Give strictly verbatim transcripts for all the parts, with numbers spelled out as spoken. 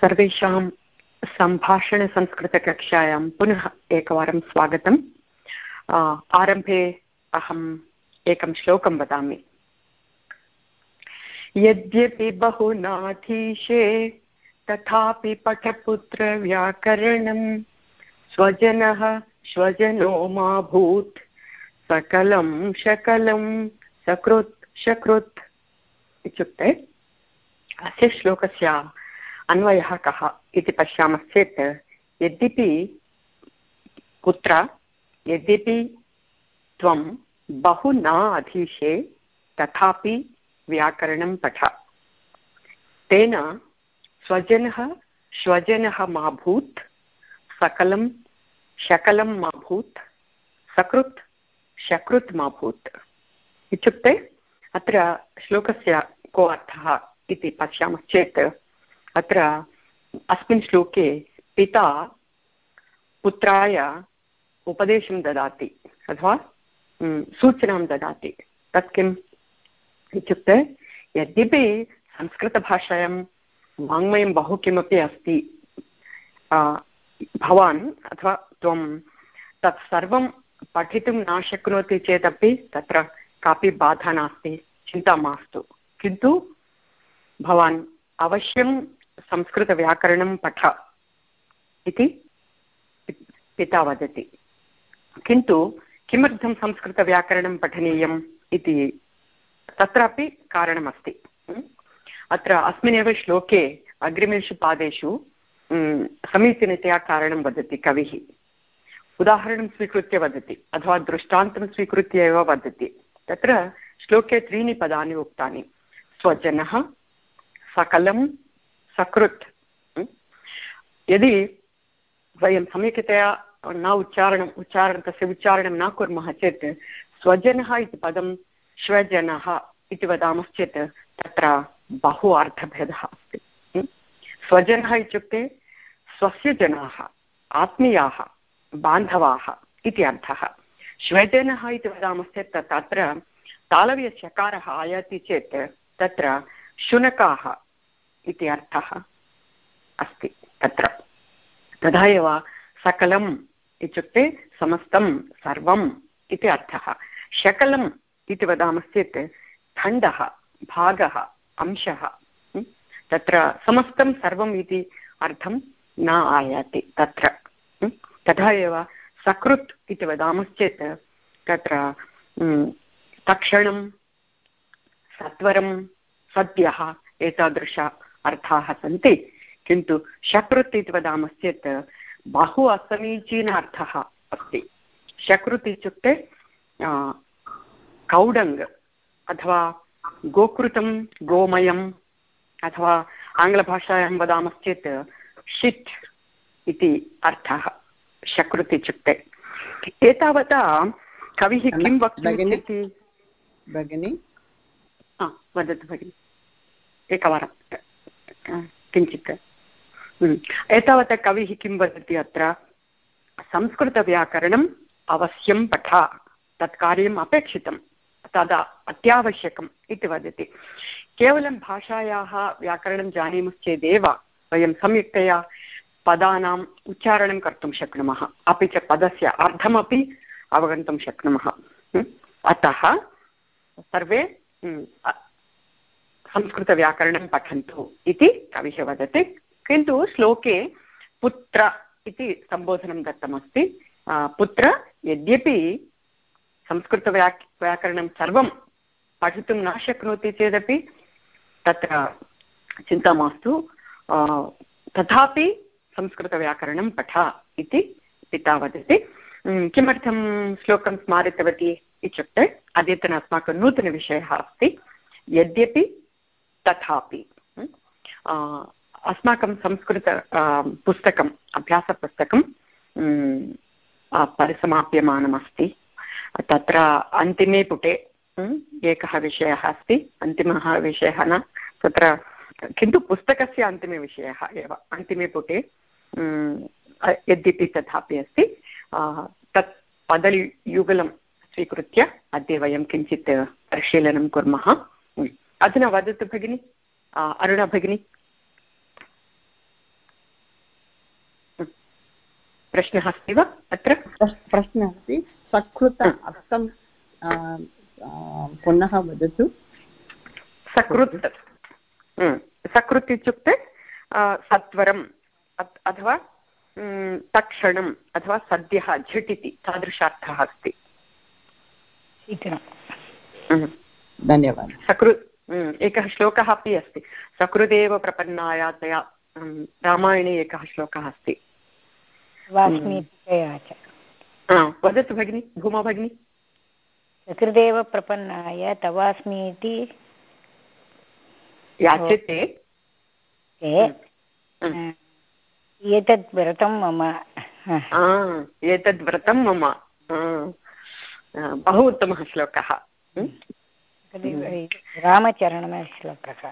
सर्वेषां सम्भाषणसंस्कृतकक्षायां पुनः एकवारं स्वागतम्। आरम्भे अहम् एकं श्लोकं वदामि। यद्यपि बहुनाधीशे तथापि पठपुत्रव्याकरणं स्वजनः श्वजनो मा भूत् सकलं शकलं सकृत् शकृत्। इत्युक्ते अस्य श्लोकस्य अन्वयः कः इति पश्यामश्चेत्, यद्यपि पुत्र यद्यपि त्वं बहु न अधीशे तथापि व्याकरणं पठ, तेन स्वजनः श्वजनः मा भूत् सकलं शकलं मा भूत् सकृत् शकृत् मा भूत्। इत्युक्ते अत्र श्लोकस्य को अर्थः इति पश्यामश्चेत्, अत्र अस्मिन् श्लोके पिता पुत्राय उपदेशं ददाति अथवा सूचनां ददाति। तत् किम् इत्युक्ते, यद्यपि संस्कृतभाषायां वाङ्मयं बहु किमपि अस्ति, भवान् अथवा त्वं तत् सर्वं पठितुं न शक्नोति चेदपि तत्र कापि बाधा नास्ति, चिन्ता मास्तु। किन्तु भवान् अवश्यं संस्कृतव्याकरणं पठ इति पिता वदति। किन्तु किमर्थं संस्कृतव्याकरणं पठनीयम् इति तत्रापि कारणमस्ति। अत्र अस्मिन्नेव श्लोके अग्रिमेषु पादेषु समीचीनतया कारणं वदति कविः। उदाहरणं स्वीकृत्य वदति अथवा दृष्टान्तं स्वीकृत्य एव वदति। तत्र श्लोके त्रीणि पदानि उक्तानि: स्वजनः, सकलं, सकृत्। यदि वयं सम्यक्तया न उच्चारणम् उच्चारणं तस्य उच्चारणं न कुर्मः चेत्, स्वजनः इति पदं श्वजनः इति वदामश्चेत् तत्र बहु अर्थभेदः अस्ति। स्वजनः इत्युक्ते स्वस्य जनाः, आत्मीयाः, बान्धवाः इति अर्थः। श्वजनः इति वदामश्चेत् तत्र तालव्यस्यकारः आयाति चेत् तत्र शुनकाः इति अर्थः अस्ति तत्र। तथा एव सकलम् इत्युक्ते समस्तं सर्वम् इति अर्थः। शकलम् इति वदामश्चेत् खण्डः, भागः, अंशः। तत्र समस्तं सर्वम् इति अर्थं न आयाति तत्र। तथा एव सकृत् इति वदामश्चेत् तत्र तक्षणं, सत्वरं, सद्यः एतादृश अर्थाः सन्ति। किन्तु शकृत् इति वदामश्चेत् बहु असमीचीन अर्थः अस्ति। शकृत् इत्युक्ते कौडङ्ग् अथवा गोकृतं, गोमयम्, अथवा आङ्ग्लभाषायां वदामश्चेत् शिट् इति अर्थः शकृत् इत्युक्ते। एतावता कविः किं वक्तुमिच्छति? भगिनी वदतु भगिनि एकवारं किञ्चित्। एतावता कविः किं वदति अत्र? संस्कृतव्याकरणम् अवश्यं पठ, तत् कार्यम् अपेक्षितं, तदा अत्यावश्यकम् इति वदति। केवलं भाषायाः व्याकरणं जानीमश्चेदेव वयं सम्यक्तया पदानाम् उच्चारणं कर्तुं शक्नुमः, अपि च पदस्य अर्थमपि अवगन्तुं शक्नुमः। अतः सर्वे संस्कृतव्याकरणं पठन्तु इति कविः वदति। किन्तु श्लोके पुत्र इति सम्बोधनं दत्तमस्ति। पुत्र यद्यपि संस्कृतव्या व्याकरणं सर्वं पठितुं न शक्नोति चेदपि तत्र चिन्ता मास्तु, तथापि संस्कृतव्याकरणं पठ इति पिता वदति। किमर्थं श्लोकं स्मारितवती इत्युक्ते, अद्यतन अस्माकं नूतनविषयः अस्ति यद्यपि तथापि। अस्माकं संस्कृत पुस्तकम् अभ्यासपुस्तकं परिसमाप्यमानमस्ति। तत्र अन्तिमे पुटे एकः विषयः अस्ति, अन्तिमः विषयः न तत्र, किन्तु पुस्तकस्य अन्तिमे विषयः एव अन्तिमे पुटे यद्यपि तथापि अस्ति। तत् पदयुगलं स्वीकृत्य अद्य वयं किञ्चित् परिशीलनं कुर्मः। अधुना वदतु भगिनि, अरुणा भगिनी। प्रश्नः अस्ति वा अत्र? प्रश्नः अस्ति, सकृत अर्थं पुनः वदतु। सकृत् सकृत् इत्युक्ते सत्वरम् अथवा तत्क्षणम् अथवा सद्यः झटिति तादृशार्थः अस्ति। धन्यवादः। सकृत् एकः श्लोकः अपि अस्ति, सकृदेव प्रपन्नाया तया, रामायणे एकः श्लोकः अस्ति। वदतु भगिनि, भूमा भगिनी। सकृदेव प्रपन्नाय तवास्मि इति याचते, एतद् व्रतं मम, एतद् व्रतं मम, बहु उत्तमः श्लोकः, रामचरणश्लोकः।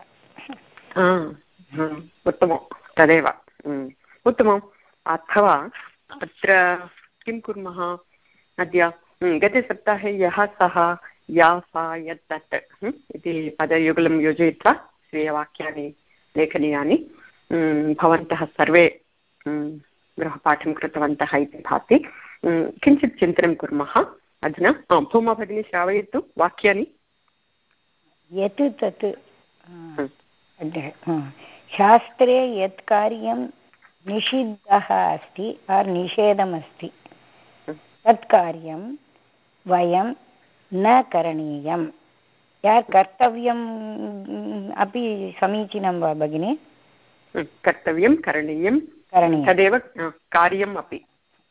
उत्तमं, तदेव उत्तमम्। अथवा अत्र किं कुर्मः अद्य, गते सप्ताहे यः सः या सा यत् तत् इति पदयुगलं योजयित्वा स्वीयवाक्यानि लेखनीयानि। भवन्तः सर्वे गृहपाठं कृतवन्तः इति भाति। किञ्चित् चिन्तनं कुर्मः अधुना। भूमा भगिनी श्रावयतु वाक्यानि। यत् तत् शास्त्रे यत् कार्यं निषिद्धः अस्ति आर् निषेधमस्ति तत् कार्यं वयं न करणीयं। या कर्तव्यम् अपि समीचीनं वा भगिनि? कर्तव्यं करणीयं करणीयं तदेव कार्यम् अपि।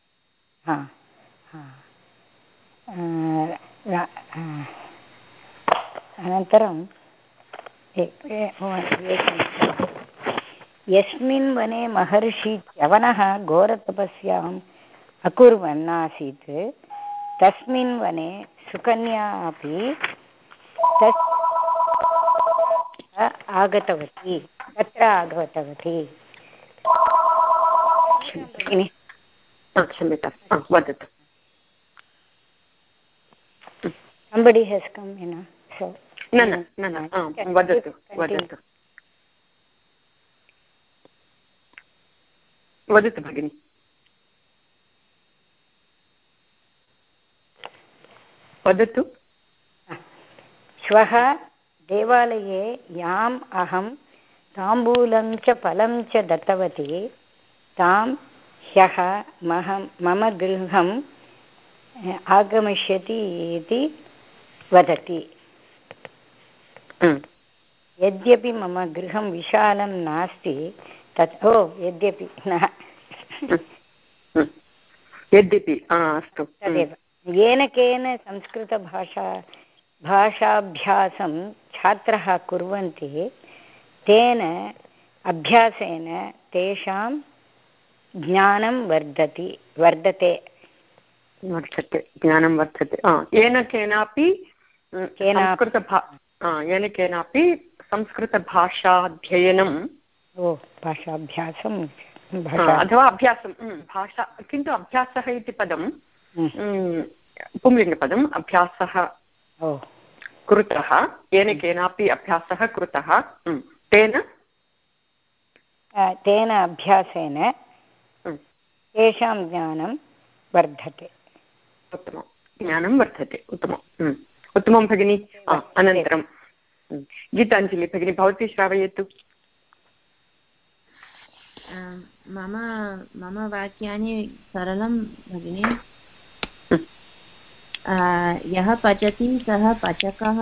अनन्तरं यस्मिन् वने महर्षि च्यवनः घोरतपस्याम् अकुर्वन् आसीत् तस्मिन् वने सुकन्या अपि आगतवती तत्र आगतवती। क्षम्यतां, वदतु। Somebody has come, you know. So न न न न वदतु वदतु वदतु भगिनि। वदतु। श्वः देवालये याम् अहं ताम्बूलं च फलं च दत्तवती तां ह्यः मम गृहम् आगमिष्यति इति वदति। यद्यपि मम गृहं विशालं नास्ति तत् ओ यद्यपि न यद्यपि अस्तु तदेव येन केन संस्कृतभाषा भाषाभ्यासं छात्राः कुर्वन्ति तेन अभ्यासेन तेषां ज्ञानं वर्धति वर्धते वर्धते ज्ञानं वर्धते। येन केनापि संस्कृतभा येन केनापि संस्कृतभाषाध्ययनं ओ भाषाभ्यासं अथवा अभ्यासं भाषा किन्तु अभ्यासः इति पदं पुंलिङ्गपदम् अभ्यासः कृतः येन केनापि अभ्यासः कृतः तेन तेन अभ्यासेन तेषां ज्ञानं वर्धते। उत्तमं ज्ञानं वर्धते। उत्तमम् उत्तमं भगिनि। अनन्तरं गीताञ्जलि भगिनी भवती श्रावयतु। मम मम वाक्यानि सरलं भगिनि। यः पचति सः पचकः,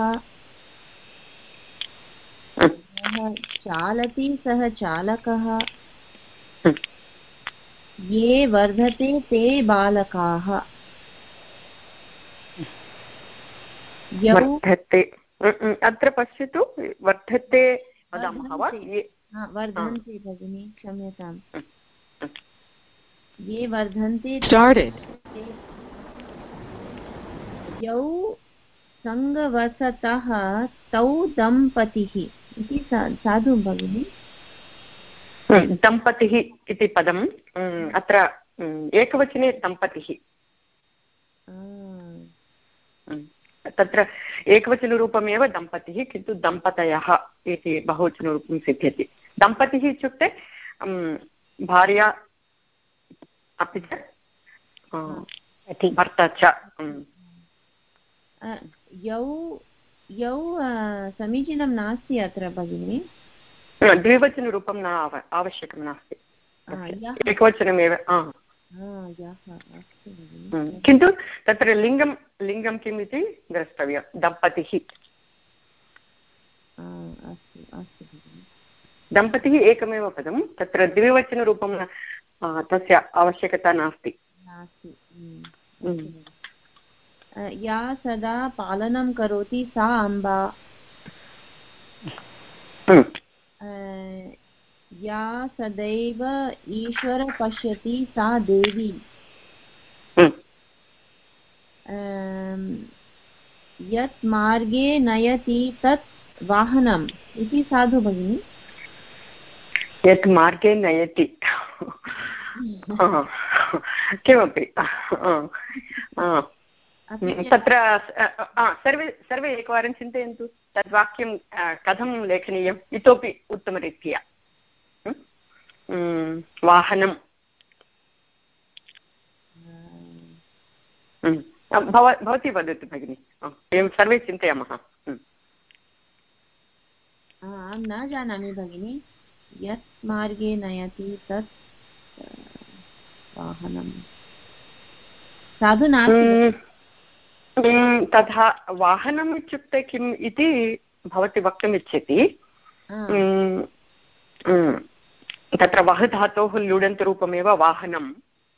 यः चालति सः चालकः, ये वर्धते ते बालकाः। वर्धते अत्र पश्यतु, वर्धते वदामः वा? वर्धन्ते भगिनि, क्षम्यताम्। ये वर्धन्ते यौ सङ्गवसतः तौ दम्पतिः इति साधु भगिनि। दम्पतिः इति पदम् अत्र एकवचने दम्पतिः, तत्र एकवचनरूपमेव दम्पतिः, किन्तु दम्पतयः इति बहुवचनरूपं सिद्ध्यति। दम्पतिः इत्युक्ते भार्या अपि च भर्ता च। यौ यौ समीचीनं नास्ति अत्र भगिनि। द्विवचनरूपं न आवश्यकं नास्ति, एकवचनमेव। किन्तु तत्र लिङ्गं लिङ्गं किम् इति द्रष्टव्यं, दम्पतिः। दम्पतिः एकमेव पदं, तत्र द्विवचनरूपं तस्य आवश्यकता नास्ति। या सदा पालनं करोति सा अम्बा। या सदैव ईश्वर पश्यति सा देवी। यत् मार्गे नयति तत् वाहनम् इति साधु भगिनि। यत् मार्गे नयति किमपि तत्र सर्वे सर्वे एकवारं चिन्तयन्तु, तद् वाक्यं कथं लेखनीयम् इतोपि उत्तमरीत्या। वाहनं भवती वदतु भगिनि, वयं सर्वे चिन्तयामः। अहं न जानामि भगिनि। यत् मार्गे नयति तत् वाहनं साधु नास्ति। तथा वाहनम् इत्युक्ते किम् इति भवती वक्तुम् इच्छति। तत्र वह धातोः ल्युडन्तरूपमेव वाहनं।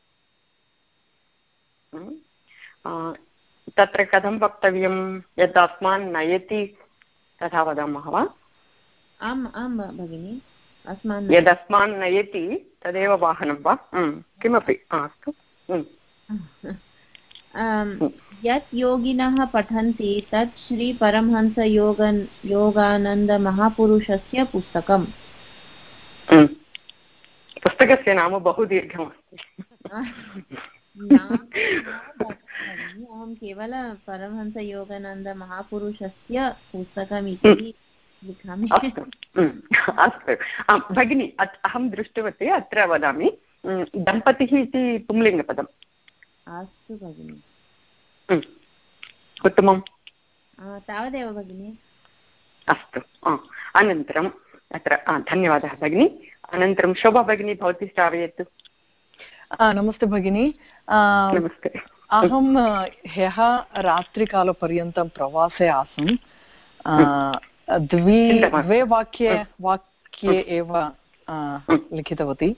तत्र कथं वक्तव्यं, यद् अस्मान् नयति तथा वदामः वा? आम् आं भगिनि, अस्मान् यदस्मान् नयति तदेव वाहनं वा? किमपि अस्तु। यत् योगिनः पठन्ति तत् श्री परमहंस योग योगानन्दमहापुरुषस्य पुस्तकम्। पुस्तकस्य नाम बहु दीर्घमस्ति। अहं केवल परमहंस योगानन्दमहापुरुषस्य पुस्तकम् इति लिखामि। अस्तु भगिनि, अहं दृष्टवती, अत्र वदामि, दम्पतिः इति पुंलिङ्गपदम्। अस्तु भगिनि, उत्तमं, तावदेव भगिनि। अस्तु, अनन्तरम् अत्र धन्यवादः भगिनि। अनन्तरं शोभा भगिनी, भवती श्रावयतु। नमस्ते भगिनि। नमस्ते। अहं ह्यः रात्रिकालपर्यन्तं प्रवासे आसम्। द्वि द्वे वाक्ये वाक्ये एव लिखितवती।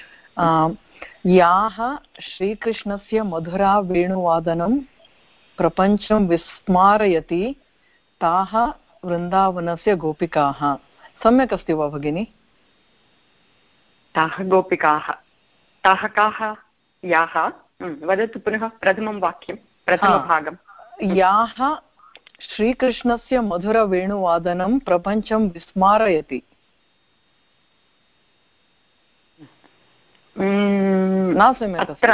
याः श्रीकृष्णस्य मधुरा वेणुवादनं प्रपञ्चं विस्मारयति ताः वृन्दावनस्य गोपिकाः। सम्यक् अस्ति वा भगिनि? ताः गोपिकाः, ताः काः? याः, वदतु पुनः प्रथमं वाक्यं, प्रथमभागं। याः श्रीकृष्णस्य मधुरवेणुवादनं प्रपञ्चं विस्मारयति। न सम्यक् अस्ति।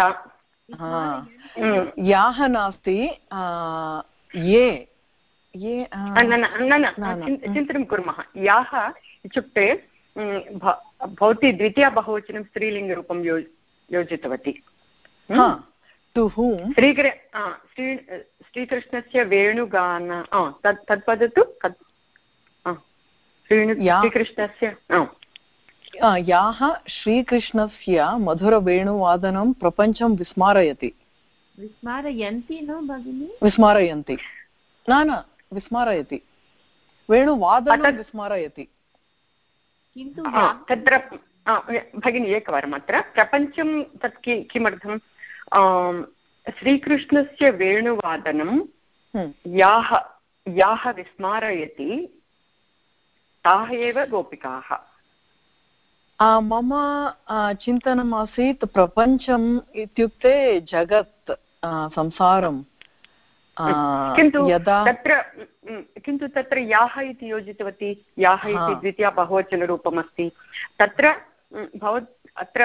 याः नास्ति, ये ये चिन्तनं कुर्मः। याः इत्युक्ते भवती द्वितीया बहुवचनं स्त्रीलिङ्गरूपं यो योजितवती। To whom? श्रीकृ श्री श्रीकृष्णस्य वेणुगान तत् तत् वदतु। श्रीकृष्णस्य याः श्रीकृष्णस्य मधुरवेणुवादनं प्रपञ्चं विस्मारयति। विस्मारयन्ति न भगिनि? विस्मारयन्ति न न विस्मारयति, वेणुवादनं विस्मारयति। किन्तु तत्र भगिनी एकवारम्, अत्र प्रपञ्चं तत् कि किमर्थं? श्रीकृष्णस्य वेणुवादनं याः याः विस्मारयति ताः एव गोपिकाः। मम चिन्तनम् आसीत् प्रपञ्चम् इत्युक्ते जगत्, संसारं। किन्तु तत्र किन्तु तत्र याः इति योजितवती, याः इति द्वितीया बहुवचनरूपम् अस्ति। तत्र भवत् अत्र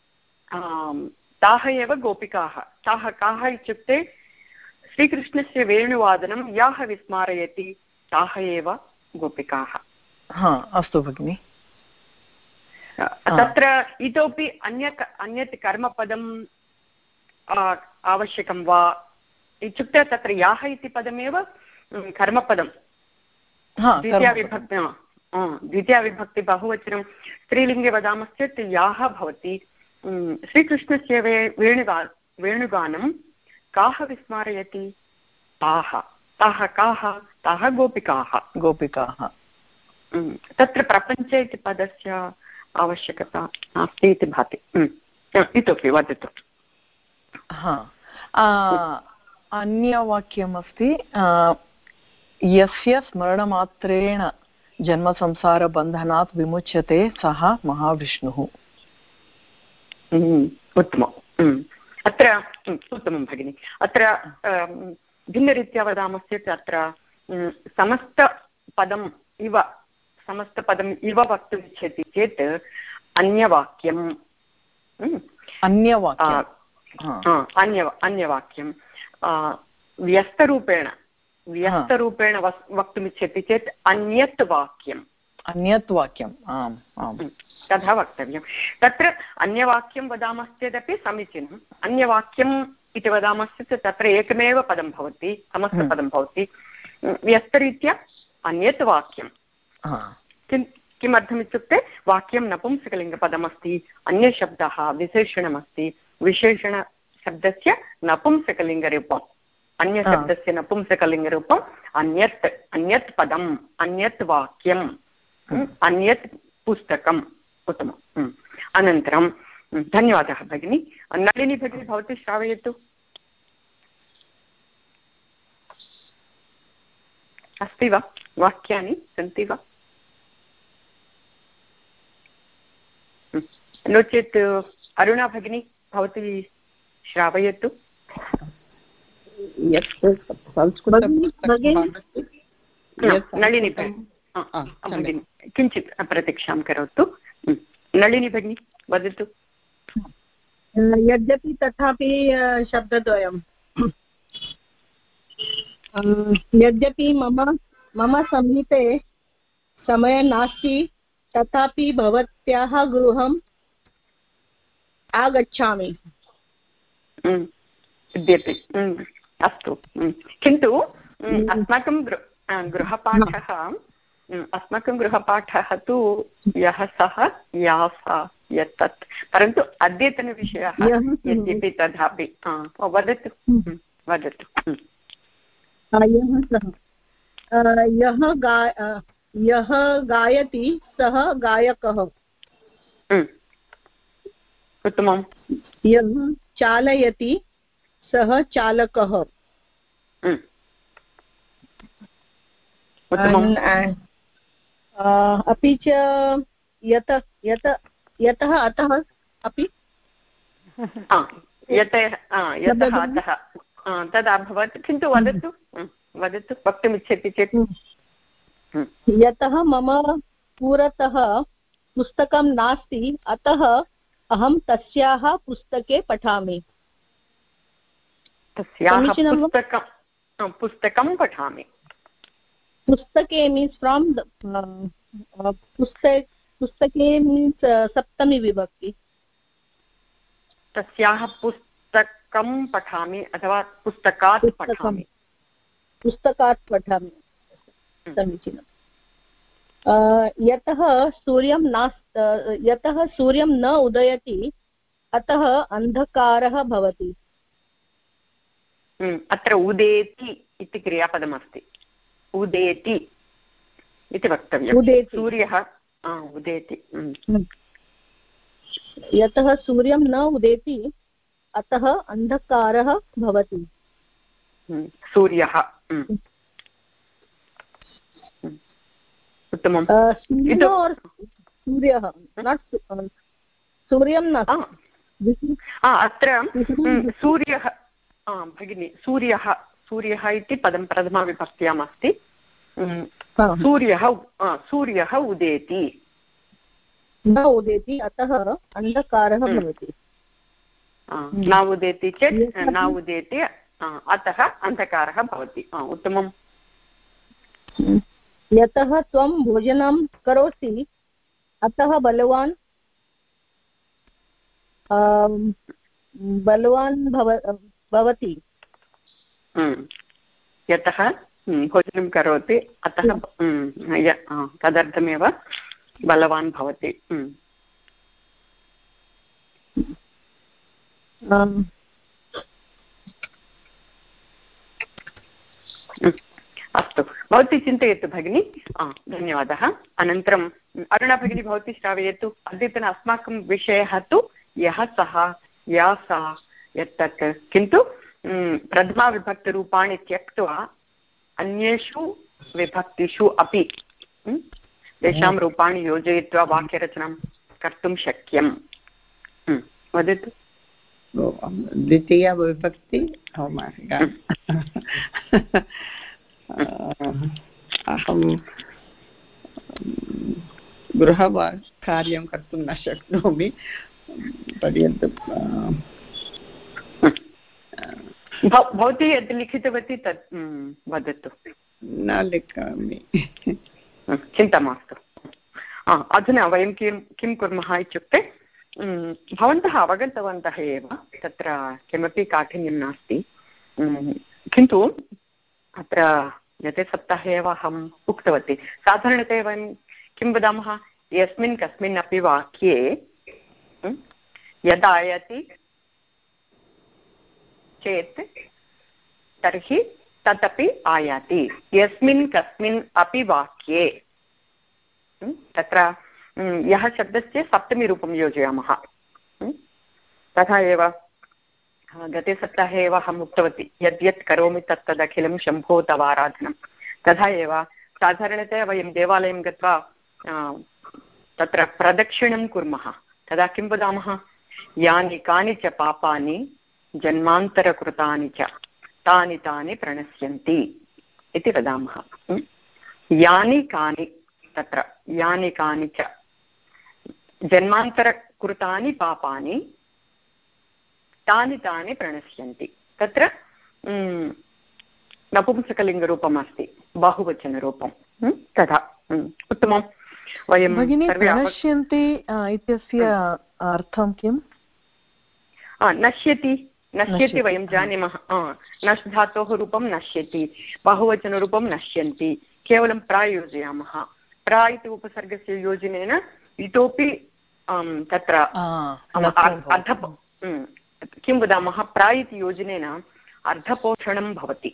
ताः एव गोपिकाः। ताः काः इत्युक्ते श्रीकृष्णस्य वेणुवादनं याः विस्मारयति ताः एव गोपिकाः। अस्तु भगिनि। तत्र इतोपि अन्यत् अन्यत् कर्मपदं आवश्यकं वा इत्युक्ते तत्र याः इति पदमेव कर्मपदं द्वितीयाविभक्ति द्वितीयाविभक्ति बहुवचनं स्त्रीलिङ्गे वदामश्चेत् याः भवति श्रीकृष्णस्य वे वेणुगा वेणुगानं काः विस्मारयति ताः ताः काः ताः गोपिकाः गोपिकाः तत्र प्रपञ्च इति पदस्य आवश्यकता नास्ति इति भाति इतोपि वदतु हा अन्यवाक्यमस्ति यस्य स्मरणमात्रेण जन्मसंसारबन्धनात् विमुच्यते सः महाविष्णुः उत्तमम् अत्र उत्तमं भगिनि अत्र भिन्नरीत्या वदामश्चेत् अत्र समस्तपदम् इव समस्तपदम् इव वक्तुमिच्छति चेत् अन्यवाक्यम् अन्यवाक्यम् अन्य अन्यवाक्यं व्यस्तरूपेण व्यस्तरूपेण वक्तुमिच्छति चेत् अन्यत् वाक्यम् अन्यत् वाक्यम् आम् आम् तथा वक्तव्यं तत्र अन्यवाक्यं वदामश्चेदपि समीचीनम् अन्यवाक्यम् इति वदामश्चेत् तत्र एकमेव पदं भवति समस्तपदं भवति व्यस्तरीत्या अन्यत् वाक्यं किं किमर्थमित्युक्ते वाक्यं नपुंसकलिङ्गपदमस्ति अन्यशब्दः विशेषणमस्ति विशेषणशब्दस्य नपुंसकलिङ्गरूपम् अन्यशब्दस्य नपुंसकलिङ्गरूपम् अन्यत् अन्यत् पदम् अन्यत् वाक्यम् अन्यत् पुस्तकम् उत्तमम् अनन्तरं धन्यवादः भगिनी नलिनी भगिनी भवती श्रावयतु अस्ति वा वाक्यानि सन्ति वा नो चेत् अरुणा भगिनी भवती श्रावयतु नलिनी भगिनी किञ्चित् प्रतीक्षां करोतु नलिनी भगिनी वदतु यद्यपि तथापि शब्दद्वयं यद्यपि मम मम समीपे समयः नास्ति तथापि भवत्याः गृहम् आगच्छामि यद्यपि अस्तु किन्तु अस्माकं गृहपाठः अस्माकं गृहपाठः तु यः सः या सा यत् परन्तु अद्यतनविषयः यद्यपि तथापि वदतु वदतु यः सः यः गा यः गायति सः गायकः उत्तमं यः चालयति सः चालकः अपि च यत यत यतः अतः अपि यतः यतः अतः तद् अभवत् किन्तु वदतु वदतु वक्तुमिच्छति चेत् यतः मम पुरतः पुस्तकं नास्ति अतः अहं तस्याः पुस्तके पठामि तस्याः पुस्तकं पुस्तकं पठामि पुस्तके मीन्स् फ्रोम् पुस्तक पुस्तके मीन्स् सप्तमी विभक्ति तस्याः पुस्तकं पठामि अथवा पुस्तकात् पठामि पुस्तकात् पठामि समीचीनं यतः सूर्यं नास् यतः सूर्यं न उदयति अतः अन्धकारः भवति अत्र उदेति इति क्रियापदमस्ति उदेति इति वक्तव्यम् सूर्यः उदेति यतः सूर्यं न उदेति अतः अन्धकारः भवति सूर्यः उत्तमं सूर्यः सूर्यं न अत्र सूर्यः भगिनि सूर्यः सूर्यः इति पदं प्रथमाविभक्त्याम् अस्ति सूर्यः सूर्यः उदेति न उदेति अतः अन्धकारः भवति न उदेति चेत् न उदेति अतः अन्धकारः भवति उत्तमम् यतः त्वं भोजनं करोसि अतः बलवान् बलवान् भव भवति यतः भोजनं करोति अतः तदर्थमेव बलवान् भवति। अस्तु, भवती चिन्तयतु भगिनी। धन्यवादः। अनन्तरम् अरुणा भगिनी भवती श्रावयतु। अद्यतन अस्माकं विषयः तु यः सः या सा यत्तत्, किन्तु प्रथमाविभक्तिरूपाणि त्यक्त्वा अन्येषु विभक्तिषु अपि तेषां रूपाणि योजयित्वा वाक्यरचनां कर्तुं शक्यं। वदतु। द्वितीया विभक्ति अहं गृहकार्यं कर्तुं न शक्नोमि पर्यन्तं। भवती यद् लिखितवती तत् वदतु। न लिखामि। चिन्ता मास्तु। अधुना वयं किं किं कुर्मः इत्युक्ते भवन्तः अवगतवन्तः एव, तत्र किमपि काठिन्यं नास्ति। किन्तु अत्र गते सप्ताहे एव अहम् उक्तवती, साधारणतया वयं किं वदामः, यस्मिन् कस्मिन् अपि वाक्ये यदा आयाति चेत् तर्हि तदपि आयाति। यस्मिन् कस्मिन् अपि वाक्ये तत्र यः शब्दस्य सप्तमीरूपं योजयामः। तथा एव गते सप्ताहे एव अहम् उक्तवती, यद्यत् करोमि तत् तदखिलं शम्भो तव आराधनं। तथा एव साधारणतया वयं देवालयं गत्वा तत्र प्रदक्षिणं कुर्मः, तदा किं वदामः, यानि कानि च पापानि जन्मान्तरकृतानि च तानि तानि प्रणश्यन्ति इति वदामः। यानि कानि, तत्र यानि कानि च जन्मान्तरकृतानि पापानि तानि तानि प्रणश्यन्ति। तत्र नपुंसकलिङ्गरूपम् अस्ति, बहुवचनरूपं। तथा उत्तमं। वयं प्रणश्यन्ति इत्यस्य अर्थं किम्? नश्यति, नश्यति वयं जानीमः। नश् धातोः रूपं नश्यति, बहुवचनरूपं नश्यन्ति। केवलं प्रा योजयामः। प्रा इति उपसर्गस्य योजनेन इतोपि तत्र अर्ध किं वदामः, प्रा इति योजनेन अर्धपोषणं भवति।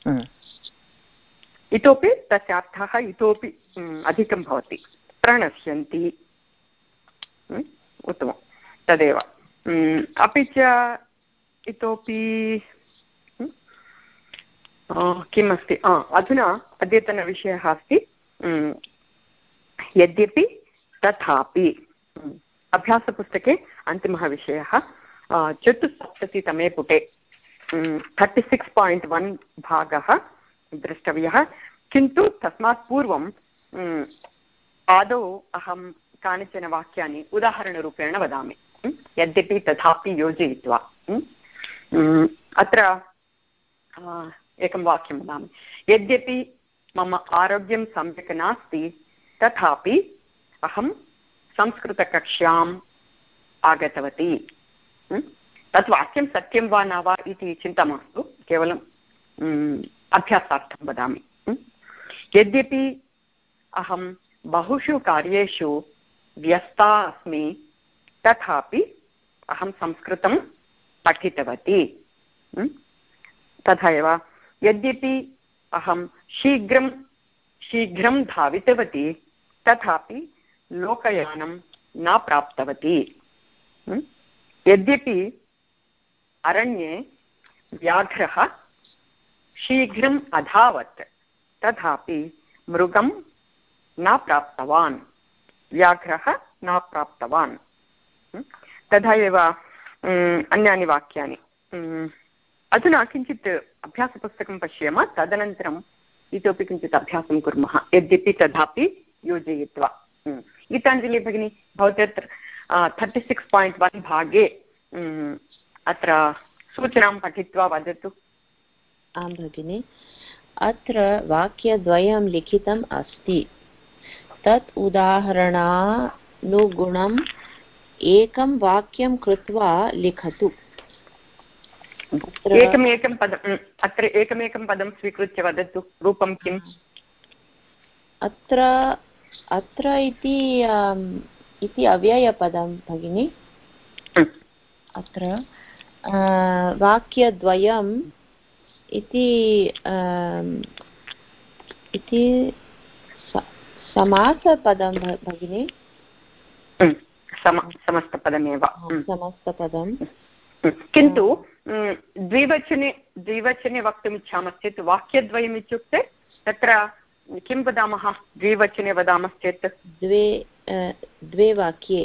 इतोपि तस्य अर्थः इतोपि अधिकं भवति। प्रणश्यन्ति। उत्तमं, तदेव। अपि च इतोपि किम् अस्ति, अधुना अद्यतनविषयः अस्ति यद्यपि तथापि। अभ्यासपुस्तके अन्तिमः विषयः चतुस्सप्ततितमे पुटे थर्टि सिक्स् पायिण्ट् वन् भागः द्रष्टव्यः। किन्तु तस्मात् पूर्वं आदौ अहं कानिचन वाक्यानि उदाहरणरूपेण वदामि, यद्यपि तथापि योजयित्वा। अत्र एकं वाक्यं वदामि, यद्यपि मम आरोग्यं सम्यक् नास्ति तथापि अहं संस्कृतकक्ष्याम् आगतवती। तत् वाक्यं सत्यं वा न वा इति चिन्ता मास्तु, केवलं अभ्यासार्थं वदामि। यद्यपि अहं बहुषु कार्येषु व्यस्ता अस्मि तथापि अहं संस्कृतं पठितवती। तथा एव यद्यपि अहं शीघ्रं शीघ्रं धावितवती तथापि लोकयानं न प्राप्तवती। यद्यपि अरण्ये व्याघ्रः शीघ्रम् अधावत् तथापि मृगं न प्राप्तवान्। व्याघ्रः न प्राप्तवान्। तथा एव अन्यानि वाक्यानि। अधुना किञ्चित् अभ्यासपुस्तकं पश्येम, तदनन्तरम् इतोपि किञ्चित् अभ्यासं कुर्मः, यद्यपि तथापि योजयित्वा। गीताञ्जलि भगिनी, भवती अत्र थर्टि सिक्स् पायिण्ट् वन् भागे अत्र सूचनां पठित्वा वदतु। आं भगिनि, अत्र वाक्यद्वयं लिखितम् अस्ति। तत् उदाहरणानुगुणम् एकं वाक्यं कृत्वा लिखतु। एकमेकं पदम् अत्र एकमेकं पदं स्वीकृत्य वदतु रूपं किम् अत्र अत्र इति इति अव्ययपदं भगिनि अत्र वाक्यद्वयम् इति इति समासपदं भगिनि समस्तपदमेव समस्तपदं किन्तु द्विवचने द्विवचने वक्तुम् इच्छामश्चेत् वाक्यद्वयम् इत्युक्ते तत्र किं वदामः द्विवचने वदामश्चेत् द्वे द्वे वाक्ये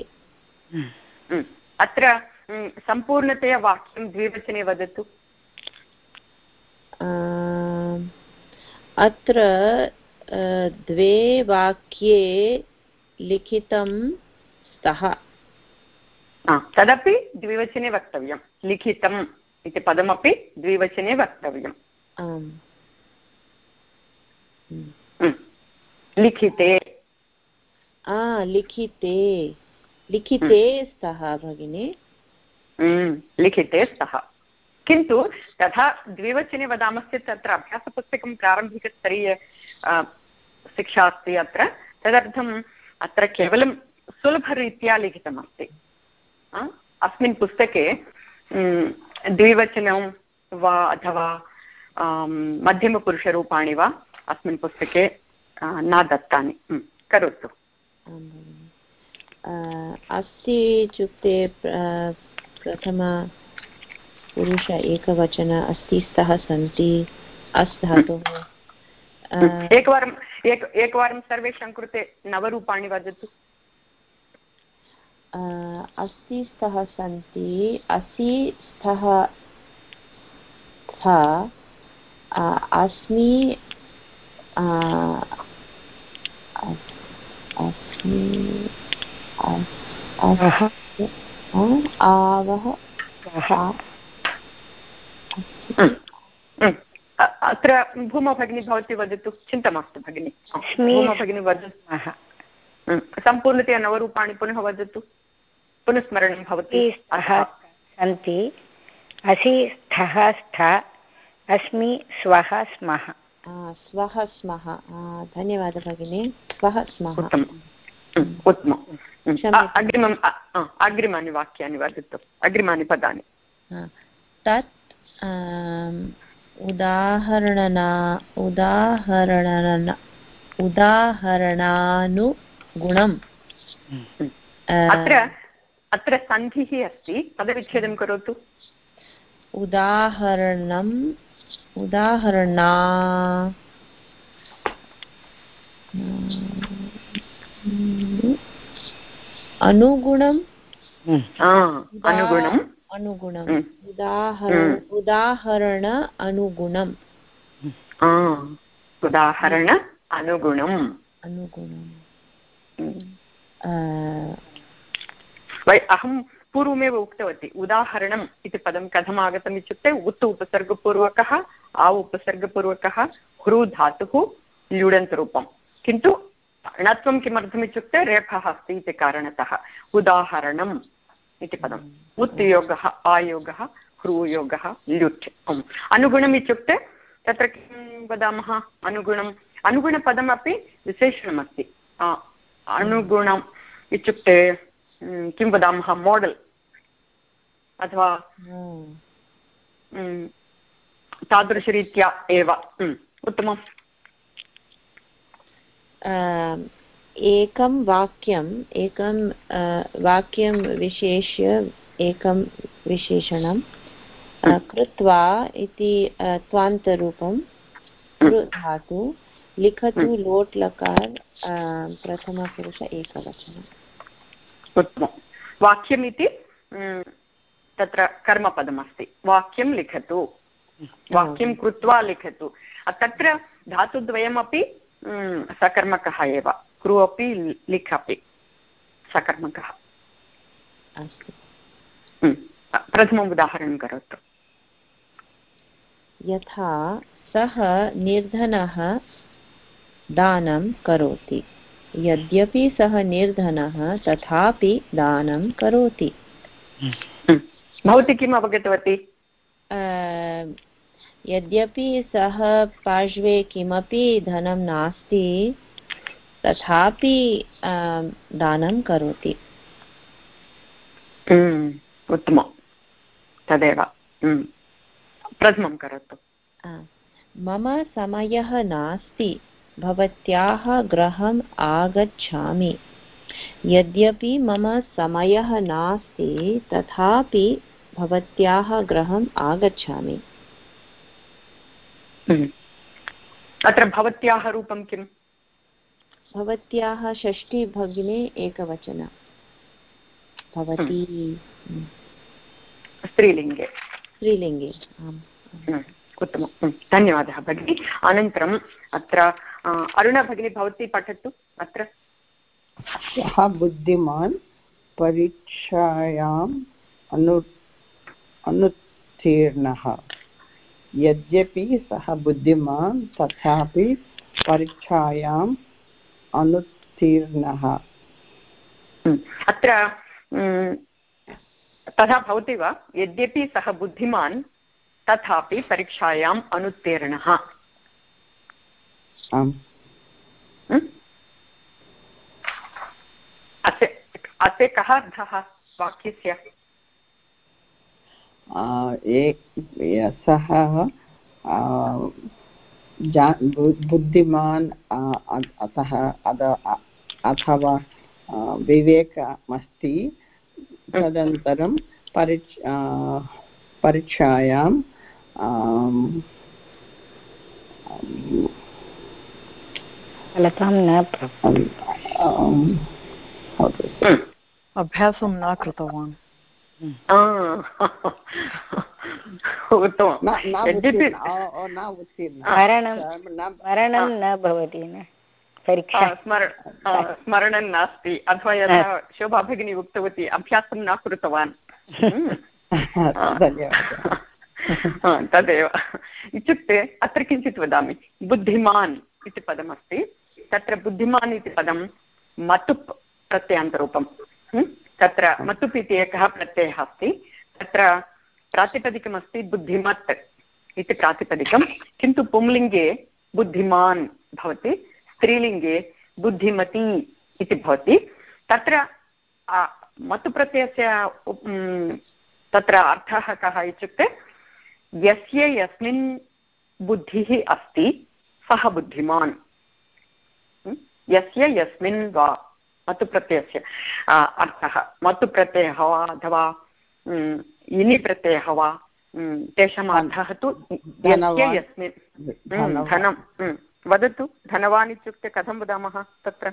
अत्र सम्पूर्णतया वाक्यं द्विवचने वदतु अत्र द्वे वाक्ये लिखितं स्तः तदपि द्विवचने वक्तव्यं लिखितम् इति पदमपि द्विवचने वक्तव्यम् लिखिते लिखिते लिखिते स्तः भगिनी लिखिते स्तः किन्तु तथा द्विवचने वदामश्चेत् तत्र अभ्यासपुस्तकं प्रारम्भिकस्तरीय शिक्षा अस्ति अत्र तदर्थम् अत्र केवलं सुलभरीत्या लिखितमस्ति अस्मिन् पुस्तके द्विवचनं वा अथवा मध्यमपुरुषरूपाणि वा अस्मिन् पुस्तके न दत्तानि करोतु अस्ति इत्युक्ते प्रथम पुरुष एकवचन अस्ति स्तः सन्ति अस् धातुः एकवारम् एक एकवारं सर्वेषां कृते नवरूपाणि वदतु अस्ति स्तः सन्ति असि स्तः स्थ अस्मि अस्मि आवः अत्र भूमा भगिनी भवती वदतु चिन्ता मास्तु भगिनी भूमा भगिनी वदतु सम्पूर्णतया नवरूपाणि पुनः वदतु पुनः स्मरणं भवति सन्ति असि स्थः स्थ अस्मि स्वः स्मः स्वः स्मः धन्यवादः भगिनी स्वः स्मः उत्तमम् अग्रिमम् अग्रिमानि वाक्यानि वदतु अग्रिमानि पदानि तत् उदाहरणना उदाहरण उदाहरणानुगुणम् अत्र अत्र सन्धिः अस्ति पदविच्छेदं करोतु उदाहरणम् उदाहरणा अनुगुणम् अनुगुणम् अनुगुणम् उदाहरण उदाहरण अनुगुणम् उदाहरण अनुगुणम् अनुगुणम् अहं पूर्वमेव उक्तवती उदाहरणम् इति पदं कथम् आगतम् इत्युक्ते उत् उपसर्गपूर्वकः आ उपसर्गपूर्वकः हृ धातुः ल्युडन्तरूपं किन्तु णत्वं किमर्थम् इत्युक्ते रेफः अस्ति इति कारणतः उदाहरणम् इति पदम् उत् योगः आयोगः ह्रूयोगः ल्युट् अनुगुणम् इत्युक्ते तत्र किं वदामः अनुगुणम् अनुगुणपदमपि विशेषणमस्ति अनुगुणम् इत्युक्ते किं वदामः मोडल् अथवा तादृशरीत्या एव उत्तमम् एकं वाक्यम् एकं वाक्यं विशेष्य एकं विशेषणं कृत्वा इति त्वान्तरूपं धातु लिखतु लोट् लकार प्रथमपुरुष एकवचनम् उत्तमं वाक्यम् इति तत्र कर्मपदमस्ति वाक्यं लिखतु वाक्यं कृत्वा लिखतु तत्र धातुद्वयमपि सकर्मकः एव कृ अपि लिख् अपि सकर्मकः अस्तु प्रथमम् उदाहरणं करोतु यथा सः निर्धनः दानं करोति यद्यपि सः निर्धनः तथापि दानं करोति भवती किम् अवगतवती यद्यपि सः पार्श्वे किमपि धनं नास्ति तथापि दानं करोति। उत्तमं, तदेव प्रथमं करोतु। मम समयः नास्ति, भवत्याः गृहम् आगच्छामि। यद्यपि मम समयः नास्ति तथापि भवत्याः गृहम् आगच्छामि। अत्र भवत्याः रूपं किम्? भवत्याः षष्ठी भगिनी एकवचन, भवती स्त्रीलिङ्गे। स्त्रीलिङ्गे, आम्। उत्तमं, धन्यवादः भगिनी। अनन्तरम् अत्र अरुणा भगिनी भवती पठतु। अत्र सः बुद्धिमान् परीक्षायाम् अनु अनुत्तीर्णः। यद्यपि सः बुद्धिमान् तथापि परीक्षायाम् अनुत्तीर्णः। अत्र तथा भवति वा? यद्यपि सः बुद्धिमान् तथापि परीक्षायाम् अनुत्तीर्णः। अस्य अस्य कः अर्थः वाक्यस्य? सः बुद्धिमान् अतः अथवा विवेकमस्ति, तदनन्तरं परीक्ष परीक्षायां फलतां न अभ्यासं न कृतवान्। स्मरणं न भवति, स्मरणं नास्ति, अथवा यथा शोभा भगिनी उक्तवती अभ्यासं न कृतवान्। तदेव इत्युक्ते अत्र किञ्चित् वदामि। बुद्धिमान् इति पदमस्ति, तत्र बुद्धिमान् इति पदं मतुप् प्रत्ययान्तरूपं। तत्र मतुप् इति एकः प्रत्ययः अस्ति, तत्र प्रातिपदिकमस्ति बुद्धिमत् इति प्रातिपदिकं, किन्तु पुंलिङ्गे बुद्धिमान् भवति, स्त्रीलिङ्गे बुद्धिमती इति भवति। तत्र मतुप्रत्ययस्य तत्र अर्थः कः इत्युक्ते यस्य यस्मिन् बुद्धिः अस्ति सः बुद्धिमान्। यस्य यस्मिन् वा मतुप्रत्ययस्य अर्थः, मतुप्रत्ययः वा अथवा इनि प्रत्ययः वा, तेषाम् अर्थः तु यस्य यस्मिन्। धनं वदतु, धनवान् इत्युक्ते कथं वदामः? तत्र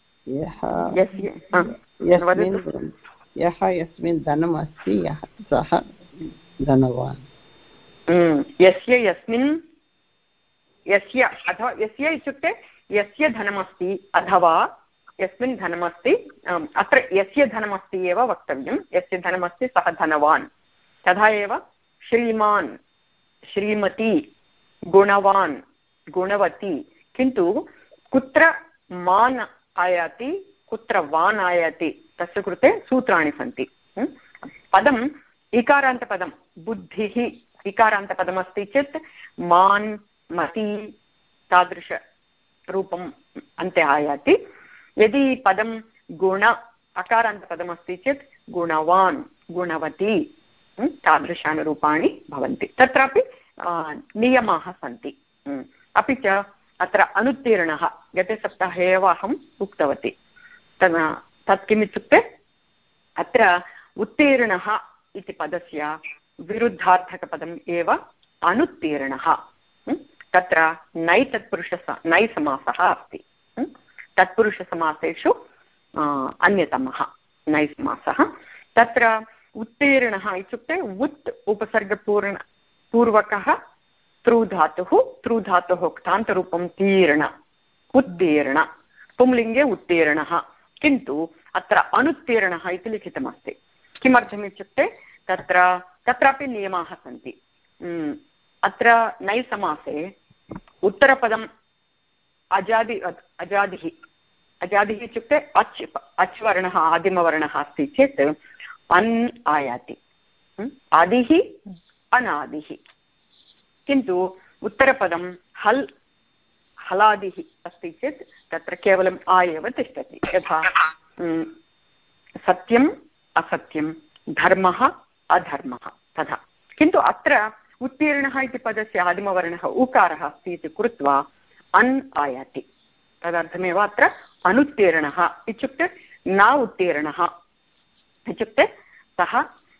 यः यस्मिन् धनम् अस्ति सः धनवान्। यस्य यस्मिन्, यस्य अथवा यस्य इत्युक्ते यस्य धनमस्ति अथवा यस्मिन् धनमस्ति, अत्र यस्य धनमस्ति एव वक्तव्यं, यस्य धनमस्ति सः धनवान्। तथा एव श्रीमान्, श्रीमती, गुणवान्, गुणवती, किन्तु कुत्र मान् आयाति कुत्र वान् आयाति तस्य कृते सूत्राणि सन्ति। पदम् इकारान्तपदं, बुद्धिः इकारान्तपदमस्ति चेत् मान्, मती तादृशरूपम् अन्ते आयाति। यदि पदं गुण अकारान्तपदमस्ति चेत् गुणवान्, गुणवती तादृशानि रूपाणि भवन्ति। तत्रापि नियमाः सन्ति। अपि च अत्र अनुत्तीर्णः गते सप्ताहे एव अहम् उक्तवती। तत् तत् किमित्युक्ते अत्र उत्तीर्णः इति पदस्य विरुद्धार्थकपदम् एव अनुत्तीर्णः। तत्र नै तत्पुरुष नै समासः अस्ति। तत्पुरुषसमासेषु अन्यतमः नै समासः। तत्र उत्तीर्णः इत्युक्ते उत् उपसर्गपूर्ण पूर्वकः तृधातुः, तृधातुः क्तान्तरूपं तीर्ण, उत्तीर्ण, पुंलिङ्गे उत्तीर्णः, किन्तु अत्र अनुत्तीर्णः इति लिखितमस्ति। किमर्थम् इत्युक्ते तत्र तत्रापि नियमाः सन्ति। अत्र नै समासे उत्तरपदम् अजादि अजादिः अजादिः इत्युक्ते अच् अच् वर्णः आदिमवर्णः अस्ति चेत् अन् आयाति। आदिः अनादिः। किन्तु उत्तरपदं हल् हलादिः अस्ति चेत् तत्र केवलम् आ एव तिष्ठति। यथा सत्यम् असत्यं, धर्मः अधर्मः तथा। किन्तु अत्र उत्तीर्णः इति पदस्य आदिमवर्णः उकारः अस्ति इति कृत्वा अन् आयाति। तदर्थमेव अत्र अनुत्तीर्णः इत्युक्ते न उत्तीर्णः इत्युक्ते सः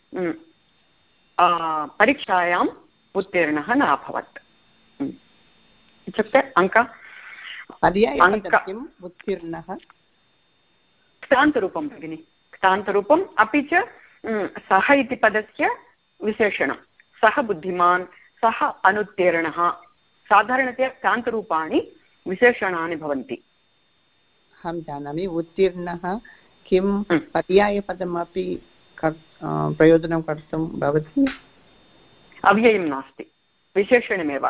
परीक्षायाम् उत्तीर्णः न अभवत् इत्युक्ते अङ्क पर्यायपदम् उत्तीर्णः क्तान्तरूपं भगिनि, क्तान्तरूपम्। अपि च सः इति पदस्य विशेषणं सः बुद्धिमान्, सः अनुत्तीर्णः। साधारणतया क्तान्तरूपाणि विशेषणानि भवन्ति। अहं जानामि उत्तीर्णः किं पर्यायपदमपि प्रयोजनं कर्तुं भवति? अव्ययं नास्ति, विशेषणमेव।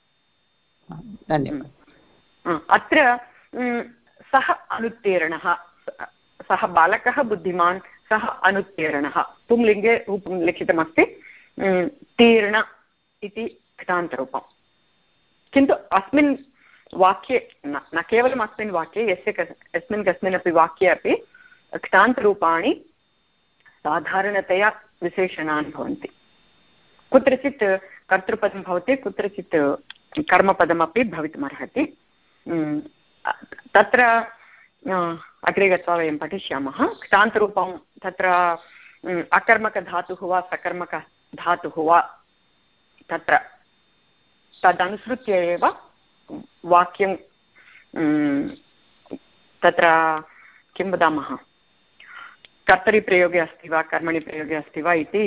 धन्यवादः। अत्र सः अनुत्तीर्णः, सः बालकः बुद्धिमान्, सः अनुत्तीर्णः। पुंलिङ्गे रूपं लिखितमस्ति तीर्ण इति क्तान्तरूपं। किन्तु अस्मिन् वाक्ये न न केवलम् अस्मिन् वाक्ये, यस्य यस्मिन् कस्मिन्नपि वाक्ये अपि क्तान्तरूपाणि साधारणतया विशेषणानि भवन्ति। कुत्रचित् कर्तृपदं भवति, कुत्रचित् कर्मपदमपि भवितुमर्हति। तत्र अग्रे गत्वा वयं पठिष्यामः। क्तान्तरूपं तत्र अकर्मकधातुः वा सकर्मकधातुः वा तत्र तदनुसृत्य एव वाक्यं तत्र किं वदामः, कर्तरि प्रयोगे अस्ति वा कर्मणि प्रयोगे अस्ति वा इति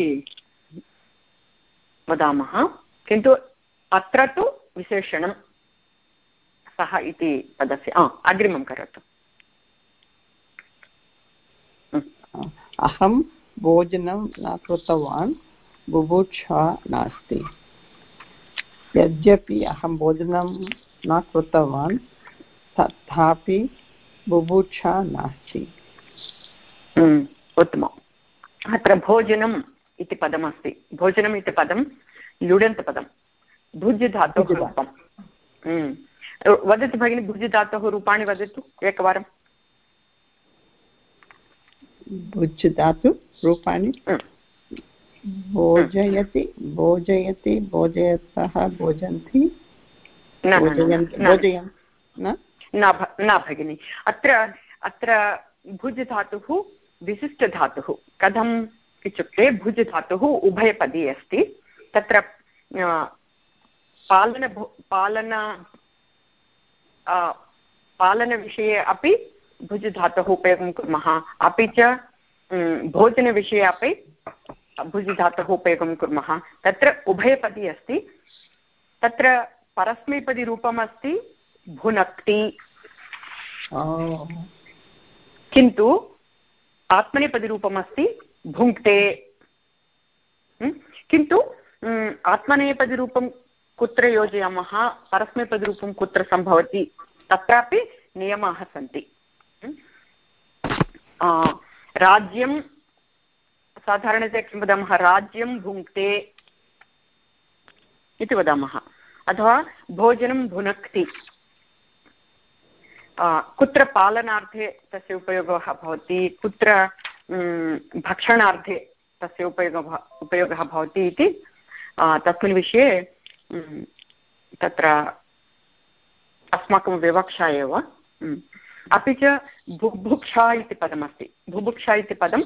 वदामः। किन्तु अत्र तु विशेषणं सः इति पदस्य। अग्रिमं करोतु। अहं भोजनं न कृतवान्, बुभुक्षा नास्ति। यद्यपि अहं भोजनं न कृतवान् तथापि बुभुक्षा नास्ति। उत्तमम्। अत्र भोजनम् इति पदमस्ति। भोजनम् इति पदं ल्युडन्तपदं, भुज् धातोः रूपं। वदतु भगिनि, भुज् धातोः रूपाणि वदतु एकवारं। भुज् धातु रूपाणि भोजयति, भोजयति, भोजयतः, भोजन्ति, भोजयन् न भगिनि। अत्र अत्र भुज् धातुः विशिष्टधातुः। कथम् इत्युक्ते भुज् धातुः उभयपदी अस्ति। तत्र पालन पालन पालनविषये अपि भुज् धातोः उपयोगं कुर्मः, अपि च भोजनविषये अपि भुज् धातोः उपयोगं कुर्मः। तत्र उभयपदी अस्ति। तत्र परस्मैपदीरूपम् अस्ति भुनक्ति, किन्तु आत्मनेपदीरूपम् अस्ति भुङ्क्ते। किन्तु आत्मनेपदीरूपं कुत्र योजयामः, परस्मैपदीरूपं कुत्र सम्भवति, तत्रापि नियमाः सन्ति। राज्यं साधारणतया किं वदामः, राज्यं भुङ्क्ते इति वदामः, अथवा भोजनं भुनक्ति। कुत्र पालनार्थे तस्य उपयोगः भवति, कुत्र भक्षणार्थे तस्य उपयोगः उपयोगः भवति इति तस्मिन् विषये तत्र अस्माकं विवक्षा एव। अपि च बुभुक्षा इति पदमस्ति। बुभुक्षा इति पदं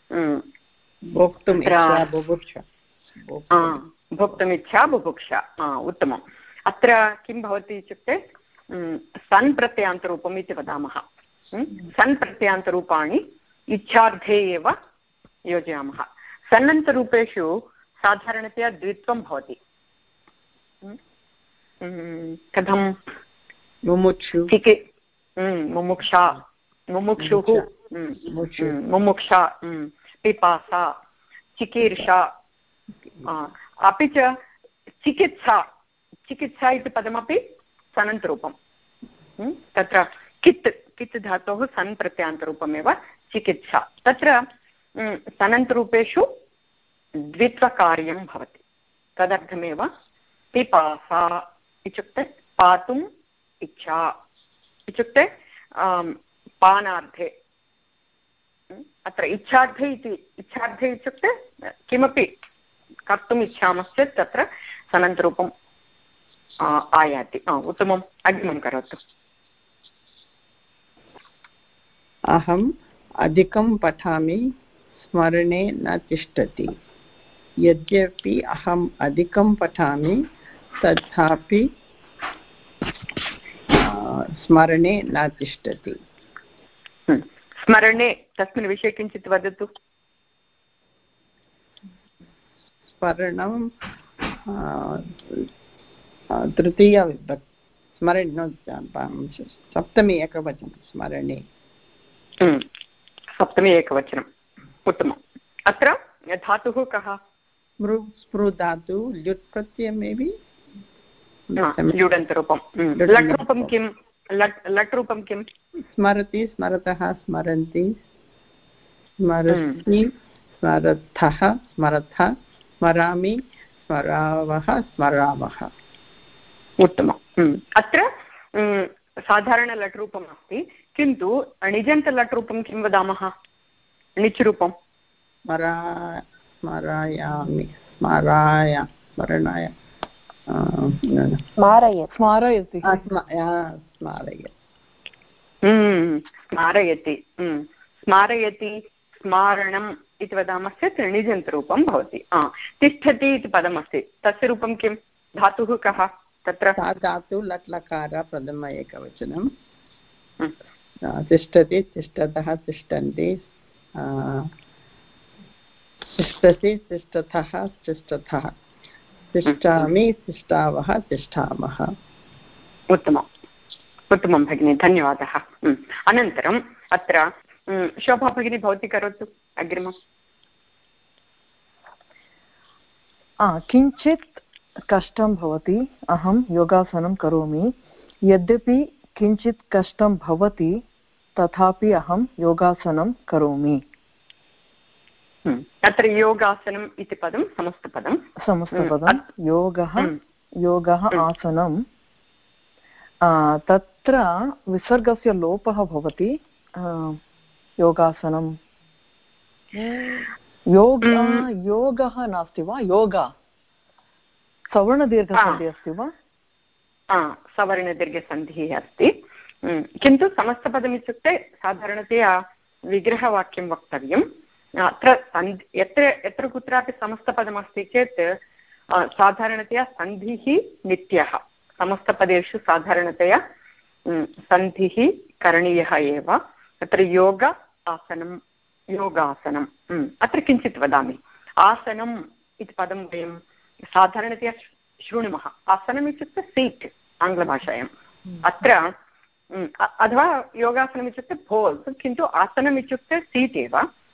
भोक्तुमिच्छा बुभुक्षा। उत्तमम्। अत्र किं भवति इत्युक्ते सन् प्रत्ययान्तरूपम् इति वदामः। सन् प्रत्ययान्तरूपाणि इच्छार्थे एव योजयामः। सन्नन्तरूपेषु साधारणतया द्वित्वं भवति। कथं मुमुक्षु मुमुक्षा मुमुक्षुः मुमुक्षा पिपासा चिकीर्षा अपि च चिकित्सा चिकित्सा इति पदमपि सनन्तरूपं। तत्र कित् कित् धातोः सन् प्रत्ययान्तरूपमेव चिकित्सा। तत्र सनन्तरूपेषु द्वित्वकार्यं भवति। तदर्थमेव पिपासा इत्युक्ते पातुम् इच्छा इत्युक्ते पानार्थे। अत्र इच्छार्थे इति इच्छार्थे इत्युक्ते किमपि कर्तुम् इच्छामश्चेत् तत्र सनन्तरूपम् आयाति। उत्तमम्, अग्रिमं करोतु। अहम् अधिकं पठामि, स्मरणे न तिष्ठति। यद्यपि अहम् अधिकं पठामि तथापि स्मरणे न तिष्ठति। स्मरणे तस्मिन् विषये किञ्चित् वदतु। स्मरणं तृतीयविभक्ति, स्मरणे सप्तमी एकवचनं, स्मरणे सप्तमी एकवचनम्। उत्तमम्। अत्र धातुः कः? मृ स्पृ धातु ल्युट् प्रत्ययमेवि ल्युडन्तरूपं। लट् रूपं किं? लट् लट् रूपं किं? स्मरति, स्मरतः, स्मरन्ति, स्मरति, स्मरथः, स्मरथ, स्मरामि, स्मरावः, स्मरामः। उत्तमम्। अत्र साधारण लट् रूपम् अस्ति, किन्तु णिजन्त लट् रूपं किं वदामः? णिच् रूपं स्मरा स्मरायामि, स्मराय, स्मरणाय, स्मारयति स्मारयति स्मारयति स्मारयति स्मारणम् इति वदामश्चेत् णिजन्तरूपं भवति। तिष्ठति इति पदमस्ति, तस्य रूपं किं? धातुः कः तत्र? धातु लट् लकार प्रथम एकवचनं। तिष्ठति, तिष्ठतः, तिष्ठन्ति, तिष्ठति, तिष्ठतः, तिष्ठतः, तिष्ठामि, तिष्ठावः, तिष्ठामः। उत्तमम्, उत्तमं भगिनी, धन्यवादः। अनन्तरम् अत्र शोभा भगिनी भवती करोतु अग्रिमम्। किञ्चित् कष्टं भवति, अहं योगासनं करोमि। यद्यपि किञ्चित् कष्टं भवति तथापि अहं योगासनं करोमि। अत्र योगासनम् इति पदं समस्तपदं समस्तपदं योगः योगः आसनं। तत्र विसर्गस्य लोपः भवति। योगासनं योग योगः नास्ति वा? योगा सवर्णदीर्घसन्धिः अस्ति वा? सवर्णदीर्घसन्धिः अस्ति, किन्तु समस्तपदमित्युक्ते साधारणतया विग्रहवाक्यं वक्तव्यम्। अत्र सन्धि यत्र यत्र कुत्रापि समस्तपदमस्ति चेत् साधारणतया सन्धिः नित्यः। समस्तपदेषु साधारणतया सन्धिः करणीयः एव। अत्र योग आसनं, योगासनम्। अत्र किञ्चित् वदामि। आसनम् इति पदं वयं साधारणतया शृणुमः। आसनम् इत्युक्ते सीट् आङ्ग्लभाषायाम्। अत्र अथवा योगासनम् इत्युक्ते पोस्, किन्तु आसनम् इत्युक्ते सीट् एव।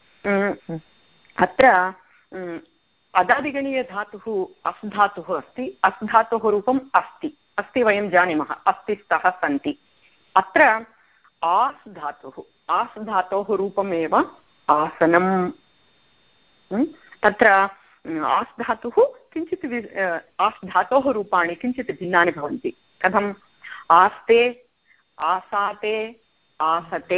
अत्र अदादिगणीयधातुः अस् धातुः अस्ति। अस् धातोः रूपम् अस्ति अस्ति वयं जानीमः, अस्ति, स्तः, सन्ति। अत्र आस् धातुः आस् धातोः रूपमेव आसनम्। तत्र आस् धातुः किञ्चित् आस् धातोः रूपाणि किञ्चित् भिन्नानि भवन्ति। कथम्? आस्ते, आसाते, आसते।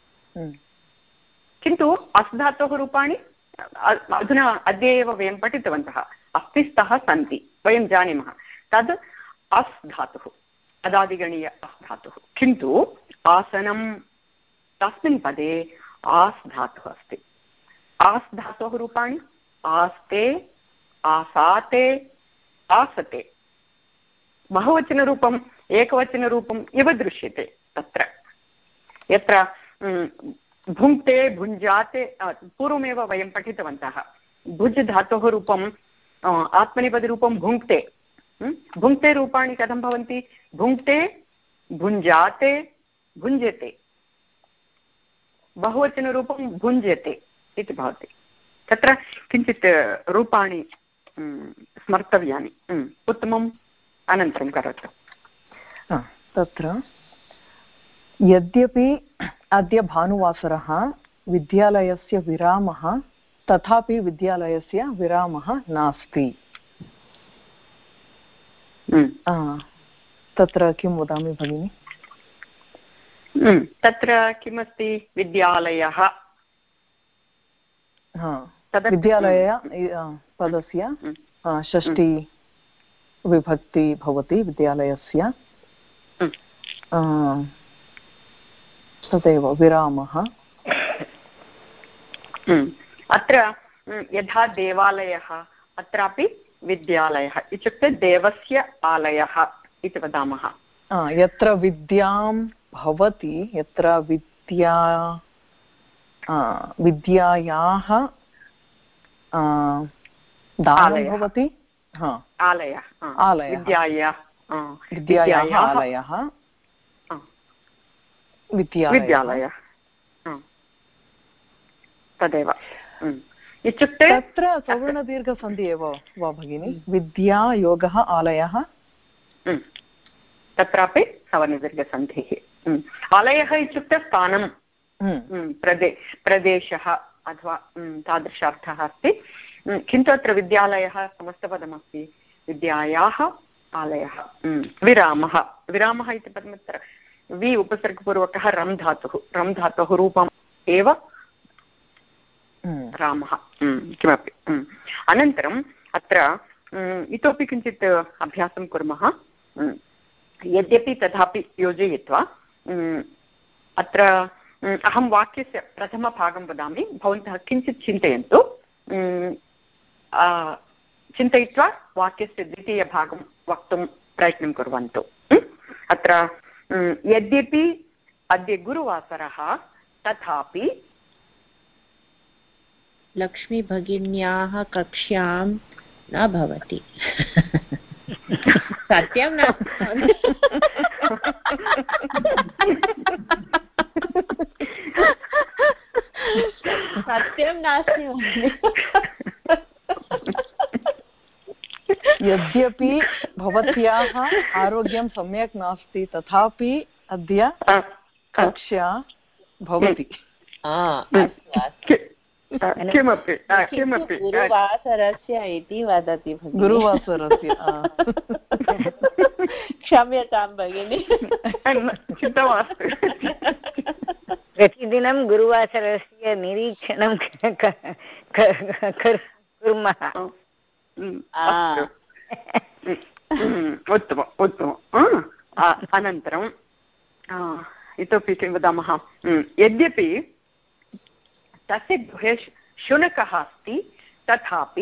किन्तु अस् धातोः रूपाणि अधुना अद्य एव वयं पठितवन्तः। अस्ति, स्तः, सन्ति वयं जानीमः, तद् अस् धातुः, अदादिगणीय अस् धातुः। किन्तु आसनं तस्मिन् पदे आस् धातुः अस्ति। आस् धातोः रूपाणि आस्ते, आसाते, आसते। बहुवचनरूपम् एकवचनरूपम् इव दृश्यते तत्र। यत्र भुङ्क्ते, भुञ्जाते, पूर्वमेव वयं पठितवन्तः। भुज् धातोः रूपम् आत्मनेपदरूपं भुङ्क्ते। भुङ्क्ते रूपाणि कथं भवन्ति? भुङ्क्ते, भुञ्जाते, भुञ्जते। बहुवचनरूपं भुञ्जते इति भवति। तत्र किञ्चित् रूपाणि स्मर्तव्यानि। उत्तमम्, अनन्तरं करोतु। तत्र यद्यपि अद्य भानुवासरः, विद्यालयस्य विरामः, तथापि विद्यालयस्य विरामः नास्ति। तत्र किं वदामि भगिनि? तत्र किमस्ति? विद्यालयः. विद्यालय पदस्य षष्ठी विभक्ति भवति विद्यालयस्य. तदेव विरामः. अत्र यथा देवालयः अत्रापि विद्यालयः इत्युक्ते देवस्य आलयः इति वदामः. यत्र विद्यां भवति, यत्र विद्या विद्यायाः दानं भवति, आलयः विद्यायाः आलयः विद्यालयः. तदेव इत्युक्ते तत्र सवर्णदीर्घसन्धि एव वा भगिनि? विद्या योगः आलयः, तत्रापि सवर्णदीर्घसन्धिः. आलयः इत्युक्ते स्थानं, प्रदे प्रदेशः अथवा तादृशार्थः अस्ति. किन्तु अत्र विद्यालयः समस्तपदमस्ति. विद्यायाः आलयः. विरामः. विरामः इति पदमत्र वि उपसर्गपूर्वकः रम् धातुः. रम् धातोः रूपम् एव रामः. किमपि. अनन्तरम् अत्र इतोपि किञ्चित् अभ्यासं कुर्मः. यद्यपि तथापि योजयित्वा अत्र अहं वाक्यस्य प्रथमभागं वदामि, भवन्तः किञ्चित् चिन्तयन्तु. चिन्तयित्वा वाक्यस्य द्वितीयभागं वक्तुं प्रयत्नं कुर्वन्तु. अत्र यद्यपि अद्य गुरुवासरः तथापि लक्ष्मीभगिन्याः कक्ष्यां न भवति. सत्यं न. सत्यं नास्ति. यद्यपि भवत्याः आरोग्यं सम्यक् नास्ति तथापि अद्य कक्षा भवति. किमपि किमपि गुरुवासरस्य इति वदति भगिनि. गुरुवासरस्य. क्षम्यतां भगिनि. चिन्ता मास्तु. प्रतिदिनं गुरुवासरस्य निरीक्षणं कुर्मः. उत्तमम् उत्तमम्. अनन्तरम् इतोपि किं वदामः? यद्यपि तस्य गृहे शुनकः अस्ति तथापि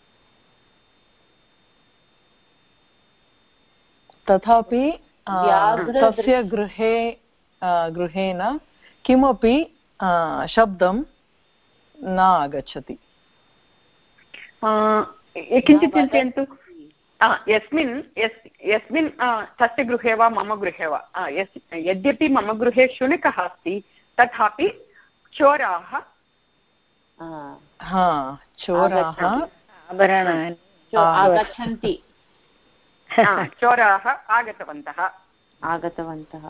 तथापि तस्य गृहे गृहेण किमपि शब्दं न आगच्छति. किञ्चित् चिन्तयन्तु. यस्मिन् यस्मिन् तस्य गृहे वा मम गृहे वा यद्यपि मम गृहे शुनकः अस्ति तथापि चोराः चोराः आभरणानि आगच्छन्ति. चोराः आगतवन्तः आगतवन्तः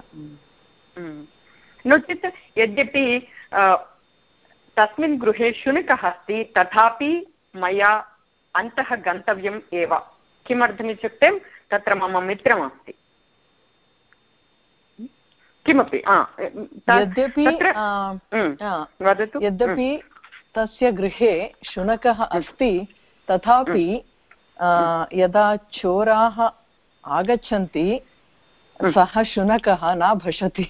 नो चेत् यद्यपि तस्मिन् गृहे शुनकः अस्ति तथापि मया अन्तः गन्तव्यम् एव. किमर्थमित्युक्ते तत्र मम मित्रमस्ति. किमपि यद्यपि वदतु. यद्यपि तस्य गृहे शुनकः अस्ति तथापि यदा चोराः आगच्छन्ति सः शुनकः न भषति.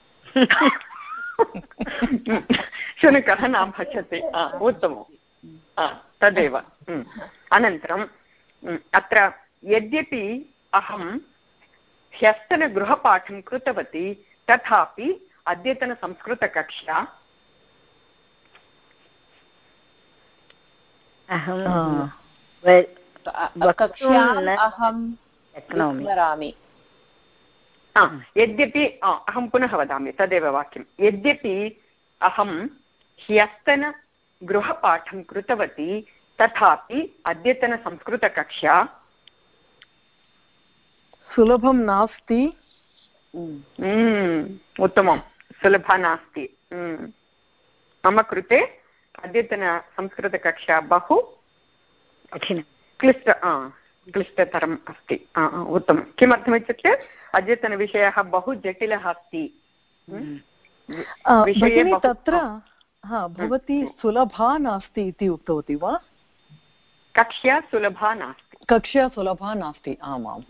शुनकः न भषति. उत्तमं. तदेव. अनन्तरम् अत्र यद्यपि अहं ह्यस्तनगृहपाठं कृतवती तथापि अद्यतनसंस्कृतकक्षा यद्यपि अहं पुनः वदामि तदेव वाक्यं. यद्यपि अहं ह्यस्तनगृहपाठं कृतवती तथापि अद्यतनसंस्कृतकक्षा सुलभं नास्ति. उत्तमं. सुलभा नास्ति. मम कृते अद्यतनसंस्कृतकक्षा बहु कठिनं क्लिष्ट क्लिष्टतरम् अस्ति। उत्तमं। किमर्थमित्युक्ते अद्यतनविषयः बहु जटिलः अस्ति। भगिनी तत्र हा भवती सुलभा नास्ति इति उक्तवती वा? कक्ष्या सुलभा नास्ति। कक्ष्या सुलभा नास्ति, आमाम्।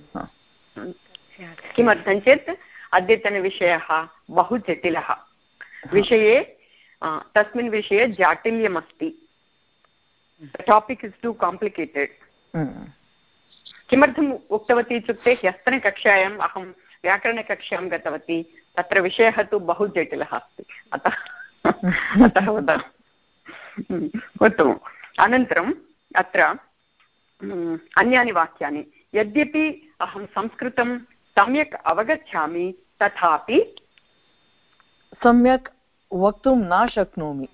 किमर्थं चेत् अद्यतनविषयः बहु जटिलः विषये तस्मिन् विषये जाटिल्यमस्ति। Topic is too complicated. किमर्थम् उक्तवती इत्युक्ते ह्यस्तनकक्षायाम् अहं व्याकरणकक्षां गतवती, तत्र विषयः तु बहु जटिलः अस्ति, अतः अतः वदामि। उत्तमम्। अनन्तरम् अत्र अन्यानि वाक्यानि, यद्यपि अहं संस्कृतं सम्यक् अवगच्छामि तथापि सम्यक् वक्तुं न शक्नोमि।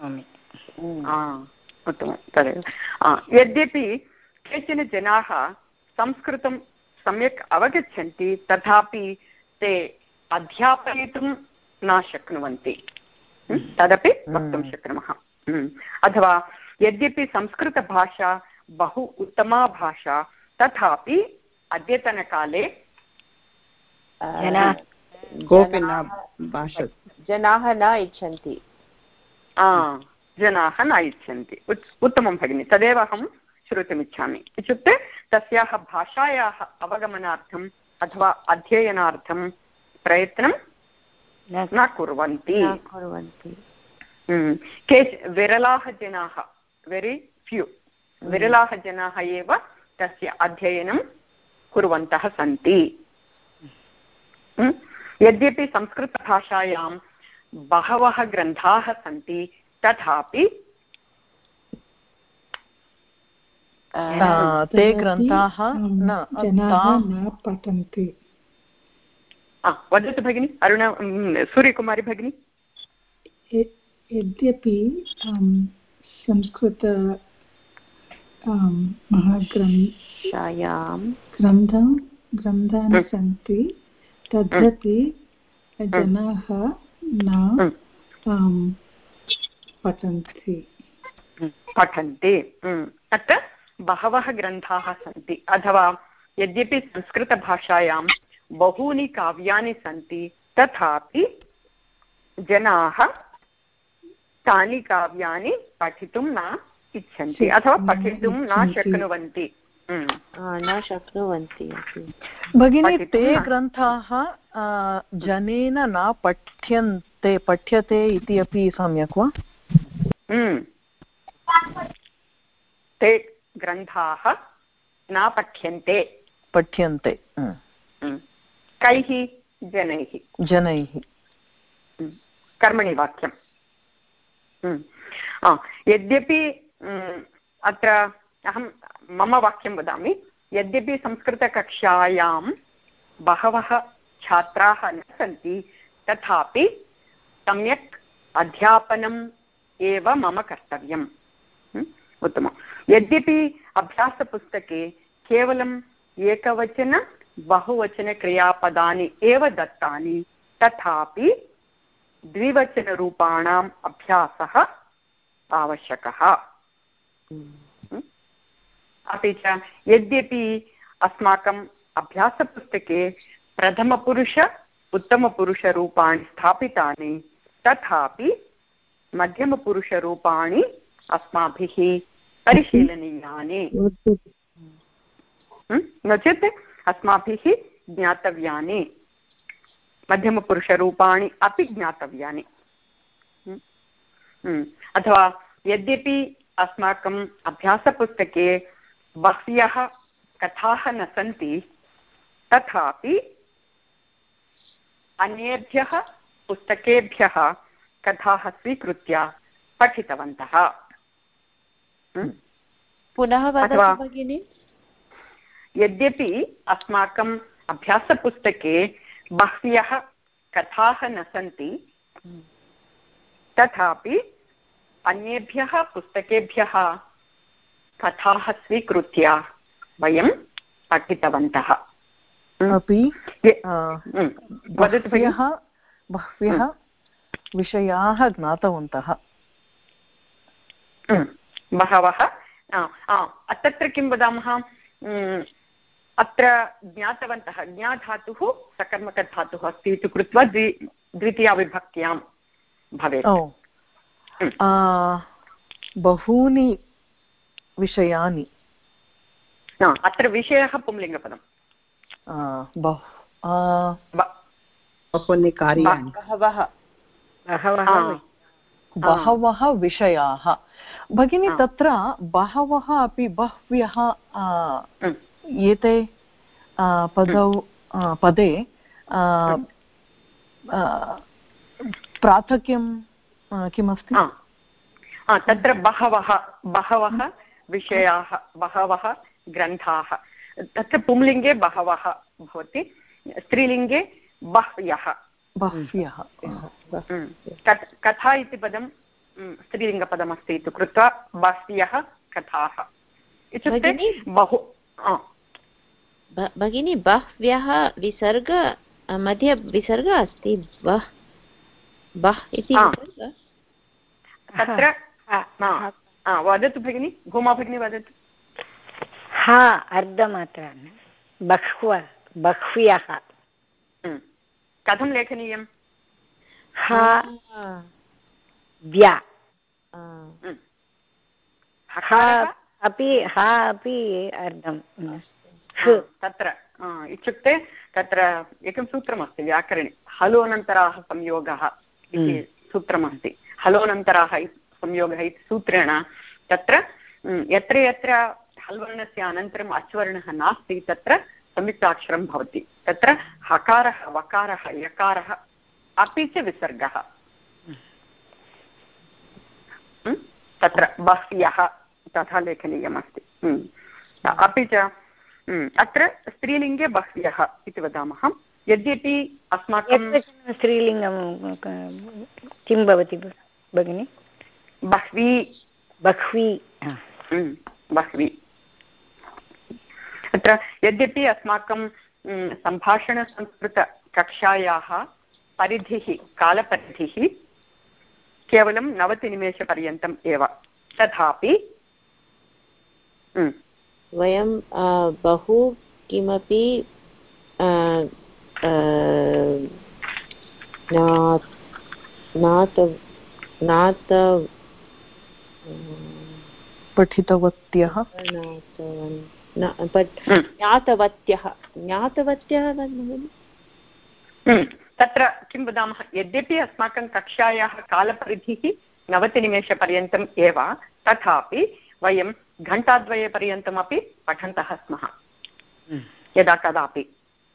उत्तमं, तदेव। यद्यपि केचन जनाः संस्कृतं सम्यक् अवगच्छन्ति तथापि ते अध्यापयितुं न शक्नुवन्ति, तदपि वक्तुं शक्नुमः। अथवा यद्यपि संस्कृतभाषा बहु उत्तमा भाषा तथापि अद्यतनकाले कोऽपि न भाषते, जनाः न इच्छन्ति जनाः न इच्छन्ति। उत्तमं भगिनि, तदेव अहं श्रोतुमिच्छामि। इत्युक्ते तस्याः भाषायाः अवगमनार्थम् अथवा अध्ययनार्थं प्रयत्नं न कुर्वन्ति। केच विरलाः जनाः, वेरि फ्यू, विरलाः जनाः एव तस्य अध्ययनं कुर्वन्तः सन्ति। यद्यपि संस्कृतभाषायां बहवः ग्रन्थाः सन्ति तथापि ते ग्रन्थाः न पठन्ति। वदतु भगिनि, अरुणा, सूर्यकुमारी भगिनी। यद्यपि संस्कृत महाग्रन्थायां ग्रन्थां ग्रन्थानि सन्ति तदपि जनाः न पठन्ति पठन्ति अत्र बहवः ग्रन्थाः सन्ति। अथवा यद्यपि संस्कृतभाषायां बहूनि काव्यानि सन्ति तथापि जनाः तानि काव्यानि पठितुं न इच्छन्ति अथवा पठितुं न शक्नुवन्ति न शक्नुवन्ति भगिनी। ते ग्रन्थाः जनेन न पठ्यन्ते पठ्यते इति अपि सम्यक् वा? ते ग्रन्थाः न पठ्यन्ते पठ्यन्ते कैः? जनैः जनैः कर्मणि वाक्यं। यद्यपि अत्र अहं मम वाक्यं वदामि, यद्यपि संस्कृतकक्षायां बहवः छात्राः न सन्ति तथापि सम्यक् अध्यापनम् एव मम कर्तव्यम्। उत्तमं। यद्यपि अभ्यासपुस्तके केवलम् एकवचन बहुवचनक्रियापदानि एव दत्तानि तथापि द्विवचनरूपाणाम् अभ्यासः आवश्यकः। अपि च यद्यपि अस्माकम् अभ्यासपुस्तके प्रथमपुरुष उत्तमपुरुषरूपाणि स्थापितानि तथापि मध्यमपुरुषरूपाणि अस्माभिः परिशीलनीयानि, नो चेत् अस्माभिः ज्ञातव्यानि, मध्यमपुरुषरूपाणि अपि ज्ञातव्यानि। अथवा यद्यपि अस्माकम् अभ्यासपुस्तके बह्व्यः कथाः न सन्ति तथापि अन्येभ्यः पुस्तकेभ्यः कथाः स्वीकृत्य पठितवन्तः। पुनः वदतु भगिनि। यद्यपि अस्माकम् अभ्यासपुस्तके बह्व्यः कथाः न सन्ति तथापि अन्येभ्यः पुस्तकेभ्यः कथाः स्वीकृत्य वयं पठितवन्तः अपि बह्व्यः बह्व्यः विषयाः ज्ञातवन्तः। बहवः तत्र किं वदामः, अत्र ज्ञातवन्तः ज्ञाधातुः सकर्मकधातुः अस्ति इति कृत्वा द्वि द्वितीयाविभक्त्यां भवेत्। बहूनि विषयानि, अत्र विषयः पुंलिङ्गपदं। बहूनि कार्याणि, बहवः विषयाः। भगिनी तत्र बहवः अपि बह्व्यः एते पदौ पदे प्राथक्यं किमस्ति? तत्र बहवः बहवः विषयाः, बहवः ग्रन्थाः। तत्र पुंलिङ्गे बहवः भवति, स्त्रीलिङ्गे बह्व्यः। बह्व्यः कथा इति पदं स्त्रीलिङ्गपदमस्ति इति कृत्वा बह्व्यः कथाः इत्युक्ते बहु। भगिनी बह्व्यः विसर्ग मध्ये विसर्ग अस्ति, बह् बह् इति तत्र वदतु भगिनि, भूमा भगिनी वदतु। हा अर्धमात्रा बह्व बह्व्यः कथं लेखनीयं? हा व्या अपि हा अपि अर्धं तत्र इत्युक्ते तत्र एकं सूत्रमस्ति व्याकरणे, हलोऽनन्तराः संयोगः इति सूत्रमस्ति। हलोऽनन्तराः संयोगः इति सूत्रेण तत्र यत्र यत्र हल्वर्णस्य अनन्तरम् अच्वर्णः नास्ति तत्र संयुक्ताक्षरं भवति। तत्र हकारः वकारः यकारः अपि च विसर्गः। तत्र बह्व्यः तथा लेखनीयमस्ति। अपि च अत्र स्त्रीलिङ्गे बह्व्यः इति वदामः। यद्यपि अस्माकं स्त्रीलिङ्गं किं भवति भगिनि? बह्वी बह्वी बह्वी। अत्र यद्यपि अस्माकं सम्भाषणसंस्कृतकक्षायाः परिधिः कालपरिधिः केवलं नवतिनिमेषपर्यन्तम् एव, तथापि वयं बहु किमपि पठितवत्यः ज्ञातवत्यः ज्ञातवत्यः तत्र किं वदामः, यद्यपि अस्माकं कक्षायाः कालपरिधिः नवतिनिमेषपर्यन्तम् एव, तथापि वयं घण्टाद्वयपर्यन्तमपि पठन्तः स्मः यदा कदापि।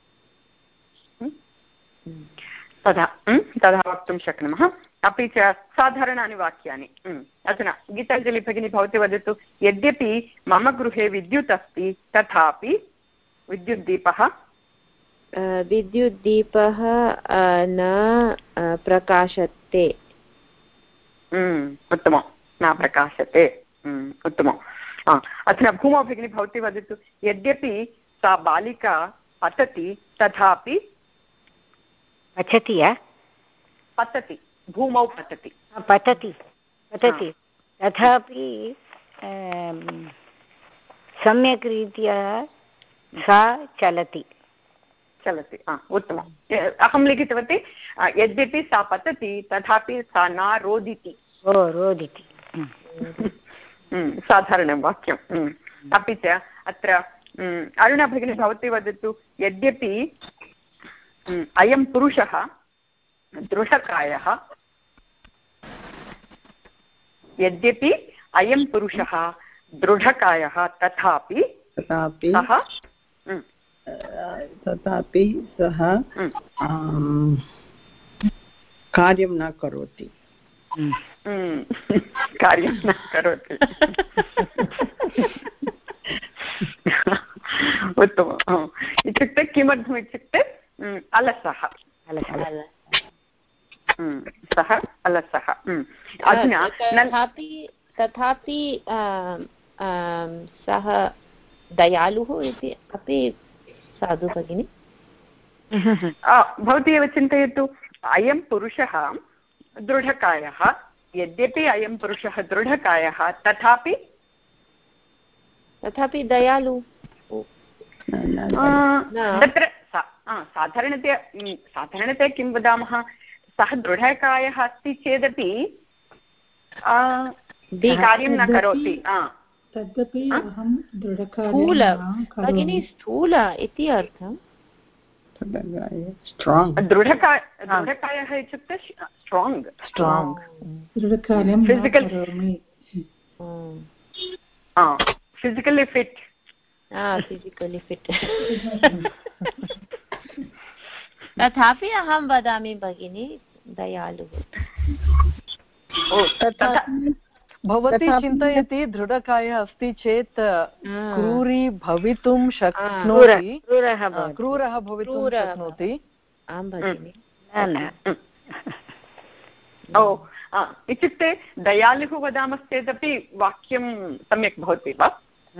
तदा तदा वक्तुं शक्नुमः। अपि च साधारणानि वाक्यानि। अधुना गीताञ्जलि भगिनी भवती वदतु। यद्यपि मम गृहे विद्युत् अस्ति तथापि विद्युद्दीपः विद्युद्दीपः न प्रकाशते। उत्तमं, न प्रकाशते। उत्तमम्। अधुना भूमा भगिनी भवती वदतु। यद्यपि सा बालिका पतति तथापि पठति पतति भूमौ पतति पतति पतति तथापि सम्यक् रीत्या सा चलति चलति। उत्तमम्। अहं लिखितवती यद्यपि सा पतति तथापि सा न रोदिति। ओ रोदिति साधारणं वाक्यम्। अपि च अत्र अरुणा भगिनी भवती वदतु। यद्यपि अयं पुरुषः दृढकायः यद्यपि अयं पुरुषः दृढकायः तथापि तथापि तथापि सः कार्यं न करोति। कार्यं न करोति। उत्तमम्। इत्युक्ते किमर्थम् इत्युक्ते अलसः सः अलसः। अधुना तथापि तथापि सः दयालुः इति अपि साधु भगिनि। भवती एव चिन्तयतु। अयं पुरुषः दृढकायः, यद्यपि अयं पुरुषः दृढकायः तथापि तथापि दयालु तत्र साधारणतया साधारणतया किं वदामः, सः दृढकायः अस्ति चेदपि कार्यं न करोति। तदपि अहं स्थूल भगिनी, स्थूल इति अर्थं। दृढकायः इत्युक्ते स्ट्राङ्ग् स्ट्राङ्ग् दृढकार्यं physical physically fit physically fit तथापि अहं वदामि भगिनी दयालुः। भवती चिन्तयति दृढकायः अस्ति चेत् क्रूरी भवितुं शक्नोति, क्रूरः भवितुं शक्नोति। आं भगिनि। ओ इत्युक्ते दयालुः वदामश्चेदपि वाक्यं सम्यक् भवति वा?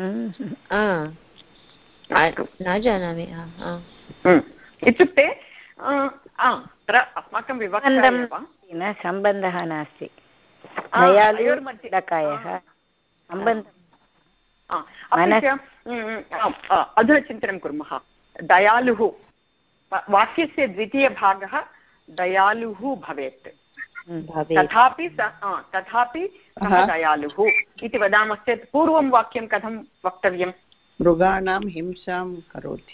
न जानामि। इत्युक्ते अत्र अस्माकं विवक्षः सम्बन्धः नास्ति। अधुना चिन्तनं कुर्मः। दयालुः वाक्यस्य द्वितीयभागः दयालुः भवेत्, तथापि तथापि सः दयालुः इति वदामश्चेत् पूर्वं वाक्यं कथं वक्तव्यं? मृगाणां हिंसां करोति।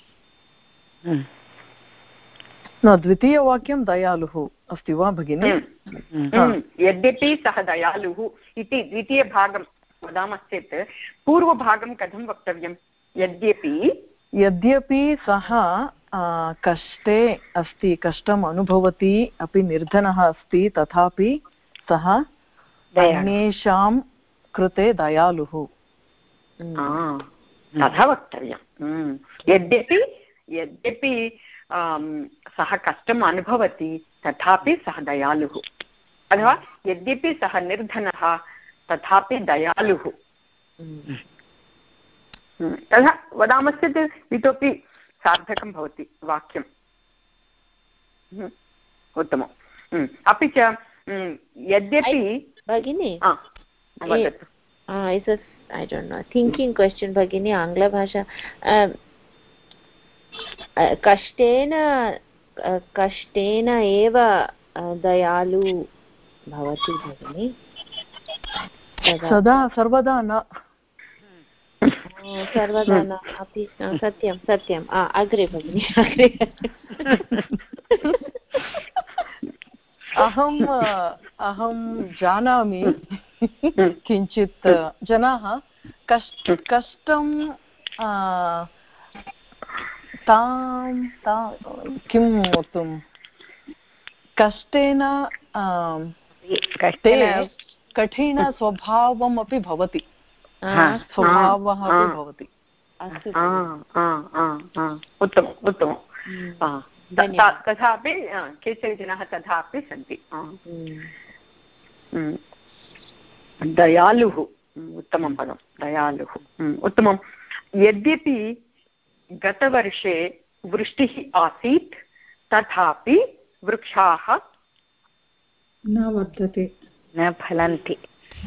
न, द्वितीयवाक्यं दयालुः अस्ति वा भगिनि? यद्यपि सः दयालुः इति द्वितीयभागं वदामश्चेत् पूर्वभागं कथं वक्तव्यं? यद्यपि यद्यपि सः कष्टे अस्ति, कष्टम् अनुभवति, अपि निर्धनः अस्ति, तथापि सः अन्येषां कृते दयालुः तथा वक्तव्यं। यद्यपि यद्यपि सः कष्टम् अनुभवति तथापि सः दयालुः, अथवा यद्यपि सः निर्धनः तथापि दयालुः, तथा वदामश्चेत् इतोपि सार्थकं भवति वाक्यम्। उत्तमम्। अपि च यद्यपि भगिनि I don't know thinking question भगिनि, आङ्ग्लभाषा कष्टेन कष्टेन एव दयालु भवति भगिनि, सदा सर्वदा न, सर्वदा न अपि। सत्यं सत्यम्। अग्रे भगिनि, अग्रे। अहम् अहं जानामि किञ्चित् जनाः कष्ट कष्टं तां ता किं वक्तुं कष्टेन ते कठिनस्वभावम् अपि भवति, स्वभावः अपि भवति। उत्तमम् उत्तमम्। तथापि केचन जनाः तथापि सन्ति। दयालुः उत्तमं पदं, दयालुः उत्तमं। यद्यपि गतवर्षे वृष्टिः आसीत् तथापि वृक्षाः न वर्धते, न फलन्ति।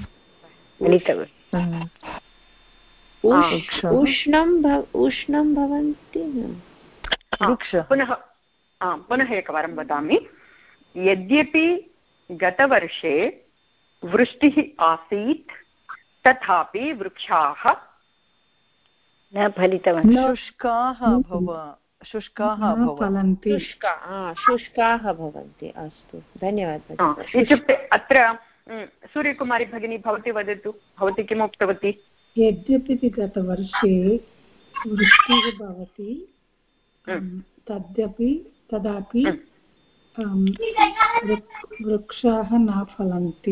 उष्णं उष्णं भवन्ति। पुनः पुनः एकवारं वदामि। यद्यपि गतवर्षे वृष्टिः आसीत् तथापि वृक्षाः न फलितवन्तः, शुष्काः भव शुष्काः भवन्ति, शुष्काः भवन्ति। अस्तु, धन्यवादः। इत्युक्ते अत्र सूर्यकुमारी भगिनी भवती वदतु, भवती किम् उक्तवती? यद्यपि गतवर्षे वृष्टिः भवति तद्यपि तदापि वृक्षाः न फलन्ति।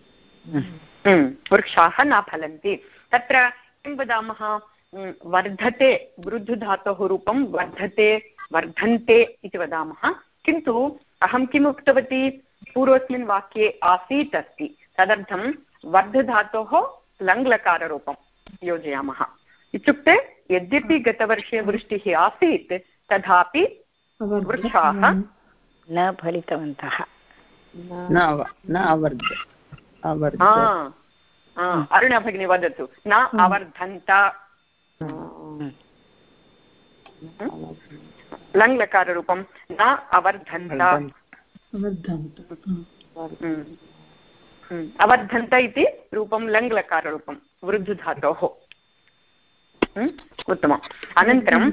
वृक्षाः न फलन्ति। तत्र किं वदामः? वर्धते, वृद्धधातोः रूपं वर्धते, वर्धन्ते इति वदामः। किन्तु अहं किम् उक्तवती? पूर्वस्मिन् वाक्ये आसीत् अस्ति, तदर्थं वर्धधातोः लङ्लकाररूपं योजयामः। इत्युक्ते यद्यपि गतवर्षे वृष्टिः आसीत् तथापि वृक्षाः न फलितवन्तः, अरुणा भगिनी वदतु। न अवर्धन्त। लङ् लकाररूपं न अवर्धन्त अवर्धन्त इति रूपं लङ् लकाररूपं वृद्धधातोः। उत्तमम्। अनन्तरं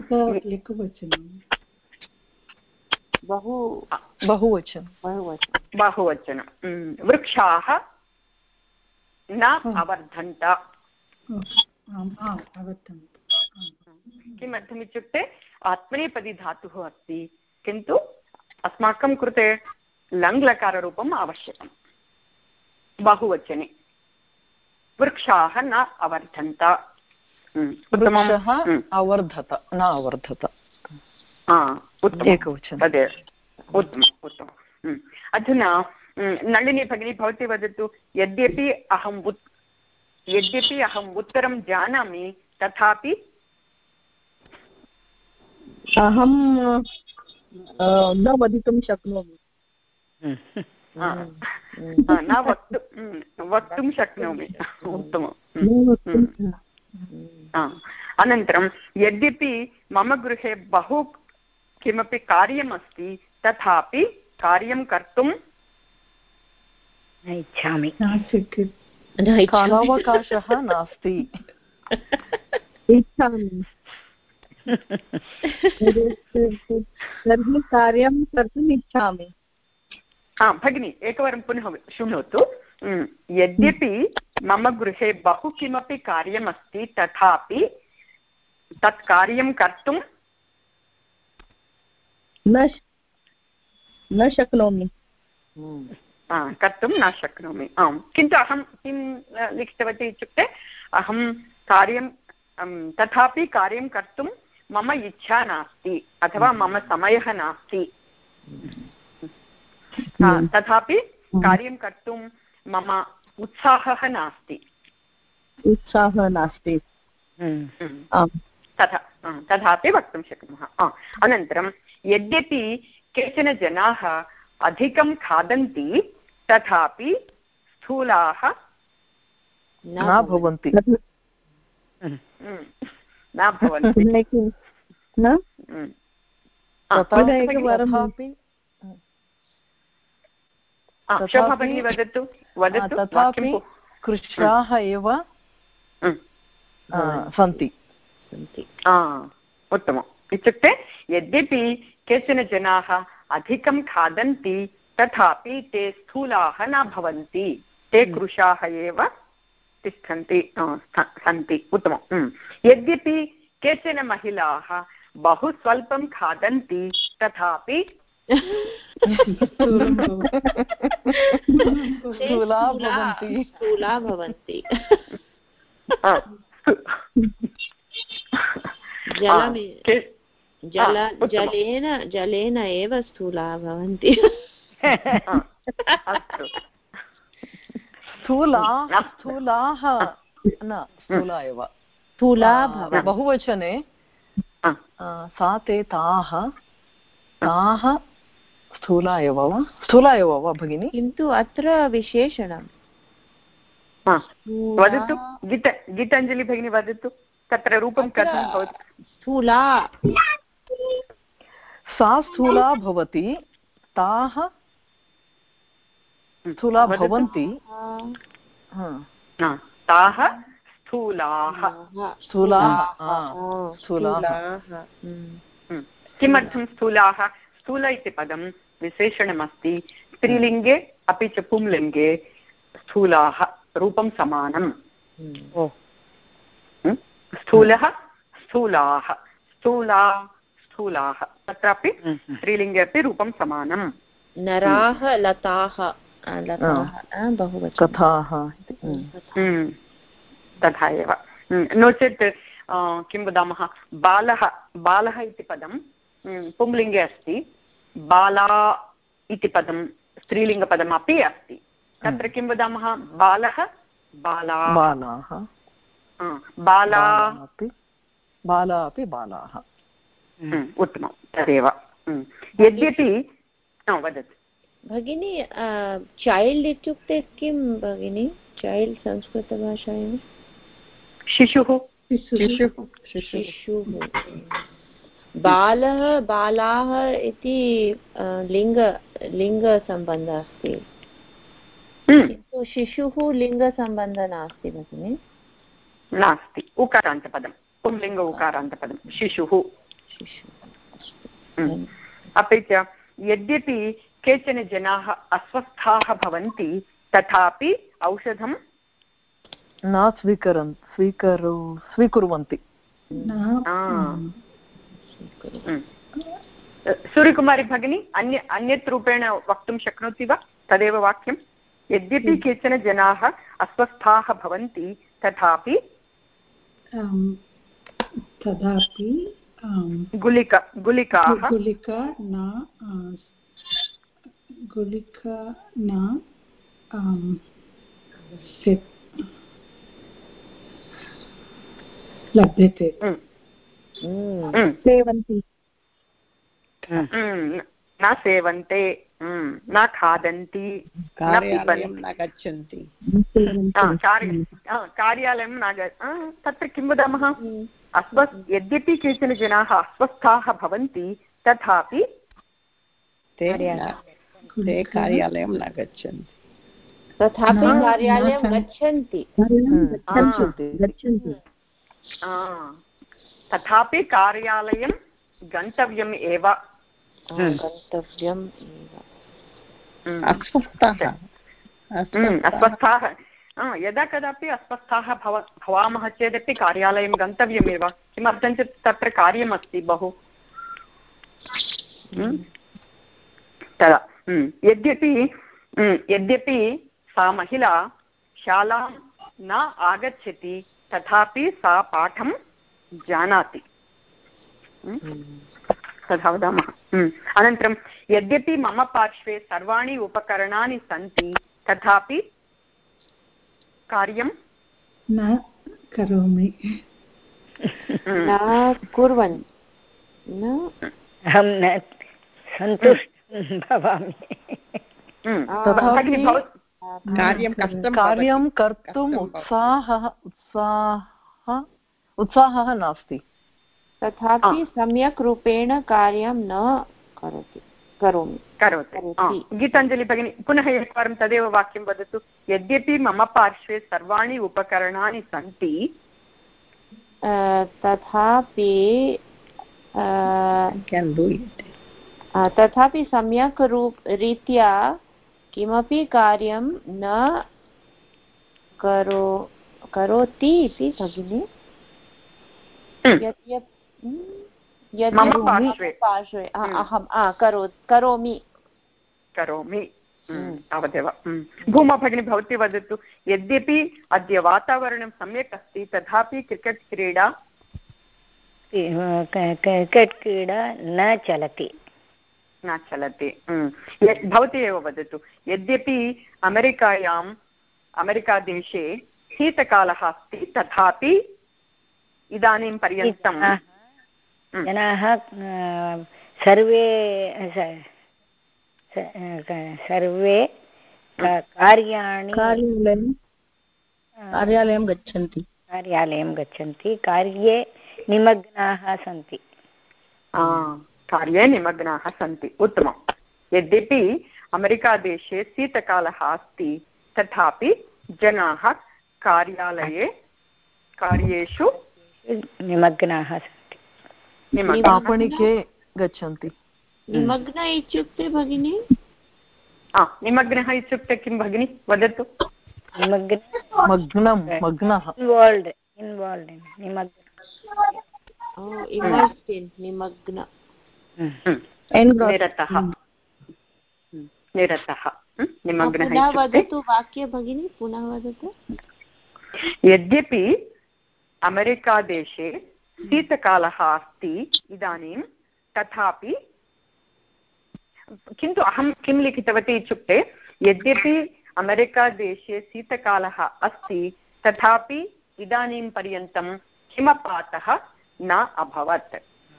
बहु बहुवचनं बहुवचनं वृक्षाः न अवर्धन्त। किमर्थमित्युक्ते आत्मनेपदी धातुः अस्ति, किन्तु अस्माकं कृते लङ् लकाररूपम् आवश्यकं बहुवचने। वृक्षाः न अवर्धन्त। वृक्षः अवर्धत न अवर्धत एकवचनं तदेव। उत्तमम् उत्तमम्। अधुना नलिनी भगिनी भवती वदतु, यद्यपि अहम् उत् यद्यपि अहम् उत्तरं जानामि तथापि अहं न वदितुं शक्नोमि। न वक्तुं वक्तुं शक्नोमि। उत्तमम्। अनन्तरं यद्यपि मम गृहे बहु किमपि कार्यमस्ति तथापि कार्यं कर्तुं न इच्छामि, कालावकाशः नास्ति। इच्छामि तर्हि कार्यं कर्तुम् इच्छामि। भगिनी एकवारं पुनः शृणोतु। यद्यपि मम गृहे बहु किमपि कार्यमस्ति तथापि तत् कार्यं कर्तुं न न शक्नोमि कर्तुं न शक्नोमि। आम्, किन्तु अहं किं लिखितवती इत्युक्ते अहं कार्यं तथापि कार्यं कर्तुं मम इच्छा नास्ति अथवा मम समयः नास्ति। तथापि कार्यं कर्तुं मम उत्साहः नास्ति उत्साहः नास्ति तथा तथापि वक्तुं शक्नुमः। अनन्तरं यद्यपि केचन जनाः अधिकं खादन्ति तथापि स्थूलाः न भवन्ति न भवन्ति। शोभा भगिनी वदतु वदतु। तथापि कृशाः एव सन्ति। उत्तमम्। इत्युक्ते यद्यपि केचन जनाः अधिकं खादन्ति तथापि ते स्थूलाः न भवन्ति, ते कृशाः एव तिष्ठन्ति सन्ति। उत्तमम्। यद्यपि केचन महिलाः बहु स्वल्पं खादन्ति तथापि स्थूला भवन्ति। जलेन जलेन एव स्थूला भवन्ति। स्थूला स्थूलाः न स्थूला एव स्थूला बहुवचने सा ते ताः ताः स्थूला एव वा स्थूला एव वा भगिनि? किन्तु अत्र विशेषणं वदतु। गीत गीताञ्जलि भगिनी वदतु, तत्र रूपं कथं भवति? स्थूला सा स्थूला भवति, ताः स्थूला भवन्ति, ताः स्थूलाः स्थूलाः स्थूलाः। किमर्थं स्थूलाः? स्थूल इति पदं विशेषणमस्ति, स्त्रीलिङ्गे अपि च पुंलिङ्गे स्थूलाः रूपं समानम्। स्थूलः स्थूलाः स्थूला स्थूलाः तत्रापि स्त्रीलिङ्गे अपि रूपं समानम्। नराः लताः कथाः तथा एव। नो चेत् किं वदामः, बालः बालः इति पदं पुंलिङ्गे अस्ति, बाला इति पदं स्त्रीलिङ्गपदमपि अस्ति, तत्र किं वदामः? बालः बालाः बालाः बाला बाला अपि बालाः। उत्तमं, तदेव। यद्यपि वदतु भगिनी, चैल्ड् इत्युक्ते किं भगिनी? चैल्ड् संस्कृतभाषायां शिशुः शिशुः शिशुः बालः बालाः इति लिङ्ग लिङ्गसम्बन्धः अस्ति, किन्तु शिशुः लिङ्गसम्बन्धः नास्ति भगिनि। नास्ति, उकारान्तपदं, पुंलिङ्ग उकारान्तपदं शिशुः। अपि च यद्यपि केचन जनाः अस्वस्थाः भवन्ति तथापि औषधं न स्वीकरन् स्वीकरो स्वीकुर्वन्ति। सूर्यकुमारी भगिनी अन्य अन्यत् रूपेण वक्तुं शक्नोति वा तदेव वाक्यं? यद्यपि केचन जनाः अस्वस्थाः भवन्ति तथापि तदापि गुलिका गुलिकाः गुलिका न गुलिका न लभ्यते। सेवन्ति न सेवन्ते, न खादन्ति, न पिबन्ति, न गच्छन्ति, कार्यालयं न, तत्र किं वदामः? अस्वस्थ यद्यपि केचन जनाः अस्वस्थाः भवन्ति तथापि ते कार्यालयं न गच्छन्ति, तथापि कार्यालयं गच्छन्ति, तथापि कार्यालयं गन्तव्यम् एव, गन्तव्यम् एव। अस्वस्थाः अस्वस्थाः यदा कदापि अस्वस्थाः भव भवामः चेदपि कार्यालयं गन्तव्यमेव। किमर्थं चेत् तत्र कार्यमस्ति बहु। तदा यद्यपि यद्यपि सा महिला शालां न आगच्छति तथापि सा पाठं जानाति, तथा वदामः। अनन्तरं यद्यपि मम पार्श्वे सर्वाणि उपकरणानि सन्ति तथापि कार्यं न करोमि, न कुर्वन्, अहं न सन्तुष्टं भवामि। कार्यं कर्तुम् उत्साहः उत्साहः उत्साहः नास्ति, तथापि सम्यक् रूपेण कार्यं न करोति करोमि करोति। गीताञ्जलि भगिनी पुनः एकवारं तदेव वाक्यं वदतु। यद्यपि मम पार्श्वे सर्वाणि उपकरणानि सन्ति तथापि तथापि सम्यक् रूप रीत्या किमपि कार्यं न करो करोति इति भगिनी। मम पार्श्वे पार्श्वे अहं करो करोमि करोमि तावदेव। भूमा भगिनी भवती वदतु। यद्यपि अद्य वातावरणं सम्यक् अस्ति तथापि क्रिकेट् क्रीडा क्रिकेट् क्रीडा न चलति न चलति। भवती एव वदतु। यद्यपि अमेरिकायाम् अमेरिकादेशे शीतकालः अस्ति तथापि इदानीं पर्यन्तं जनाः सर्वे सर्वे कार्याणि कार्यालयं गच्छन्ति कार्यालयं गच्छन्ति कार्ये निमग्नाः सन्ति। कार्ये निमग्नाः सन्ति। उत्तमं। यद्यपि अमेरिकादेशे शीतकालः अस्ति तथापि जनाः कार्यालये कार्येषु निमग्नाः सन्ति, आपणिके गच्छन्ति। निमग्न इत्युक्ते भगिनी निमग्नः इत्युक्ते किं भगिनी वदतु? मग्नं मग्नः इन्वाल्व्ड् इन्वाल्व्ड् निमग्न निमग्न निरतः निरतः निमग्नः। वदतु वाक्ये भगिनी, पुनः वदतु। यद्यपि अमेरिकादेशे शीतकालः अस्ति इदानीं तथापि, किन्तु अहं किं लिखितवती इत्युक्ते यद्यपि अमेरिकादेशे शीतकालः अस्ति तथापि इदानीं पर्यन्तं हिमपातः न अभवत्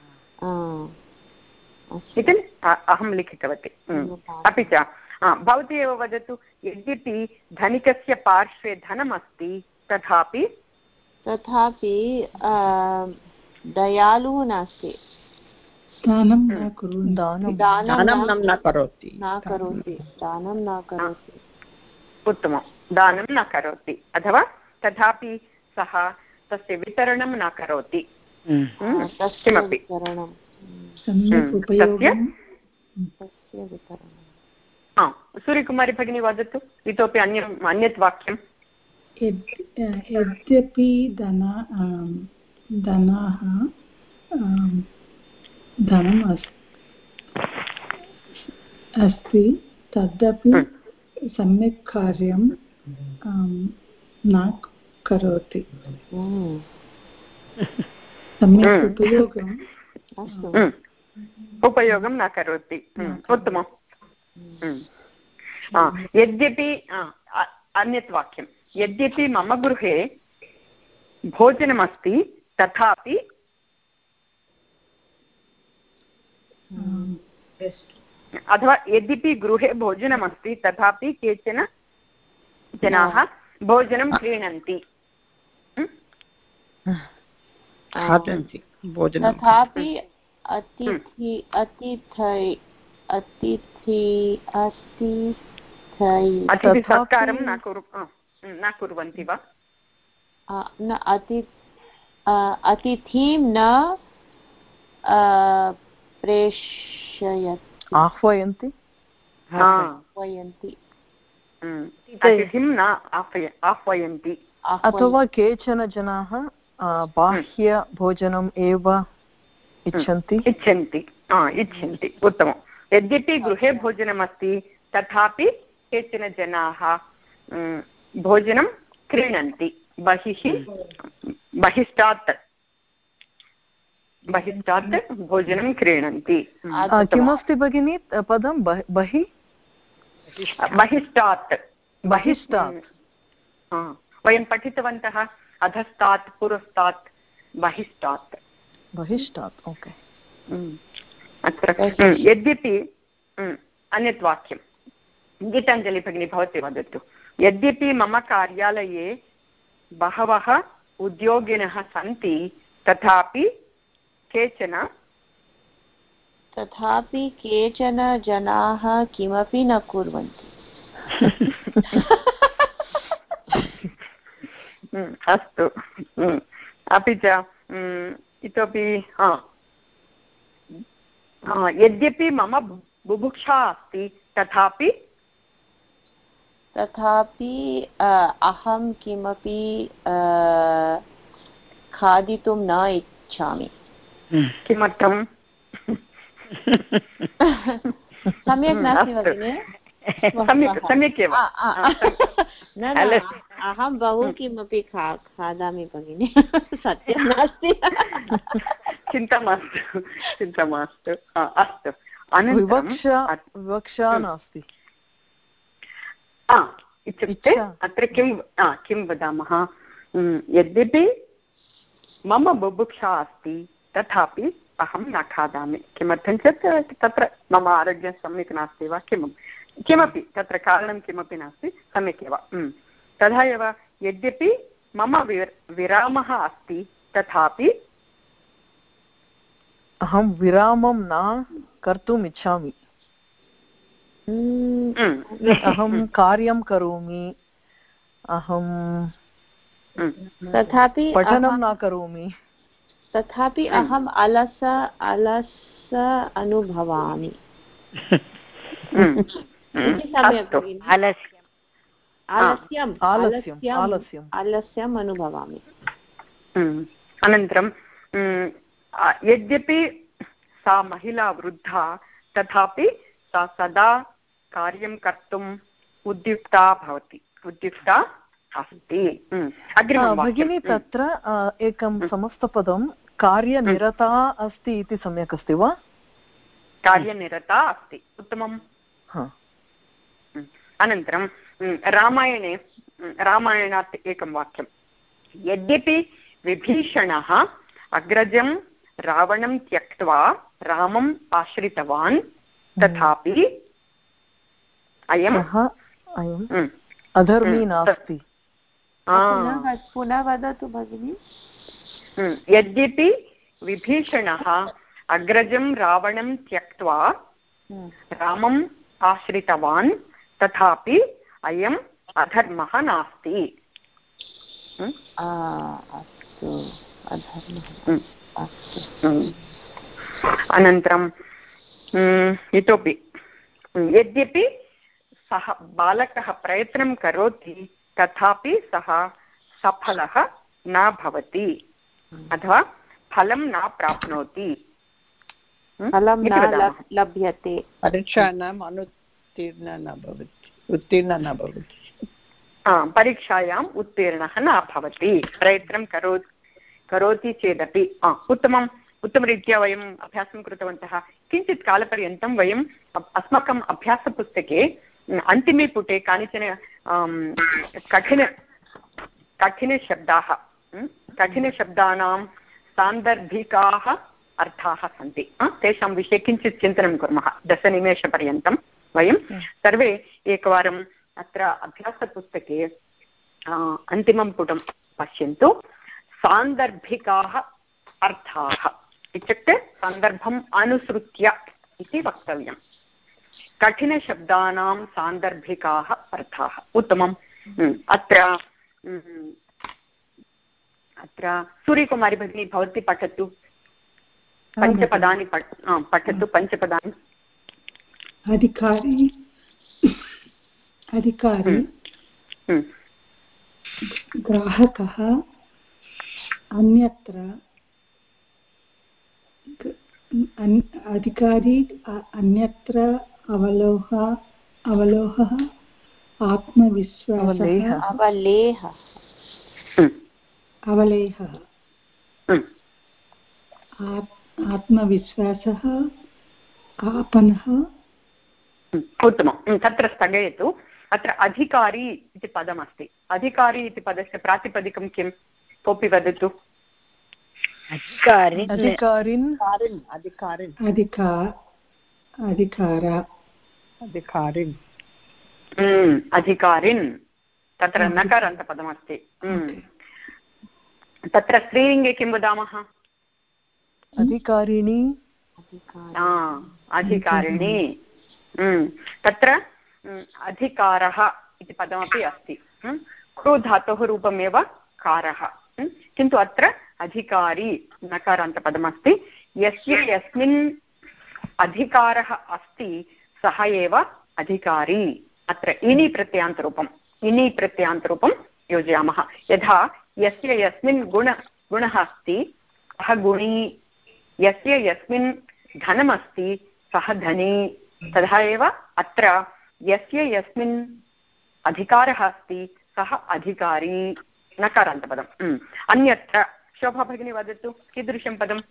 इति अहं लिखितवती। अपि च भवती एव वदतु। यद्यपि धनिकस्य पार्श्वे धनमस्ति तथापि तथापि दयालुः नास्ति दानं न कुर्वन्ति दानं न करोति न करोति दानं न करोति उत्तमं दानं न करोति अथवा तथापि सः तस्य वितरणं न करोति किमपि सम्यक् उपयोगं तस्य वितरणं सूर्यकुमारी भगिनी वदतु इतोपि अन्यम् अन्यत् वाक्यं यद्यपि धना धनाः धनम् अस्ति तदपि सम्यक् कार्यं न करोति सम्यक् उपयोगं उपयोगं न करोति उत्तमम् यद्यपि अन्यत् वाक्यं यद्यपि मम गृहे भोजनमस्ति तथापि अथवा यद्यपि गृहे भोजनमस्ति तथापि केचन जनाः भोजनं क्रीणन्ति तथापि अतिथि अतिथि अतिथि अतिथिसत्कारं न कुरु न कुर्वन्ति वा न अति अतिथिं न प्रेषयति आह्वयन्ति आह्वयन्ति अतिथिं न आह्वयन्ति अथवा केचन जनाः बाह्यभोजनम् एव इच्छन्ति इच्छन्ति इच्छन्ति उत्तमं यद्यपि गृहे भोजनमस्ति तथापि केचन जनाः भोजनं क्रीणन्ति बहिः बहिष्टात् बहिष्टात् भोजनं क्रीणन्ति किमस्ति भगिनी पदं बहिः बहिष्टात् बहिष्टात् वयं पठितवन्तः अधस्तात् पुरस्तात् बहिष्टात् बहिष्टात् ओके अत्र यद्यपि अन्यत् वाक्यं गीताञ्जलि भगिनी भवती वदतु यद्यपि मम कार्यालये बहवः उद्योगिनः सन्ति तथापि केचन तथापि केचन जनाः किमपि न कुर्वन्ति अस्तु अपि च इतोपि यद्यपि मम बुभुक्षा अस्ति तथापि तथापि अहं किमपि खादितुं न इच्छामि किमर्थं सम्यक् नास्ति भगिनि सम्यक् सम्यक् एव न अहं बहु किमपि खा खादामि भगिनि सत्यं नास्ति चिन्ता मास्तु चिन्ता मास्तु अस्तु विवक्षा नास्ति इत्युक्ते अत्र किं किं वदामः यद्यपि मम बुभुक्षा अस्ति तथापि अहं न खादामि किमर्थं चेत् तत्र मम आरोग्यं सम्यक् नास्ति वा किं किमपि तत्र कारणं किमपि नास्ति सम्यक् एव तथा एव यद्यपि मम विरामः अस्ति तथापि अहं विरामं न कर्तुम् इच्छामि अहं कार्यं करोमि अहं तथापि पठनं न करोमि तथापि अहम् अलस अलस अनुभवामि आलस्यम् आलस्यम् आलस्यम् अनुभवामि अनन्तरं यद्यपि सा महिला वृद्धा तथापि सा सदा कार्यं कर्तुम् उद्युक्ता भवति उद्युक्ता अस्ति भगिनी तत्र एकं समस्तपदं कार्यनिरता अस्ति इति सम्यक् अस्ति वा कार्यनिरता अस्ति उत्तमम् अनन्तरं रामायणे रामायणात् एकं वाक्यं यद्यपि विभीषणः अग्रजं रावणं त्यक्त्वा रामम् आश्रितवान् तथापि अयम् अधर्मी नास्ति पुनः वदतु भगिनि यद्यपि विभीषणः अग्रजं रावणं त्यक्त्वा रामम् आश्रितवान् तथापि अयम् अधर्मः नास्ति। अनन्तरं इतोपि यद्यपि सः बालकः प्रयत्नं करोति तथापि सः सफलः न भवति अथवा फलं न प्राप्नोति, फलं न लभ्यते, परीक्षायाम् अनुत्तीर्ण न भवति, उत्तीर्ण न भवति, परीक्षायाम् उत्तीर्णः न भवति, प्रयत्नं करो करोति चेदपि। उत्तमम् उत्तमरीत्या वयम् अभ्यासं कृतवन्तः। किञ्चित् कालपर्यन्तं वयम् अस्माकम् अभ्यासपुस्तके अन्तिमे पुटे कानिचन कठिन कठिनशब्दाः कठिनशब्दानां सान्दर्भिकाः अर्थाः सन्ति, तेषां विषये किञ्चित् चिन्तनं कुर्मः। दशनिमेषपर्यन्तं वयं सर्वे एकवारम् अत्र अभ्यासपुस्तके अन्तिमं पुटं पश्यन्तु। सान्दर्भिकाः अर्थाः इत्युक्ते सन्दर्भम् अनुसृत्य इति वक्तव्यं। कठिनशब्दानां सान्दर्भिकाः अर्थाः। उत्तमम्। अत्र अत्र सूर्यकुमारी भगिनी भवती पठतु, पञ्चपदानि पठतु, पञ्चपदानि। अधिकारी अधिकारी ग्राहकः अन्यत्र अधिकारी अन्यत्र अवलोह अवलोहः आत्मविश्वासः अवलेहः अवलेहः आत्मविश्वासः आपणः। उत्तमं, तत्र स्थगयतु। अत्र अधिकारी इति पदमस्ति। अधिकारी इति पदस्य प्रातिपदिकं किं, कोऽपि वदतु? अधिकारिन् अधिकारिन् अधिकारिन् अधिकारिन् तत्र नकारान्तपदमस्ति। तत्र स्त्रीलिङ्गे किं वदामः? अधिकारिणी अधिकारिणी। तत्र अधिकारः इति पदमपि अस्ति। क्रू धातोः रूपमेव कारः, किन्तु अत्र अधिकारी नकारान्तपदमस्ति। यस्य यस्मिन् अधिकारः अस्ति सः एव अधिकारी। अत्र इनि प्रत्ययान्तरूपम् इनि प्रत्ययान्तरूपं योजयामः। यथा यस्य यस्मिन् गुण गुणः अस्ति सः गुणी, यस्य यस्मिन् धनमस्ति सः धनी, तथा एव अत्र यस्य यस्मिन् अधिकारः अस्ति सः अधिकारी नकारान्तपदम्। अन्यत्र शोभा भगिनी वदतु, कीदृशं पदम्?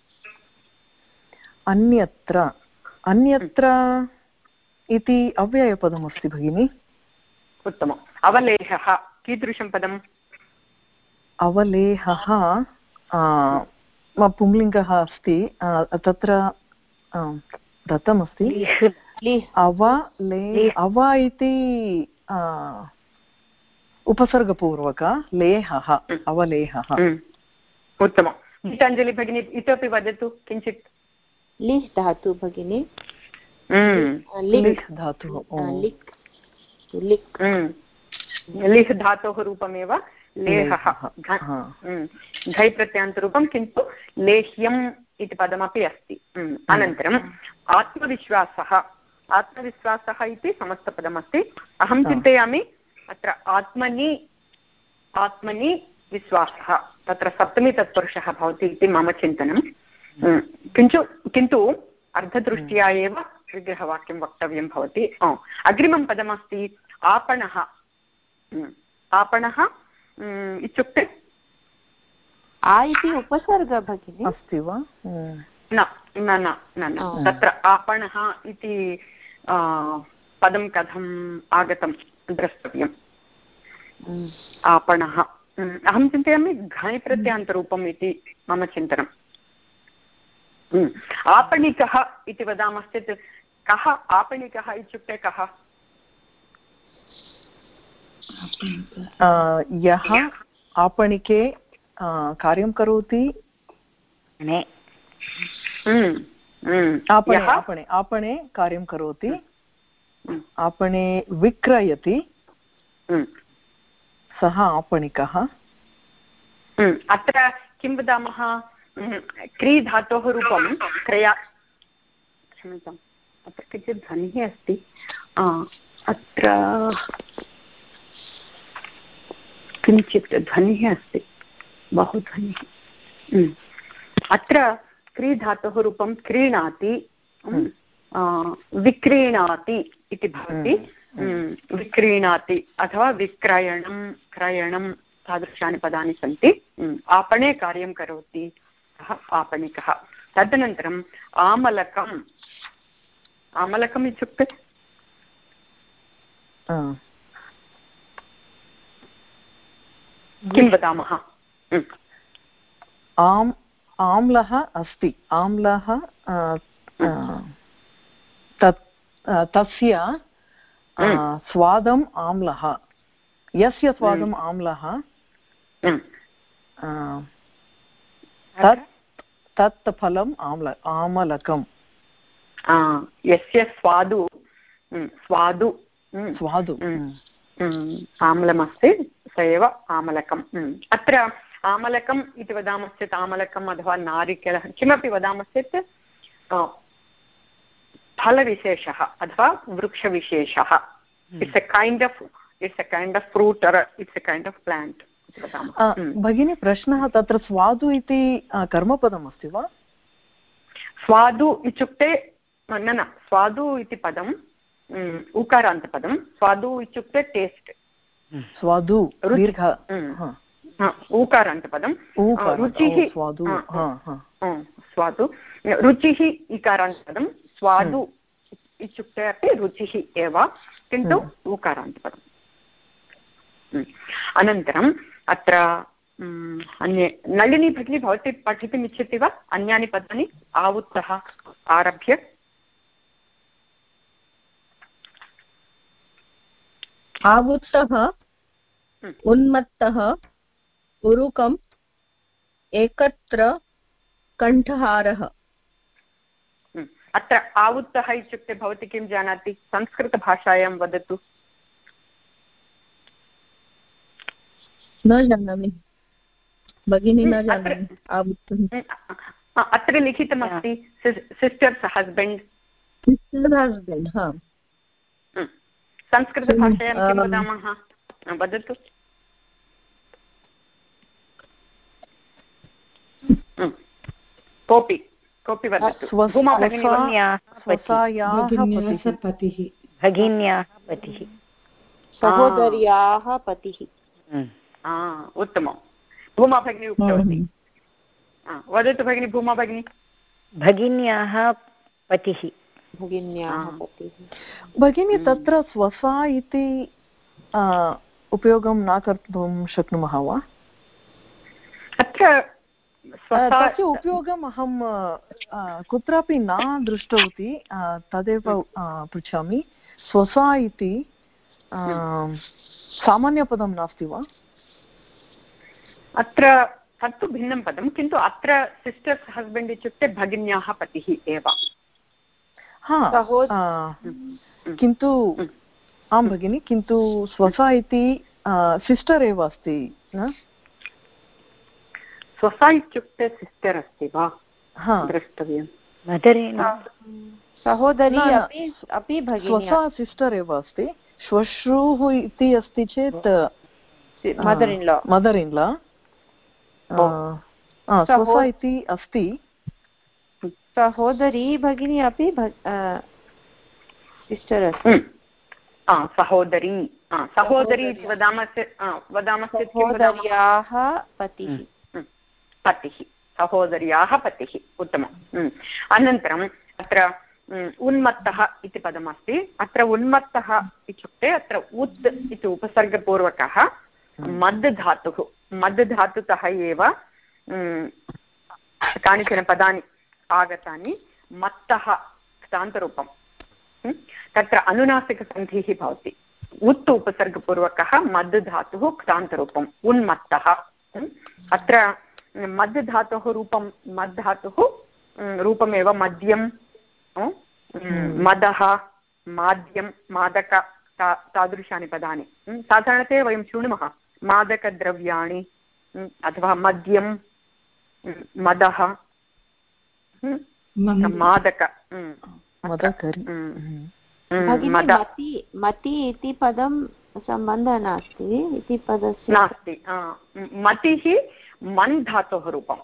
अन्यत्र अन्यत्र इति अव्ययपदमस्ति भगिनि। उत्तमम्। अवलेहः कीदृशं पदम्? अवलेहः पुंलिङ्गः अस्ति, तत्र दत्तमस्ति अवले अव इति उपसर्गपूर्वक लेहः अवलेहः। उत्तमं। गीताञ्जलि भगिनी इतोपि वदतु किञ्चित्। लिह् धातु भगिनी, लिह् धातुः लिह् धातोः रूपमेव लेहः, घै प्रत्ययान्तरूपं, किन्तु लेह्यम् इति पदमपि अस्ति। अनन्तरम् आत्मविश्वासः आत्मविश्वासः इति समस्तपदमस्ति। अहं चिन्तयामि अत्र आत्मनि आत्मनि विश्वासः, तत्र सप्तमी तत्पुरुषः भवति इति मम चिन्तनं। किन्तु किन्तु अर्धदृष्ट्या एव विग्रहवाक्यं वक्तव्यं भवति। अग्रिमं पदमस्ति आपणः। आपणः इत्युक्ते आ इति उपसर्ग भगिनी अस्ति वा? न न न न तत्र आपणः इति पदं कथम् आगतं द्रष्टव्यम्। आपणः अहं चिन्तयामि घञ् प्रत्ययान्तरूपम् इति मम चिन्तनम्। आपणिकः इति वदामश्चेत् कः आपणिकः इत्युक्ते कः? यः आपणिके कार्यं करोति आपणे आपणे आपणे कार्यं करोति, आपणे विक्रयति, सः आपणिकः। अत्र किं वदामः, क्री धातोः रूपं क्रया, क्षम्यताम् अत्र किञ्चित् ध्वनिः अस्ति, अत्र किञ्चित् ध्वनिः अस्ति, बहु ध्वनिः। अत्र क्री धातोः रूपं क्रीणाति, विक्रीणाति इति भवति। विक्रीणाति अथवा विक्रयणं क्रयणं तादृशानि पदानि सन्ति। आपणे कार्यं करोति सः आपणिकः। तदनन्तरम् आमलकम्, आमलकम् इत्युक्ते किं वदामः? आम् आम्लः अस्ति, आम्लः तत् तस्य स्वादम् आम्लः, यस्य स्वादम् आम्लः तत् तत् फलम् आम्ल आमलकम्। यस्य स्वादु स्वादु स्वादु आम्लमस्ति स एव आमलकम्। अत्र आमलकम् इति वदामश्चेत् आमलकम् अथवा नारिकेलः किमपि वदामश्चेत् फलविशेषः अथवा वृक्षविशेषः। It's a kind of it's a kind of fruit और it's a kind of plant इति वदामः। भगिनी प्रश्नः, तत्र स्वादु इति कर्मपदमस्ति वा? स्वादु इत्युक्ते न न स्वादु इति पदम् उकारान्तपदं। स्वादु इत्युक्ते टेस्ट्। स्वादु दीर्घ ऊकारान्तपदं। रुचिः स्वादु, रुचिः इकारान्तपदं। स्वादु इत्युक्ते अपि रुचिः एव, किन्तु ऊकारान्तपदम्। अनन्तरम् अत्र अन्ये नलिनी भगिनी भवती पठितुम् इच्छति वा अन्यानि पदानि आवुत्तः आरभ्य? आवुत्तः, उन्मत्तः, उरुकम्, एकत्र, कण्ठहारः। अत्र आवुत्तः इत्युक्ते भवती किं जानाति? संस्कृतभाषायां वदतु। न जानामि भगिनी, न जानामि आवुत्तः। अत्र लिखितमस्ति सिस्टर्स् हस्बेण्ड्। सिस्टर् हस्बेण्ड्, हा। संस्कृतभाषायां किं वदामः वदतु? कोऽपि कोऽपि वदतु। भगिन्याः पतिः, सहोदर्याः पतिः। उत्तमं। भूमा भगिनी उक्तवती। वदतु भगिनी, भूमा भगिनी। भगिन्याः पतिः। भगिन्याः पतिः। भगिनी, तत्र स्वसा इति उपयोगं न कर्तुं शक्नुमः वा? अत्र तस्य उपयोगम् अहं कुत्रापि न दृष्टवती, तदेव पृच्छामि। स्वसा इति सामान्यपदं नास्ति वा? अत्र तत्तु भिन्नं पदं, किन्तु अत्र सिस्टर्स् हस्बेण्ड् इत्युक्ते भगिन्याः पतिः एव। किन्तु आं भगिनि, किन्तु स्वसा इति सिस्टर् एव अस्ति न? स्वसा इत्युक्ते सिस्टर् अस्ति वा? द्रष्टव्यं। सहोदरी अपि स्वसा सिस्टर् एव अस्ति। श्वश्रूः इति अस्ति चेत् mother in law, mother in law. स्वसा इति अस्ति। सहोदरी भगिनी अपि सिस्टर् अस्ति। सहोदरी सहोदरी इति वदामश्चेत् वदामश्चेत् सहोदर्याः पतिः। पतिः, सहोदर्याः पतिः। उत्तमम्। अनन्तरम् अत्र उन्मत्तः इति पदमस्ति। अत्र उन्मत्तः इत्युक्ते अत्र उत् इति उपसर्गपूर्वकः मद् धातुः, मद् धातुतः एव कानिचन पदानि आगतानि। मत्तः क्तान्तरूपं, तत्र अनुनासिकसन्धिः भवति। उत् उपसर्गपूर्वकः मद् धातुः क्तान्तरूपम् उन्मत्तः। अत्र मद् धातोः रूपं मद् धातुः रूपमेव मद्यं, मदः, माद्यं, मादक, तादृशानि पदानि साधारणतया वयं शृणुमः। मादकद्रव्याणि अथवा मद्यं, मदः, मादक, मति इति पदं सम्बन्धः नास्ति इति पदस्य नास्ति। मतिः मन् धातोः रूपम्।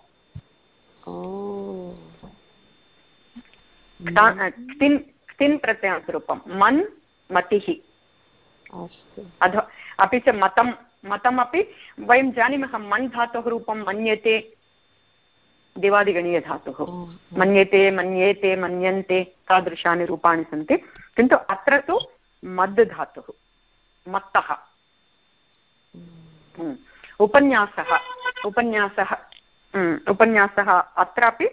क्तिन् क्तिन् प्रत्ययान्तरूपं मन् मतिः। अथवा अपि च मतं, मतमपि वयं जानीमः मन् धातोः रूपं मन्यते, दिवादिगणीयधातुः। मन्यते, मन्येते, मन्यन्ते, तादृशानि रूपाणि सन्ति। किन्तु अत्र तु मद् धातुः, मत्तः। उपन्यासः, उपन्यासः, उपन्यासः अत्रापि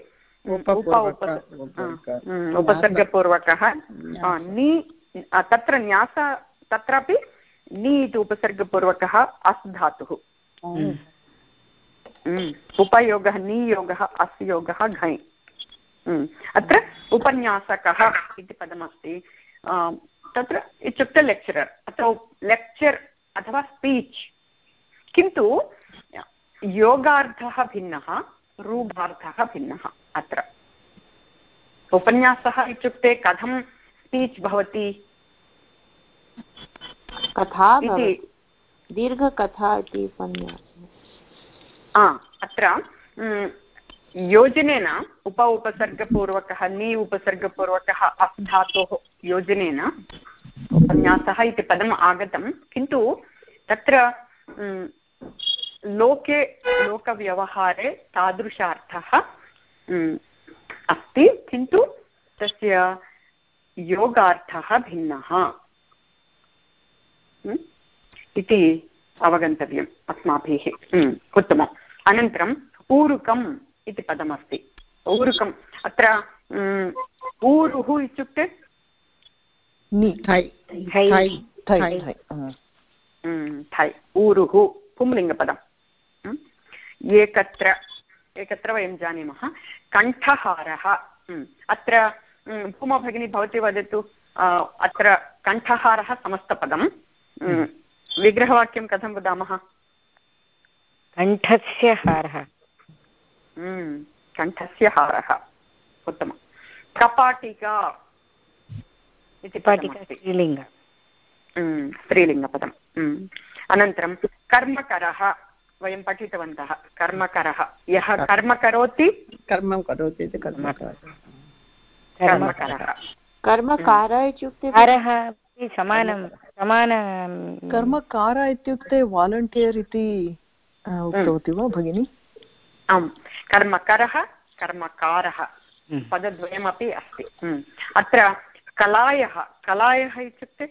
उपसर्गपूर्वकः। नि तत्र न्यास, तत्रापि नि इति उपसर्गपूर्वकः अस् धातुः। उपयोगः नियोगः अस् योगः घञ्। अत्र उपन्यासकः इति पदमस्ति। तत्र इत्युक्ते लेक्चरर्, अत्र लेक्चर् अथवा स्पीच्। किन्तु योगार्थः भिन्नः, रूपार्थः भिन्नः। अत्र उपन्यासः इत्युक्ते कथं स्पीच् भवति, कथा भवति, दीर्घकथा इति उपन्यासः। अत्र योजनेन उप उपसर्गपूर्वकः नि उपसर्गपूर्वकः अस् धातोः योजनेन उपन्यासः इति पदम् आगतं। किन्तु तत्र लोके लोकव्यवहारे तादृशार्थः अस्ति, किन्तु तस्य योगार्थः भिन्नः इति अवगन्तव्यम् अस्माभिः। उत्तमम्। अनन्तरम् ऊरुकम् इति पदमस्ति। ऊरुकम् अत्र ऊरुः इत्युक्ते थै, ऊरुः पुंलिङ्गपदम्। एकत्र, एकत्र वयं जानीमः कण्ठहारः। अत्र भूमा भगिनी भवती वदतु, अत्र कण्ठहारः समस्तपदं, विग्रहवाक्यं कथं वदामः? कण्ठस्य हारः। कण्ठस्य हारः। उत्तमं। कपाटिका इति स्त्रीलिङ्ग, स्त्रीलिङ्गपदम्। अनन्तरं कर्मकरः, वयं पठितवन्तः। कर्मकरः, यः कर्म करोति, कर्मं करोति इति कर्मकरः। कर्मकरः। कर्मकार इत्युक्ते समानं, समान। कर्मकार इत्युक्ते वालण्टियर् इति उक्तवती वा भगिनी? आम्, कर्मकरः, कर्मकारः पदद्वयमपि अस्ति। अत्र कलायः, कलायः इत्युक्ते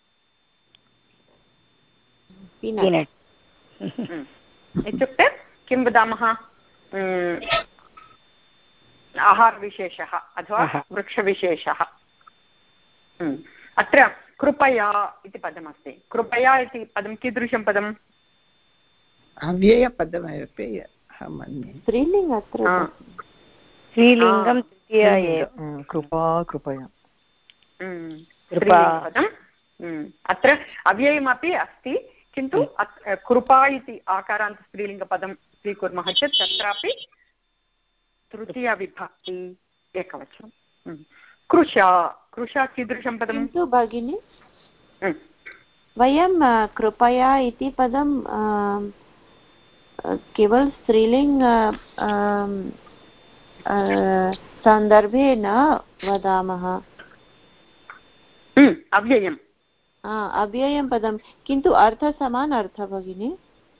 इत्युक्ते किं वदामः? आहारविशेषः अथवा वृक्षविशेषः। अत्र कृपया इति पदमस्ति। कृपया इति पदं कीदृशं पदम्? अव्ययपदमपि अहं मन्ये। स्त्रीलिङ्गम्, अत्र स्त्रीलिङ्गं तृतीया एव। कृपा, कृपया स्त्रीलिङ्गपदम्। अत्र अव्ययमपि अस्ति, किन्तु कृपा इति आकारान्त स्त्रीलिङ्गपदं स्वीकुर्मः चेत् तत्रापि तृतीया विभक्ति एकवचनं। कृशा, कृशा कीदृशं पदं? किन्तु भगिनी, वयं कृपया इति पदं केवल स्त्रीलिङ्ग सन्दर्भे न वदामः। अव्ययम्, अव्ययं पदं, किन्तु अर्थः समान अर्थः भगिनी।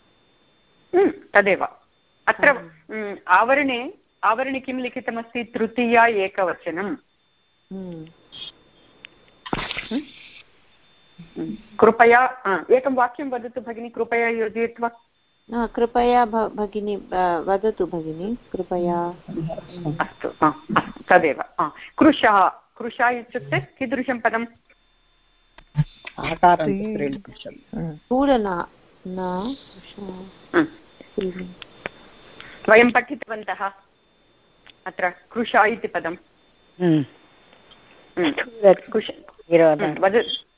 तदेव अत्र आवरणे, आवरणे किं लिखितमस्ति? तृतीया एकवचनं। कृपया, एकं वाक्यं वदतु भगिनी, कृपया योजयित्वा। कृपया भगिनी वदतु भगिनी, कृपया। अस्तु, तदेव। कृशः, कृशः इत्युक्ते कीदृशं पदम्? वयं पठितवन्तः अत्र कृश इति पदं वद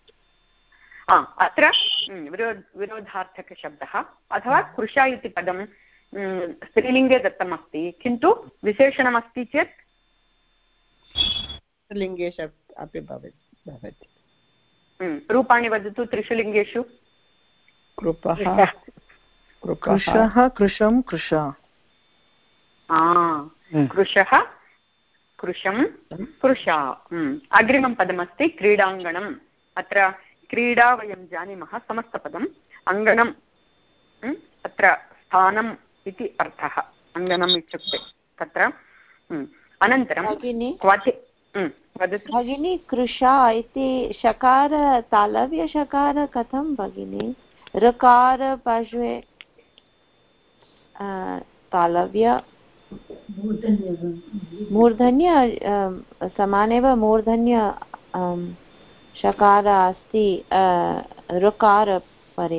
अत्र विरोध विरोधार्थकशब्दः अथवा कृश इति पदं स्त्रीलिङ्गे दत्तमस्ति किन्तु विशेषणमस्ति चेत् लिङ्गे अपि भवति। रूपाणि वदतु त्रिषु लिङ्गेषु। कृपः कृशः कृशं कृशा कृशः कृशं कृशा। अग्रिमं पदमस्ति क्रीडाङ्गणम्। अत्र क्रीडा वयं जानीमः समस्तपदम् अङ्गणम् अत्र स्थानम् इति अर्थः अङ्गणम् इत्युक्ते तत्र। अनन्तरं क्वथि वदतु भगिनी कृशा इति शकार तालव्यशकार कथं भगिनी ऋकार पार्श्वे तालव्य मूर्धन्य समानेव मूर्धन्य शकार अस्ति ऋकार परे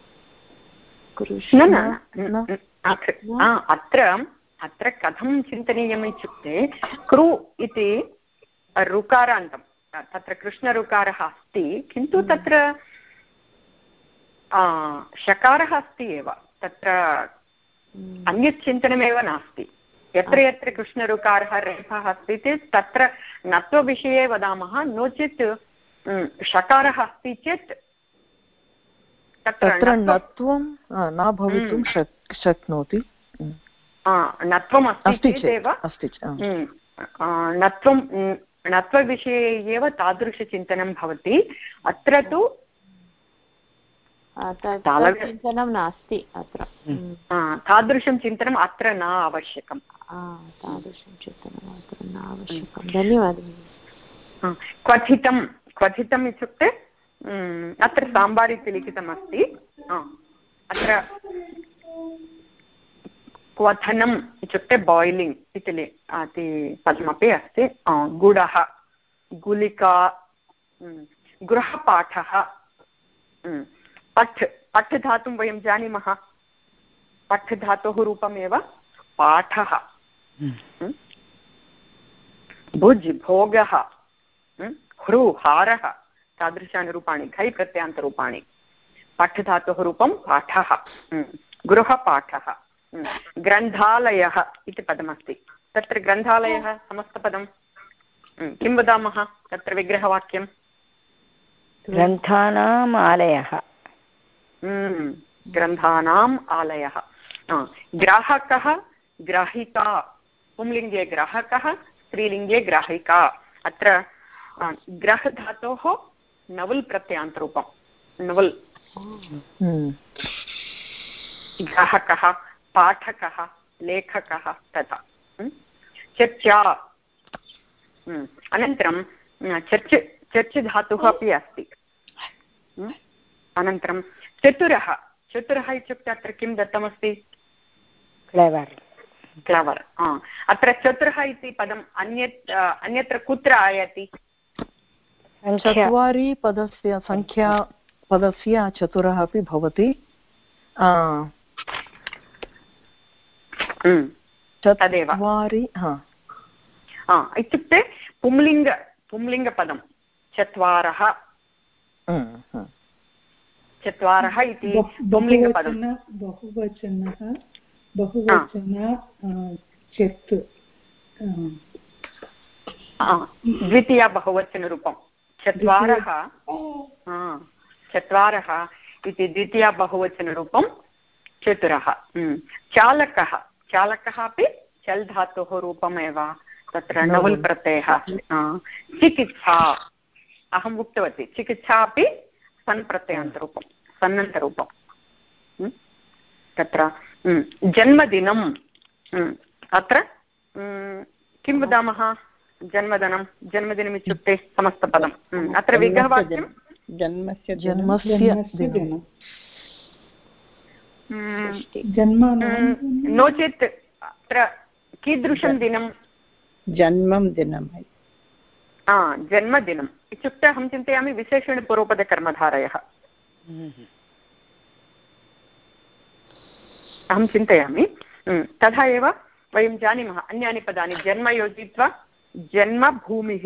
अत्र अत्र कथं चिन्तनीयम् इत्युक्ते कृ इति ऋकारान्तं तत्र कृष्णऋकारः अस्ति किन्तु तत्र शकारः अस्ति एव तत्र अन्यत् चिन्तनमेव नास्ति। यत्र यत्र कृष्णऋकारः रेफः अस्ति चेत् तत्र नत्वविषये वदामः नो चेत् शकारः अस्ति चेत् तत्र नत्वं न भवितुं शक्नोति। नत्वम् अस्ति चेदेव नत्वं नत्वविषये एव तादृशचिन्तनं भवति। अत्र तु चिन्तनं नास्ति अत्र तादृशं चिन्तनम् अत्र न आवश्यकं। तादृशं चिन्तनम् अत्र न आवश्यकं। धन्यवादः। क्वथितं क्वथितम् इत्युक्ते अत्र साम्बार् इति लिखितमस्ति। अत्र क्वथनम् इत्युक्ते बाय्लिङ्ग् इति पदमपि अस्ति। गुडः गुलिका गृहपाठः पठ् पठ् धातुं वयं जानीमः पठ् धातोः रूपमेव पाठः। भुज् भोगः ह्रू हारः तादृशानि रूपाणि घै प्रत्ययान्तरूपाणि पठ् धातोः रूपं पाठः गृहपाठः। ग्रन्थालयः इति पदमस्ति तत्र ग्रन्थालयः समस्तपदं किं वदामः तत्र विग्रहवाक्यं ग्रन्थानाम् आलयः ग्रन्थानाम् आलयः। ग्राहकः ग्राहिका पुंलिङ्गे ग्राहकः स्त्रीलिङ्गे ग्राहिका। अत्र ग्रह धातोः नवल् प्रत्ययान्तरूपं नवल् ग्राहकः पाठकः लेखकः तथा चर्चा। अनन्तरं चर्च चर्च धातुः अपि अस्ति। अनन्तरं चतुरः चतुरः इत्युक्ते अत्र किं दत्तमस्ति क्लेवर् क्लेवर्। अत्र चतुरः इति पदम् अन्यत् अन्यत्र कुत्र आयाति चत्वारि पदस्य संख्या पदस्य चतुरः अपि भवति। तदेव इत्युक्ते पुंलिङ्ग पुंलिङ्गपदं चत्वारः चत्वारः इति पुंलिङ्गपदं। बहुवचनः बहुवचन चेत् द्वितीया बहुवचनरूपं चत्वारः चत्वारः इति द्वितीया बहुवचनरूपं चतुरः। चालकः चालकः अपि चल् धातोः रूपमेव तत्र नवल् प्रत्ययः। चिकित्सा अहम् उक्तवती चिकित्सा अपि सन् प्रत्ययान्तरूपं सन्नन्तरूपं। तत्र जन्मदिनम् अत्र किं वदामः जन्मदिनं जन्मदिनम् इत्युक्ते समस्तपदम्। अत्र विग्रहवाक्यं जन्मस्य जन्मस्य नो चेत् अत्र कीदृशं दिनं जन्मं दिनं जन्मदिनम् इत्युक्ते अहं चिन्तयामि विशेषणपूर्वपदकर्मधारयः अहं चिन्तयामि। तथा एव वयं जानीमः अन्यानि पदानि जन्म योजयित्वा जन्मभूमिः,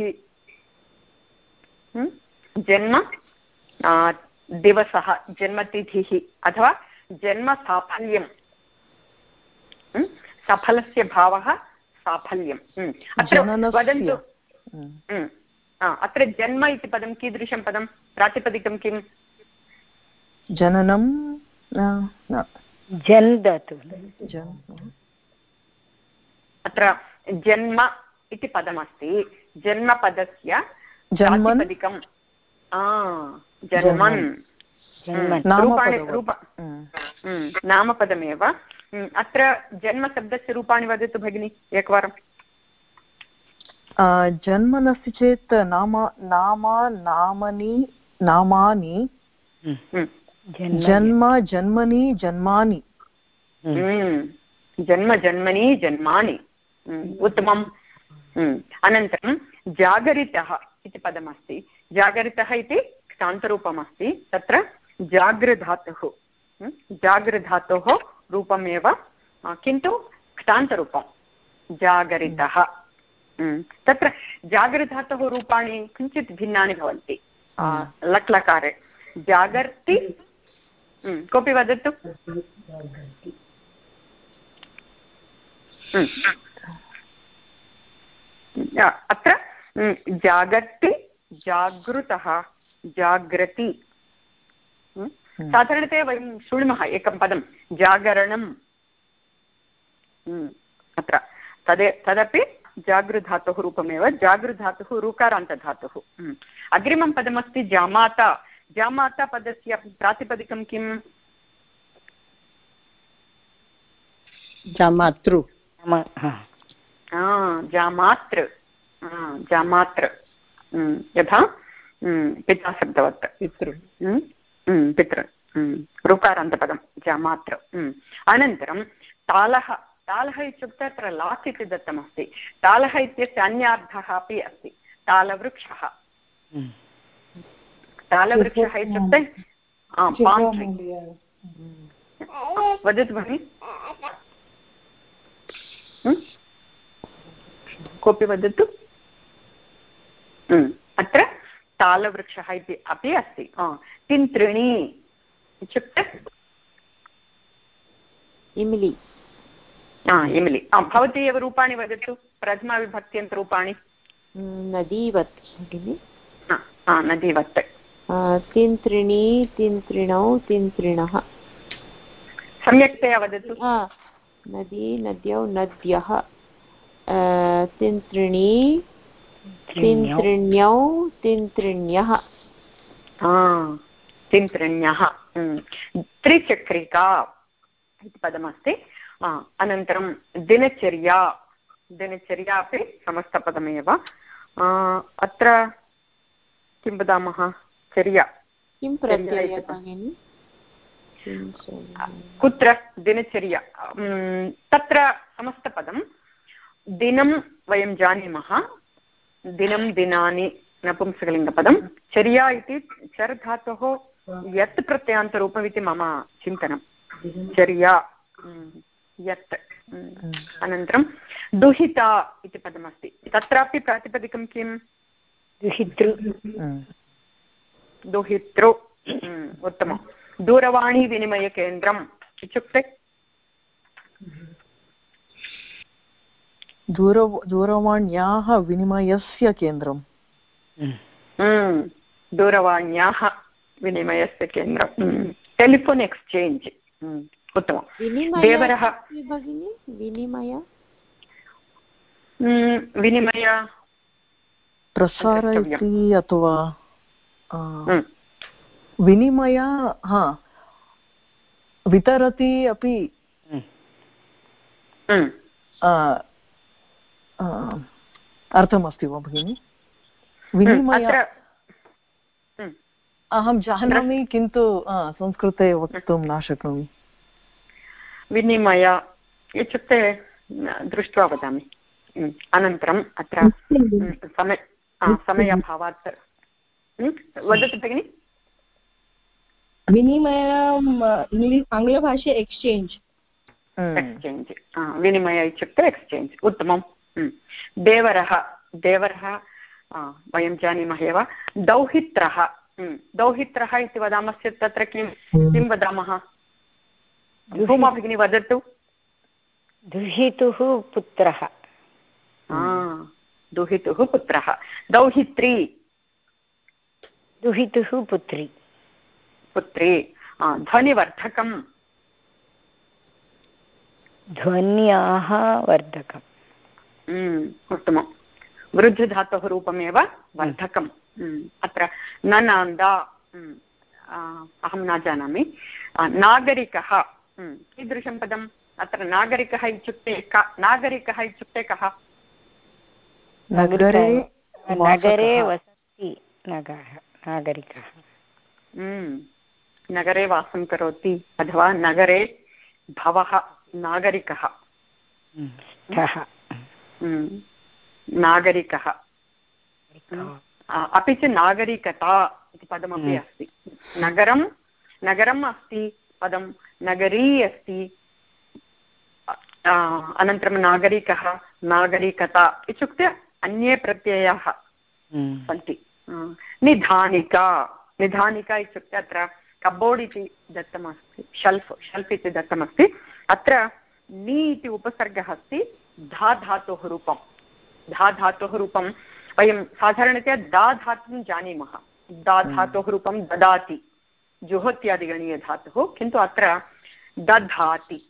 जन्म दिवसः, जन्मतिथिः अथवा जन्मसाफल्यं, सफलस्य भावः साफल्यम्। अत्र वदन्तु, अत्र जन्म इति पदं कीदृशं पदं, प्रातिपदिकं किम्? जननं जन् धातु। अत्र जन्म इति पदमस्ति, जन्मपदस्य प्रातिपदिकं जन्मन्, रूपाणि रूप नामपदमेव। अत्र जन्मशब्दस्य रूपाणि वदतु भगिनि एकवारं। जन्मनस्ति चेत् नाम नाम नामनि नामानि, जन्म जन्मनि जन्मानि, जन्म जन्मनि जन्मानि, उत्तमम्। अनन्तरं जागरितः इति पदमस्ति, जागरितः इति क्तान्तरूपमस्ति, तत्र जागृधातुः, जागृधातोः रूपमेव किन्तु क्तान्तरूपं जागरितः। तत्र जागृधातोः रूपाणि किञ्चित् भिन्नानि भवन्ति। लट् लकारे जागर्ति, कोऽपि वदतु। अत्र जागर्ति, जागृतः, जाग्रति। साधारणतया वयं शृणुमः एकं पदं जागरणम्, अत्र तदे तदपि जागृधातुः रूपमेव, जागृधातुः ऋकारान्तधातुः। अग्रिमं पदमस्ति जामाता, जामाता पदस्य प्रातिपदिकं किम्? जामातृ, जामातृ, जामातृ, यथा पिता शब्दवत् पितृ, पितृ, ऋकारान्तपदं जामातृ। अनन्तरं तालः, तालः इत्युक्ते अत्र लाट् इति दत्तमस्ति, तालः इत्यस्य अन्यार्थः अपि अस्ति, तालवृक्षः। तालवृक्षः इत्युक्ते वदतु भगिनि, कोऽपि वदतु। अत्र तालवृक्षः इति अपि अस्ति। तिन्त्रिणी इत्युक्ते इमिलि, इमिलि। भवती एव रूपाणि वदतु, प्रथमाविभक्त्यन्तरूपाणि। नदीवत्, नदीवत्, तिन्त्रिणी, तिन्त्रिणौ, तिन्त्रिणः। सम्यक्तया वदतु। नदी, नद्यौ, नद्यः, तिन्त्रिणी, तिन्त्रिण्यौ, तिन्त्रिण्यः, तिन्त्रिण्यः। त्रिचक्रिका इति पदमस्ति। अनन्तरं दिनचर्या, दिनचर्या अपि समस्तपदमेव। अत्र किं वदामः, चर्या किं प्रत्ययः भगिनि? कुत्र दिनचर्या, तत्र समस्तपदं। दिनं वयं जानीमः, दिनं दिनानि नपुंसकलिङ्गपदं। चर्या इति चर् धातोः यत् प्रत्ययान्तरूपम् इति मम चिन्तनं, चर्या यत्। अनन्तरं दुहिता इति पदमस्ति, तत्रापि प्रातिपदिकं किं? दुहितृ, दुहितृ, उत्तमं। दूरवाणीविनिमयकेन्द्रम् इत्युक्ते दूर दूरवाण्याः विनिमयस्य केन्द्रं, दूरवाण्याः विनिमयस्य केन्द्रं, टेलिफोन् एक्स्चेञ्ज्। उत्तमं। देवरः विनिमय, विनिमय प्रसार इति अथवा विनिमय, हा वितरति अपि अर्थमस्ति वा भगिनि? विनिमय अहं जानामि, किन्तु संस्कृते वक्तुं न शक्नोमि। विनिमय इत्युक्ते दृष्ट्वा वदामि। अनन्तरं अत्र समय समयाभावात् वदतु भगिनि। विनिमय आङ्ग्लभाषे एक्स्चेञ्ज्, एक्स्चेञ्ज् विनिमय इत्युक्ते एक्स्चेञ्ज् उत्तमं देवरः देवरः वयं जानीमः एव दौहित्रः दौहित्रः इति वदामश्चेत् तत्र किं किं वदामः भूमा भगिनी वदतु दुहितुः पुत्रः दुहितुः पुत्रः दौहित्री दुहितुः पुत्री पुत्री ध्वनिवर्धकं ध्वन्याः वर्धकम् उत्तमं वृद्धधातोः रूपमेव वर्धकम् अत्र ननान्दा अहं न जानामि नागरिकः कीदृशं पदम् अत्र नागरिकः इत्युक्ते क नागरिकः इत्युक्ते कः नगरे नगरे वसति नागरिकः नगरे वासं करोति अथवा नगरे भवः नागरिकः नागरिकः अपि च नागरिकता इति पदमपि अस्ति नगरं नगरम् अस्ति पदं नगरी अस्ति अनन्तरं नागरिकः नागरिकता इत्युक्ते अन्ये प्रत्ययाः सन्ति निधानिका निधानिका इत्युक्ते अत्र कबोर्ड् इति दत्तमस्ति शेल्फ् शेल्फ् इति दत्तमस्ति अत्र नि इति उपसर्गः अस्ति धा धातोः रूपं धा धातोः रूपं वयं साधारणतया दा धातुं जानीमः दा धातोः रूपं ददाति जुहोत्यादिगणीयधातुः किन्तु अत्र दधाति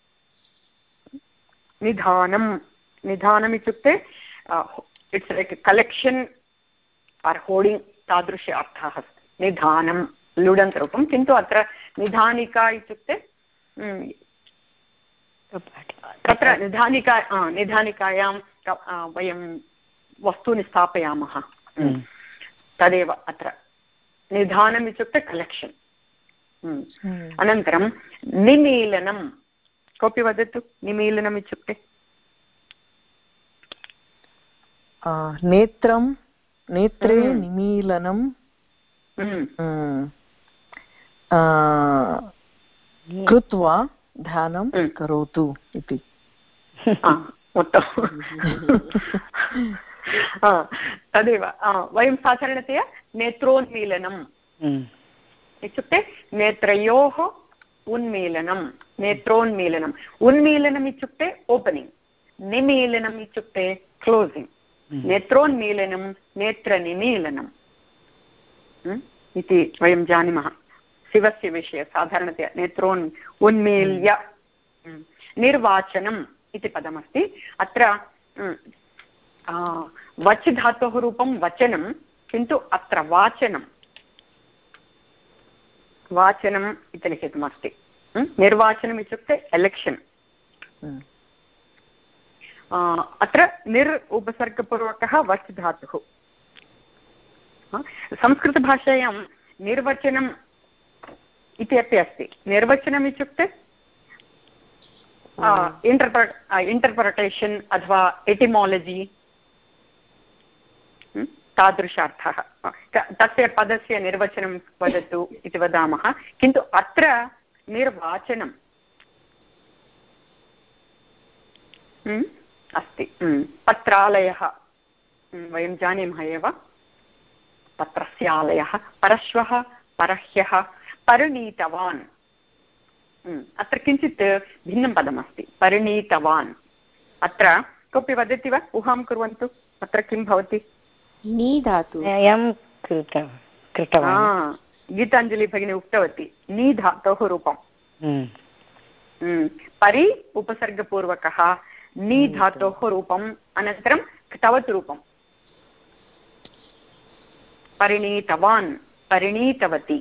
निधानं निधानम् इत्युक्ते it's like collection or hoarding तादृश अर्थः अस्ति निधानं लुडन्तरूपं किन्तु अत्र निधानिका इत्युक्ते तत्र निधानिका निधानिकायां वयं वस्तूनि स्थापयामः तदेव अत्र निधानम् इत्युक्ते कलेक्षन् अनन्तरं निमीलनं कोऽपि वदतु निमीलनम् इत्युक्ते नेत्रं नेत्रे निमीलनं कृत्वा ध्यानं करोतु इति तदेव वयं साधारणतया नेत्रोन्मीलनम् इत्युक्ते नेत्रयोः उन्मीलनं नेत्रोन्मीलनम् उन्मीलनम् इत्युक्ते ओपनिङ्ग् निमीलनम् इत्युक्ते क्लोसिङ्ग् नेत्रोन्मीलनं नेत्रनिमीलनम् इति वयं जानीमः शिवस्य विषये साधारणतया नेत्रोन् उन्मील्य निर्वाचनम् इति पदमस्ति अत्र वच् धातोः रूपं वचनं किन्तु अत्र वाचनं वाचनम् इति लिखितमस्ति निर्वाचनम् इत्युक्ते एलेक्षन् अत्र निर् उपसर्गपूर्वकः वच् धातुः संस्कृतभाषायां निर्वचनम् इति अपि अस्ति निर्वचनम् इत्युक्ते इण्टर्प्र इण्टर्प्रटेशन् अथवा एटिमालजि तादृशार्थः तस्य पदस्य निर्वचनं वदतु इति वदामः किन्तु अत्र निर्वाचनम् अस्ति पत्रालयः वयं जानीमः एव पत्रस्य आलयः परश्वः परह्यः परिणीतवान् अत्र किञ्चित् भिन्नं पदमस्ति परिणीतवान् अत्र कोऽपि वदति वा ऊहां कुर्वन्तु अत्र किं भवति नी धातु गीताञ्जलि भगिनी उक्तवती नी धातोः रूपं परि उपसर्गपूर्वकः नी धातोः रूपम् अनन्तरं क्तवत् रूपं परिणीतवान् परिणीतवती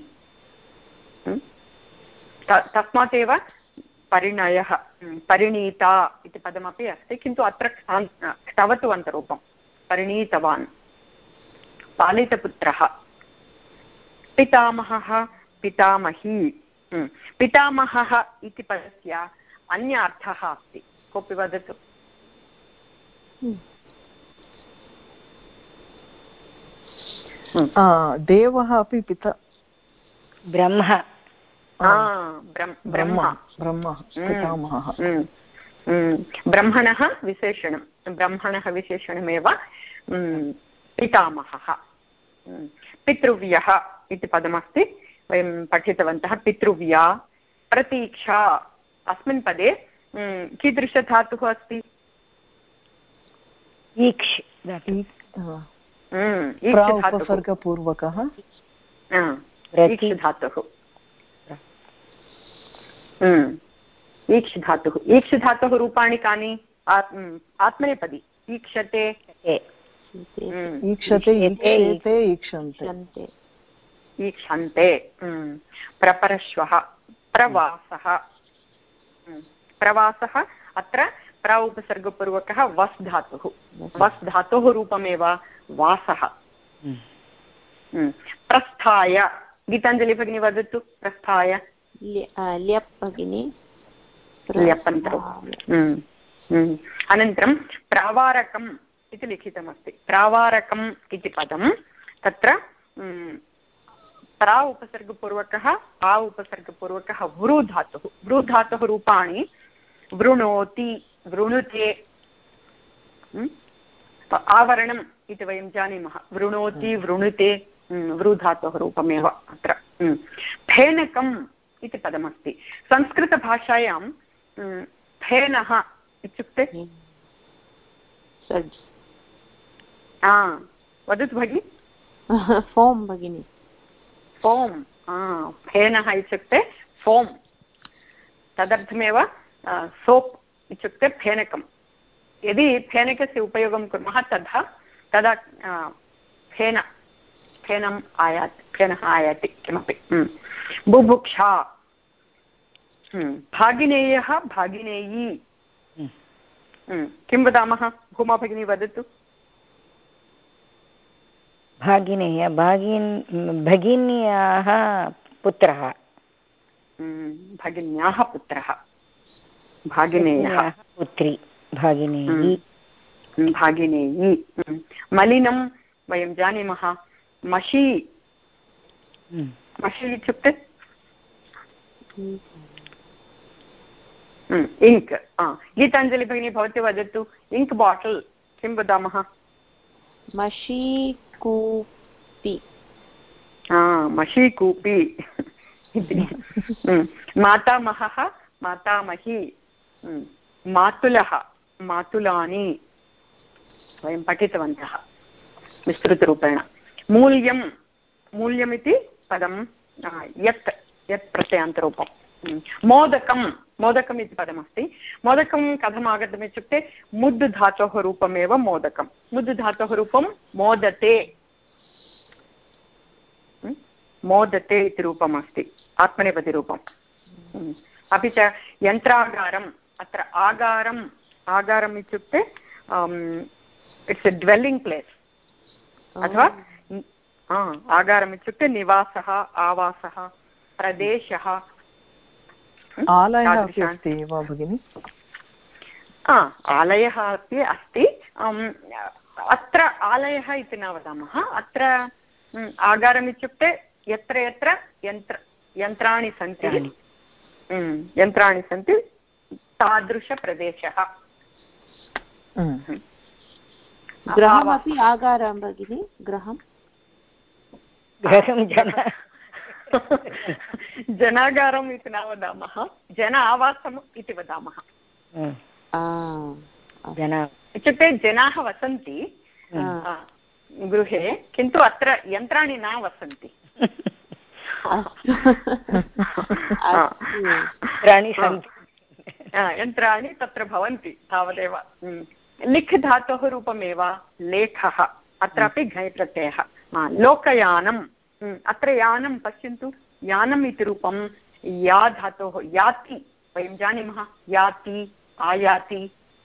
तस्मात् एव परिणयः परिणीता इति पदमपि अस्ति किन्तु अत्र क्तवत्वन्तरूपं परिणीतवान् पालितपुत्रः पितामहः पितामही पितामहः इति पदस्य अन्य अर्थः अस्ति कोऽपि वदतु देवः अपि पिता ब्रह्म ब्रह्म ब्रह्म पितामहः ब्रह्मणः विशेषणं ब्रह्मणः विशेषणमेव पितामहः। पितृव्यः इति पदमस्ति, वयं पठितवन्तः। पितृव्या प्रतीक्षा, अस्मिन् पदे कीदृशधातुः अस्ति? ईक्ष् उपसर्गपूर्वकः ईक्ष् धातुः। ईक्ष् धातुः। ईक्ष् धातोः रूपाणि कानि? आत्मनेपदी ईक्षते, ईक्षते, ईक्षते, ईक्षन्ते, ईक्षन्ते। प्रपरश्वः, प्रवासः। प्रवासः अत्र प्र उपसर्गपूर्वकः वस् धातुः। वस् धातोः रूपमेव वासः। प्रस्थाय, गीताञ्जलि भगिनी वदतु। प्रस्थाय ल्यप् भगिनी, ल्यपन्तरम्। अनन्तरं प्रावारकम् इति लिखितमस्ति। प्रावारकम् इति पदं तत्र प्रा उपसर्गपूर्वकः आ उपसर्गपूर्वकः वृ धातुः। वृ धातोः रूपाणि वृणोति, वृणुते, आवरणम् इति वयं जानीमः। वृणोति, वृणुते, वृ धातोः रूपमेव अत्र। फेनकम् इति पदमस्ति। संस्कृतभाषायां फेनः इत्युक्ते वदतु भगिनि। फोम् भगिनि, फोम्। फेनः इत्युक्ते फोम्, तदर्थमेव सोप् इत्युक्ते फेनकं। यदि फेनकस्य उपयोगं कुर्मः तदा तदा फेन फेनम् आयाति, फेनः आयाति किमपि। बुभुक्षा, भागिनेयः, भागिनेयी, किं वदामः? भूमा भगिनी वदतु। भागिनेय, भागिन् भगिन्याः पुत्रः, भगिन्याः पुत्रः, भागिनेयः पुत्री, भागिनेयी, भागिनेयी। मलिनं वयं जानीमः, मशी। मशी इत्युक्ते इङ्क्। गीताञ्जलि भगिनी भवती वदतु। इङ्क् बाटल् किं वदामः? मशीकूपी। मशीकूपी इति। मातामहः, मातामही, मातुलः, मातुलानि वयं पठितवन्तः विस्तृतरूपेण। मूल्यं, मूल्यमिति पदं यत् यत् प्रत्ययान्तरूपं। मोदकं, मोदकम् इति पदमस्ति। मोदकं कथम् आगतम् इत्युक्ते मुद् धातोः रूपमेव मोदकं। मुद् धातोः रूपं मोदते, मोदते इति रूपमस्ति, आत्मनेपदिरूपम्। अपि च यन्त्रागारम्, अत्र आगारम्, आगारम् इत्युक्ते इट्स् ए ड्वेल्लिङ्ग् प्लेस् अथवा आगारम् इत्युक्ते निवासः, आवासः, प्रदेशः। आलयः अपि अस्ति वा भगिनि? आलयः अपि अस्ति। अत्र आलयः इति न वदामः। अत्र आगारम् इत्युक्ते यत्र यत्र यन्त्र यन्त्राणि सन्ति, यन्त्राणि सन्ति तादृशप्रदेशः। गृहमपि आगारं भगिनि, गृहं गृहं जन जनागारम् इति न वदामः, जन आवासम् इति वदामः। इत्युक्ते जनाः वसन्ति गृहे, किन्तु अत्र यन्त्राणि न वसन्ति। यन्त्राणि तत्र भवन्ति तावदेव। लिख् धातोः रूपमेव लेखः, अत्रापि घञ् प्रत्ययः। लोकयानम्, अत्र यानं पश्यन्तु, यानम् इति रूपं या धातोः, याति वयं जानीमः, याति, आयाति,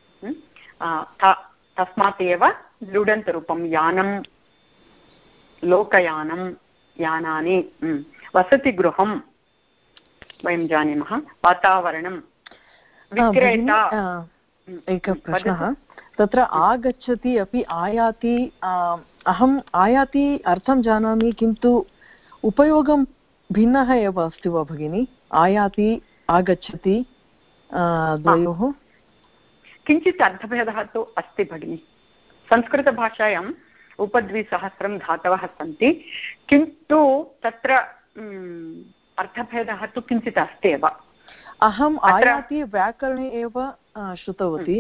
तस्मात् एव लुडन्तरूपं यानं, लोकयानं, यानानि। वसतिगृहं वयं जानीमः, वातावरणं, विक्रेता। एकः प्रश्नः तत्र आगच्छति अपि आयाति। अहम् आयाति अर्थं जानामि, किन्तु उपयोगं भिन्नः एव अस्ति वा भगिनि? आयाति आगच्छति द्वयोः किञ्चित् अर्थभेदः तु अस्ति भगिनि। संस्कृतभाषायाम् उपद्विसहस्रं धातवः सन्ति, किन्तु तत्र अर्थभेदः तु किञ्चित् अस्ति एव। अहम् आयाति व्याकरणे एव श्रुतवती।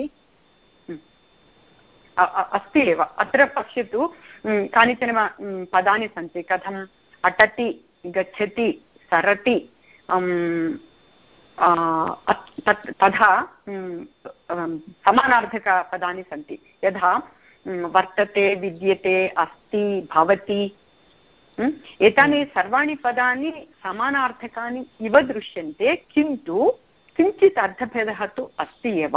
अस्ति एव। अत्र पश्यतु, कानिचन पदानि सन्ति, कथम् अटति, गच्छति, सरति, तथा समानार्थकपदानि सन्ति। यथा वर्तते, विद्यते, अस्ति, भवति, एतानि सर्वाणि पदानि समानार्थकानि इव दृश्यन्ते, किन्तु किञ्चित् अर्थभेदः तु अस्ति एव।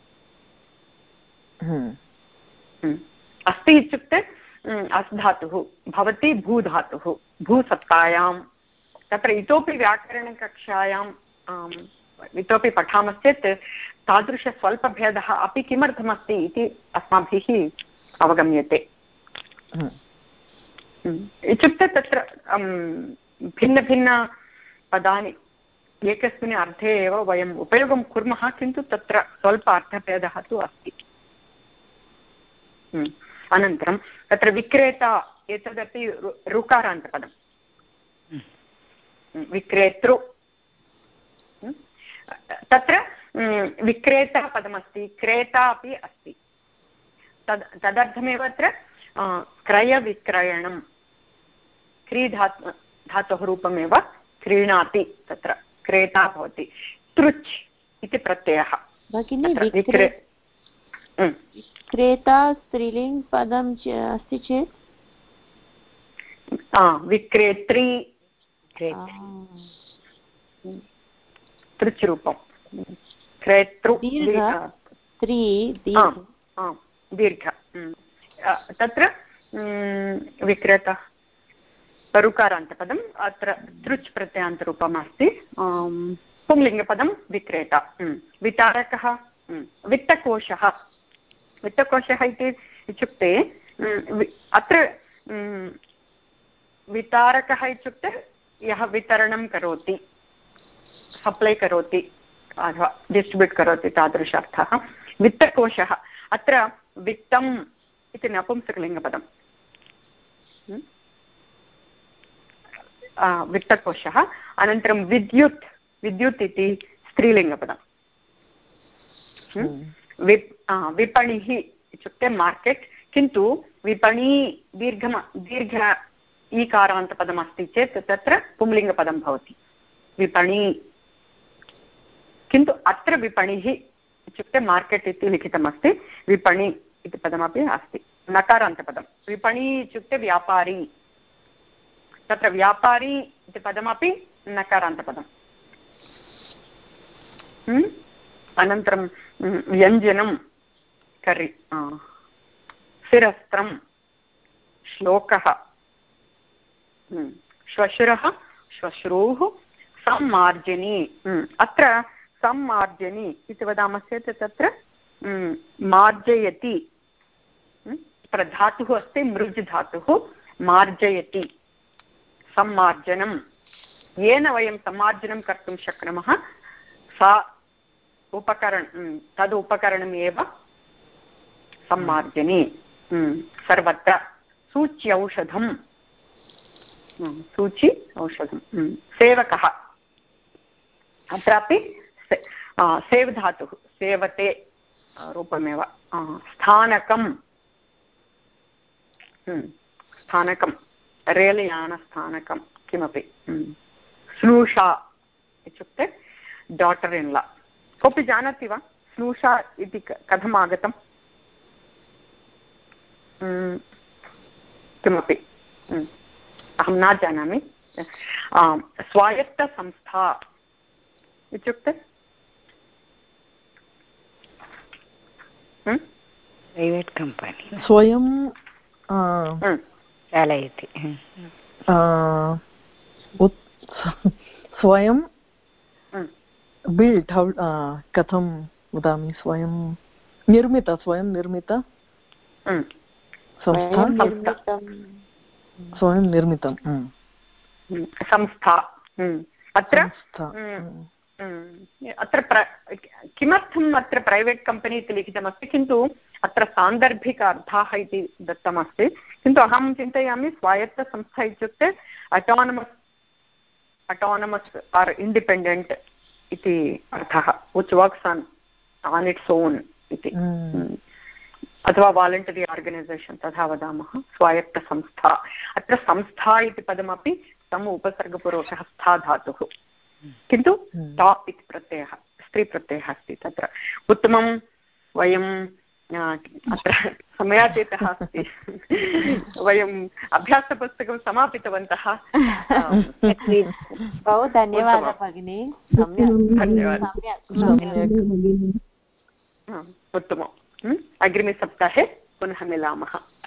अस्ति इत्युक्ते अस् धातुः, भवति भूधातुः, भूसत्तायां। तत्र इतोपि व्याकरणकक्षायां इतोपि पठामश्चेत् तादृशस्वल्पभेदः अपि किमर्थमस्ति इति अस्माभिः अवगम्यते। इत्युक्ते तत्र भिन्नभिन्नपदानि एकस्मिन् अर्थे एव वयम् उपयोगं कुर्मः, किन्तु तत्र स्वल्प अर्थभेदः तु अस्ति। अनन्तरं तत्र विक्रेता, एतदपि ऋकारान्तपदं, विक्रेतृ। तत्र विक्रेता पदमस्ति, क्रेता अपि अस्ति। तद् तदर्थमेव अत्र क्रयविक्रयणं, क्री धातु धातोः रूपमेव क्रीणाति, तत्र क्रेता भवति। तृच् इति प्रत्ययः। विक्रेता स्त्रीलिङ्ग् पदं अस्ति चेत् विक्रेत्री, तृच् रूपं, क्रेतृ, दीर्घ। तत्र विक्रेता ऋकारान्तपदम्, अत्र तृच् प्रत्ययान्तरूपम् अस्ति। पुंलिङ्गपदं विक्रेता। वितारकः, वित्तकोशः। वित्तकोशः इति इत्युक्ते अत्र वितारकः इत्युक्ते यः वितरणं करोति, सप्लै करोति अथवा डिस्ट्रिब्यूट् करोति, तादृश अर्थः। वित्तकोशः, अत्र वित्तम् इति नपुंसकलिङ्गपदं, वित्तकोशः। अनन्तरं विद्युत्, विद्युत् इति स्त्रीलिङ्गपदं। विप् विपणिः इत्युक्ते मार्केट्, किन्तु विपणी दीर्घम दीर्घ ईकारान्तपदमस्ति चेत् तत्र पुंलिङ्गपदं भवति, विपणी। किन्तु अत्र विपणिः इत्युक्ते मार्केट् इति लिखितमस्ति, विपणि इति पदमपि अस्ति, नकारान्तपदं। विपणी इत्युक्ते व्यापारी, तत्र व्यापारी इति पदमपि नकारान्तपदम्। अनन्तरं व्यञ्जनं करि, शिरस्त्रं, श्लोकः, श्वशुरः, श्वश्रूः, सम्मार्जनी। अत्र सम्मार्जनी इति वदामश्चेत् तत्र मार्जयति, तत्र धातुः अस्ति मृज् धातुः, मार्जयति, सम्मार्जनं। येन वयं सम्मार्जनं कर्तुं शक्नुमः, सा उपकरणं, तद् उपकरणम् एव सम्मार्जनी। सर्वत्र सूच्यौषधं, सूचि औषधं। सेवकः, अत्रापि सेव् धातुः, सेवते रूपमेव। स्थानकं, स्थानकं, रेलयानस्थानकं किमपि। स्नूषा इत्युक्ते डाटर् इन् ला। कोऽपि जानाति वा स्नूषा इति कथम् आगतम्? किमपि अहं न जानामि। स्वायत्तसंस्था इत्युक्ते प्रैवेट् कम्पनी, स्वयं चालयति, स्वयं बिल्ड्, कथं वदामि, स्वयं निर्मित, स्वयं निर्मित संस्था, स्वयं निर्मितं संस्था, अत्र अत्र किमर्थम् अत्र प्रैवेट् कम्पनी इति लिखितमस्ति, किन्तु अत्र सान्दर्भिक अर्थाः इति दत्तमस्ति, किन्तु अहं चिन्तयामि स्वायत्तसंस्था इत्युक्ते अटोनमस् अटोनमस् आर् इण्डिपेण्डेण्ट् इति अर्थः, which works on on its own इति, अथवा वालण्टरी आर्गनैसेशन् तथा वदामः, स्वायत्तसंस्था। अत्र संस्था इति पदमपि तम् उपसर्गपूर्वकः स्था धातुः, किन्तु ता इति प्रत्ययः स्त्रीप्रत्ययः अस्ति तत्र। उत्तमं, वयं अत्र समयातीतः अस्ति, वयं अभ्यासपुस्तकं समापितवन्तः। बहु धन्यवादः भगिनी, धन्यवादः, उत्तमम्। अग्रिमे सप्ताहे पुनः मिलामः।